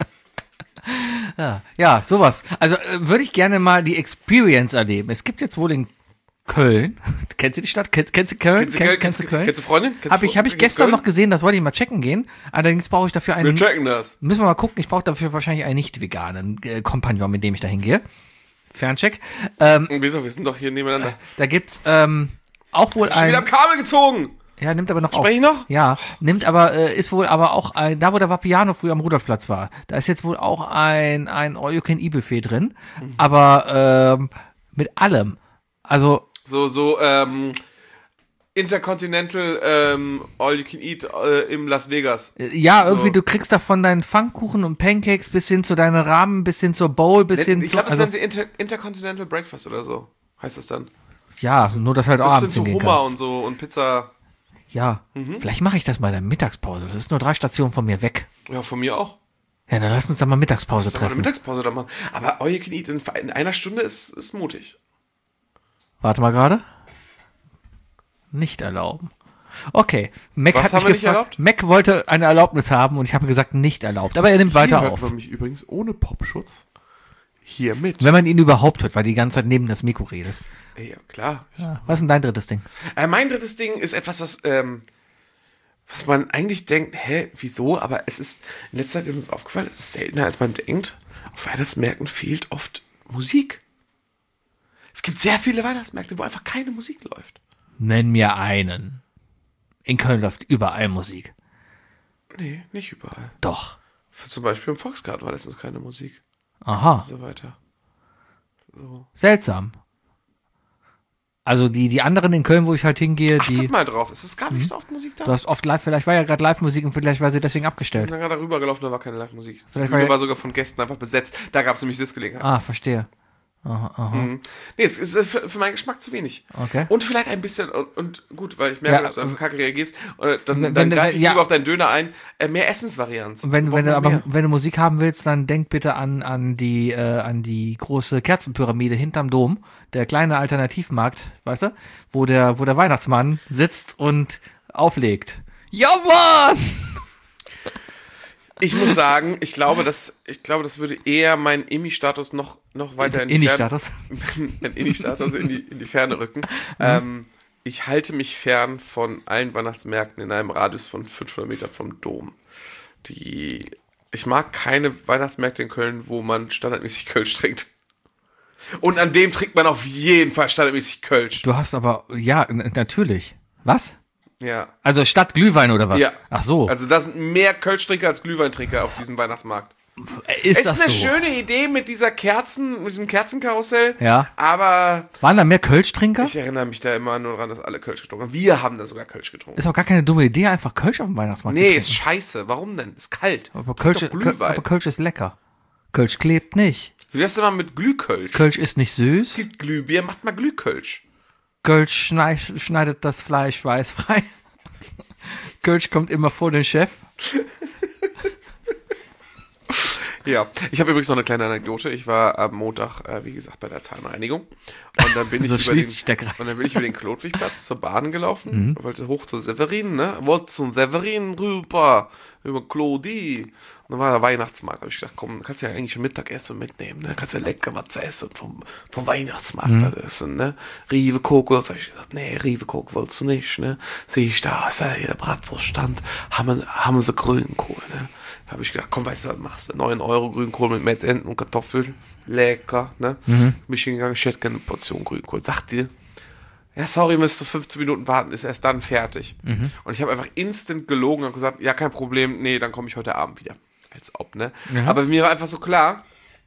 Ja, ja, sowas. Also äh, würde ich gerne mal die Experience erleben. Es gibt jetzt wohl in Köln. Kennst du die Stadt? Kennst, kennst du Köln? Kennst du, Kenn- Köln? kennst du Köln? Kennst du Freundin? Kennst Habe du ich, hab ich kennst gestern Köln? noch gesehen, das wollte ich mal checken gehen. Allerdings brauche ich dafür Wir einen. checken das. Müssen wir mal gucken, ich brauche dafür wahrscheinlich einen nicht veganen äh, Kompagnon, mit dem ich da hingehe. Ferncheck. Ähm, Und wieso, wir sind doch hier nebeneinander. da gibt's ähm, auch wohl Schon wieder am ein. Kabel gezogen. Ja, nimmt aber noch auf. Spreche ich noch? Ja, nimmt aber, äh, ist wohl aber auch, ein, da wo der Vapiano früher am Rudolfplatz war, da ist jetzt wohl auch ein, ein All-You-Can-Eat-Buffet drin, Mhm. aber ähm, mit allem. Also, So, so, ähm, Intercontinental ähm, All You Can Eat äh, im Las Vegas. äh, ja, So. irgendwie, du kriegst da von deinen Pfannkuchen und Pancakes bis hin zu deinen Rahmen, bis hin zur Bowl, bis hin Ich zu, glaube, das also, nennen sie Inter Intercontinental Breakfast oder so. Heißt das dann? ja, nur dass halt auch Bis hin abends zu hingehen Hummer kannst. und so und Pizza. Ja, Mhm. vielleicht mache ich das mal in der Mittagspause, das ist nur drei Stationen von mir weg. Ja, von mir auch. Ja, dann lass uns da mal Mittagspause Lass doch mal eine treffen. Mittagspause da machen. Aber All You Can Eat in, in einer Stunde ist, ist mutig. Warte mal gerade. Nicht erlauben. Okay, Mac Was hat haben mich wir nicht gefragt. erlaubt? Mac wollte eine Erlaubnis haben und ich habe gesagt, nicht erlaubt. Aber er nimmt weiter Hier auf. hört man mich übrigens ohne Popschutz hier mit. Wenn man ihn überhaupt hört, weil die ganze Zeit neben das Mikro redest. Ja, klar. Ja, was ist denn dein drittes Ding? Äh, mein drittes Ding ist etwas, was, ähm, was man eigentlich denkt, hä, wieso? Aber es ist, in letzter Zeit ist uns aufgefallen, es ist seltener, als man denkt. Auf Weihnachtsmärkten fehlt oft Musik. Es gibt sehr viele Weihnachtsmärkte, wo einfach keine Musik läuft. Nenn mir einen. In Köln läuft überall Musik. Nee, nicht überall. Doch. Für zum Beispiel im Volksgarten war letztens keine Musik. Aha. Und so weiter. So. Seltsam. Also die, die anderen in Köln, wo ich halt hingehe, Achtet die. mal drauf, es ist gar nicht so oft Musik da. Du hast oft live, vielleicht war ja gerade Live-Musik und vielleicht war sie deswegen Wir abgestellt. sind gerade rübergelaufen, da war keine Live-Musik. Die Vielleicht war Bühne ja- war sogar von Gästen einfach besetzt. Da gab es nämlich Sitzgelegenheit. Ah, verstehe. Aha, aha. Mhm. Nee, es ist für, für meinen Geschmack zu wenig. Okay. Und vielleicht ein bisschen, und, und gut, weil ich merke, Ja, dass du einfach kacke reagierst, äh, dann, wenn- dann wenn- greife ich ja. lieber auf deinen Döner ein. Äh, mehr Essensvarianz. Und wenn, Wir wenn du brauchen aber mehr. wenn du Musik haben willst, dann denk bitte an, an die äh, an die große Kerzenpyramide hinterm Dom, der kleine Alternativmarkt, weißt du, wo der wo der Weihnachtsmann sitzt und auflegt. Ja, Mann! Ich muss sagen, ich glaube, das, ich glaube, das würde eher meinen Emmy-Status noch, noch weiter in die Ferne, Inni-Status. Ein Emmy-Status in die, in die Ferne rücken. Ähm, ich halte mich fern von allen Weihnachtsmärkten in einem Radius von fünfhundert Metern vom Dom. Die, ich mag keine Weihnachtsmärkte in Köln, wo man standardmäßig Kölsch trinkt. Und an dem trinkt man auf jeden Fall standardmäßig Kölsch. Du hast aber ja n- natürlich. Was? Ja. Also statt Glühwein oder was? Ja. Ach so. Also da sind mehr Kölschtrinker als Glühweintrinker auf diesem Weihnachtsmarkt. ist, ist das eine so? schöne Idee mit dieser Kerzen, mit diesem Kerzenkarussell. Ja. Aber Waren da mehr Kölsch-Trinker? ich erinnere mich da immer nur daran, dass alle Kölsch getrunken haben. Wir haben da sogar Kölsch getrunken. Ist auch gar keine dumme Idee, einfach Kölsch auf dem Weihnachtsmarkt Nee, zu ist trinken. scheiße. Warum denn? Ist kalt. Aber Trink Kölsch, doch Köl- Glühwein. aber Kölsch ist lecker. Kölsch klebt nicht. Wie wär's denn mal mit Glühkölsch? Kölsch ist nicht süß. Gibt Glühbier, macht mal Glühkölsch. Kölsch schneid, schneidet das Fleisch weißfrei. Kölsch kommt immer vor den Chef. Ja, ich habe übrigens noch eine kleine Anekdote. Ich war am Montag, äh, wie gesagt, bei der Zahnreinigung. Und dann bin, So ich, über schließt den, sich der Kreis. und dann bin ich über den Klotwigplatz zur Bahn gelaufen. Wollte hoch zu Severin, ne? Wollte zum Severin rüber, über Klodi. Und dann war der Weihnachtsmarkt. Da habe ich gedacht, komm, kannst du ja eigentlich schon Mittagessen mitnehmen, ne? Kannst ja lecker was essen vom, vom Weihnachtsmarkt Mhm. essen, ne? Rive Kokos. Da habe ich gesagt, nee, Rive Kokos wolltest du nicht, ne? Sehe ich da, ist ja hier der Bratwurststand. Haben, haben sie Grünkohl, ne? Da habe ich gedacht, komm, weißt du, was machst du? neun Euro Grünkohl mit Mettenten und Kartoffeln. Lecker, ne? Mhm. Bin ich hingegangen, ich hätte gerne eine Portion Grünkohl. Sagt die, ja, sorry, müsst du fünfzehn Minuten warten, ist erst dann fertig. Mhm. Und ich habe einfach instant gelogen und gesagt, ja, kein Problem, nee, dann komme ich heute Abend wieder. Als ob, ne? Ja. Aber mir war einfach so klar,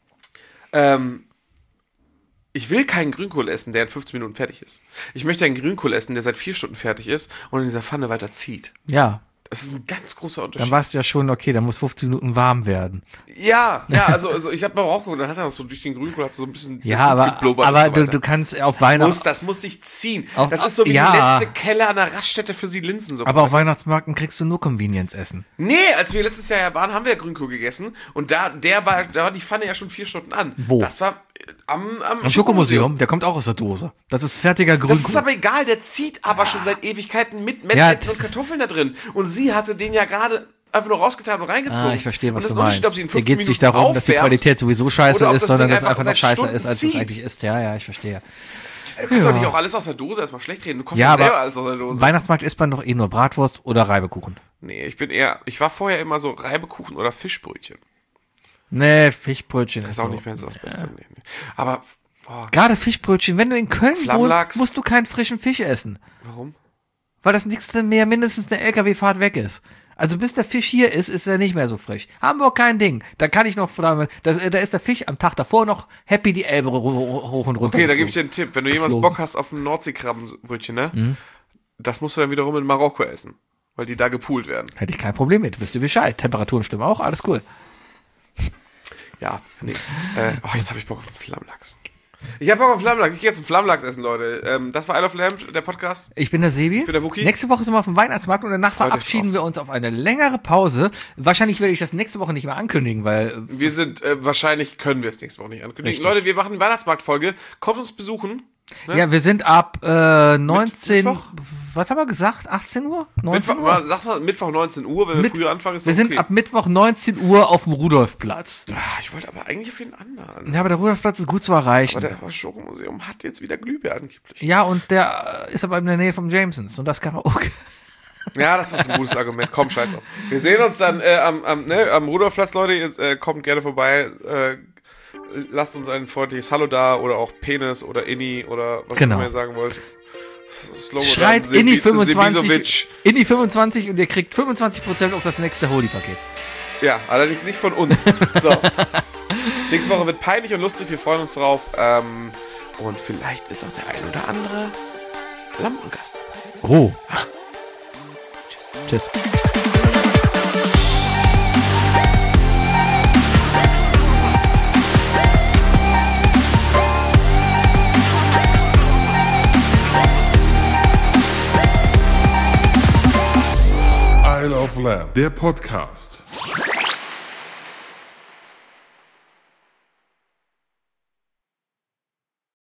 ähm, ich will keinen Grünkohl essen, der in fünfzehn Minuten fertig ist. Ich möchte einen Grünkohl essen, der seit vier Stunden fertig ist und in dieser Pfanne weiter zieht. Ja. Das ist ein ganz großer Unterschied. Dann weißt du ja schon, okay, dann muss fünfzehn Minuten warm werden. Ja, ja, also, also ich habe mal auch geguckt, dann hat er so durch den Grünkohl hat so ein bisschen ja, aber, aber so du, du kannst auf Weihnachten. Muss, das muss sich ziehen. Auf, das ist so wie ja. die letzte Keller an der Raststätte für die Linsensuppe. Aber auf Weihnachtsmärkten kriegst du nur Convenience-Essen. Nee, als wir letztes Jahr ja waren, haben wir ja Grünkohl gegessen und da, der war, da war die Pfanne ja schon vier Stunden an. Wo? Das war am, am, Am Schokomuseum, der kommt auch aus der Dose. Das ist fertiger Grünkohl. Das ist aber egal, der zieht aber schon seit Ewigkeiten mit Mettenten Ja, und Kartoffeln da drin. Und sie hatte den ja gerade einfach nur rausgetan und reingezogen. Ah, ich verstehe, was und du meinst. Ob sie in Hier geht es nicht Minuten darum, dass die aufwärmt, Qualität sowieso scheiße oder ob ist, das sondern Ding dass es einfach noch seit scheißer Stunden ist, als es zieht. eigentlich ist. Ja, ja, ich verstehe. Du kannst Ja. doch nicht auch alles aus der Dose erstmal schlecht reden. Du kochst Ja, ja selber aber alles aus der Dose. Weihnachtsmarkt isst man doch eh nur Bratwurst oder Reibekuchen. Nee, ich bin eher, ich war vorher immer so Reibekuchen oder Fischbrötchen. Nee, Fischbrötchen Das ist ist auch so. nicht mehr so das Beste. Nee, nee. Aber, boah, Gerade Fischbrötchen, wenn du in Köln wohnst, Flammlachs. musst du keinen frischen Fisch essen. warum? Weil das nächste mehr mindestens eine L K W-Fahrt weg ist. Also bis der Fisch hier ist, ist er nicht mehr so frisch. Hamburg kein Ding. Da kann ich noch, das, da ist der Fisch am Tag davor noch happy die Elbe hoch und runter. Okay, da gebe ich dir einen Tipp. Wenn du jemals Geflogen. Bock hast auf ein Nordseekrabbenbrötchen, ne? Mhm. Das musst du dann wiederum in Marokko essen. Weil die da gepoolt werden. Hätte ich kein Problem mit. Wisst ihr Bescheid. Temperaturen stimmen auch, alles cool. Ja, nee. äh, oh, jetzt habe ich Bock auf einen Flammlachs. Ich habe Bock auf Flammlachs. Ich gehe jetzt einen Flammlachs essen, Leute. Ähm, das war I Love Lamp, der Podcast. Ich bin der Sebi. Ich bin der Wookie. Nächste Woche sind wir auf dem Weihnachtsmarkt und danach Freut euch verabschieden drauf. wir uns auf eine längere Pause. Wahrscheinlich werde ich das nächste Woche nicht mehr ankündigen, weil Wir sind, äh, wahrscheinlich können wir es nächste Woche nicht ankündigen. Richtig. Leute, wir machen eine Weihnachtsmarktfolge. Kommt uns besuchen. Ne? ja, wir sind ab äh, neunzehn, Mittwoch? was haben wir gesagt? achtzehn Uhr? neunzehn Mittwoch, Uhr? sag mal, Mittwoch neunzehn Uhr, wenn wir Mit- früher anfangen, ist Wir okay. sind ab Mittwoch neunzehn Uhr auf dem Rudolfplatz. Ah, ich wollte aber eigentlich auf den anderen. Ja, aber der Rudolfplatz ist gut zu erreichen. Aber der Schokomuseum hat jetzt wieder Glühbirne angeblich. Ja, und der äh, ist aber in der Nähe vom Jamesons und das Karaoke. Ja, das ist ein gutes Argument. Komm, scheiß auf. Wir sehen uns dann äh, am, am, ne, am Rudolfplatz, Leute. Ihr, äh, kommt gerne vorbei. Äh, lasst uns ein freundliches Hallo da oder auch Penis oder Inni oder was Genau. immer ihr sagen wollt. S- Slobodan Schreit Sebi- Inni fünfundzwanzig, Sebisovic. Inni fünfundzwanzig und ihr kriegt fünfundzwanzig Prozent auf das nächste Holy-Paket. Ja, allerdings nicht von uns. So. Nächste Woche wird peinlich und lustig. Wir freuen uns drauf. Ähm, und vielleicht ist auch der ein oder andere Lampengast dabei. Oh. Tschüss. I Love Lamp, der Podcast.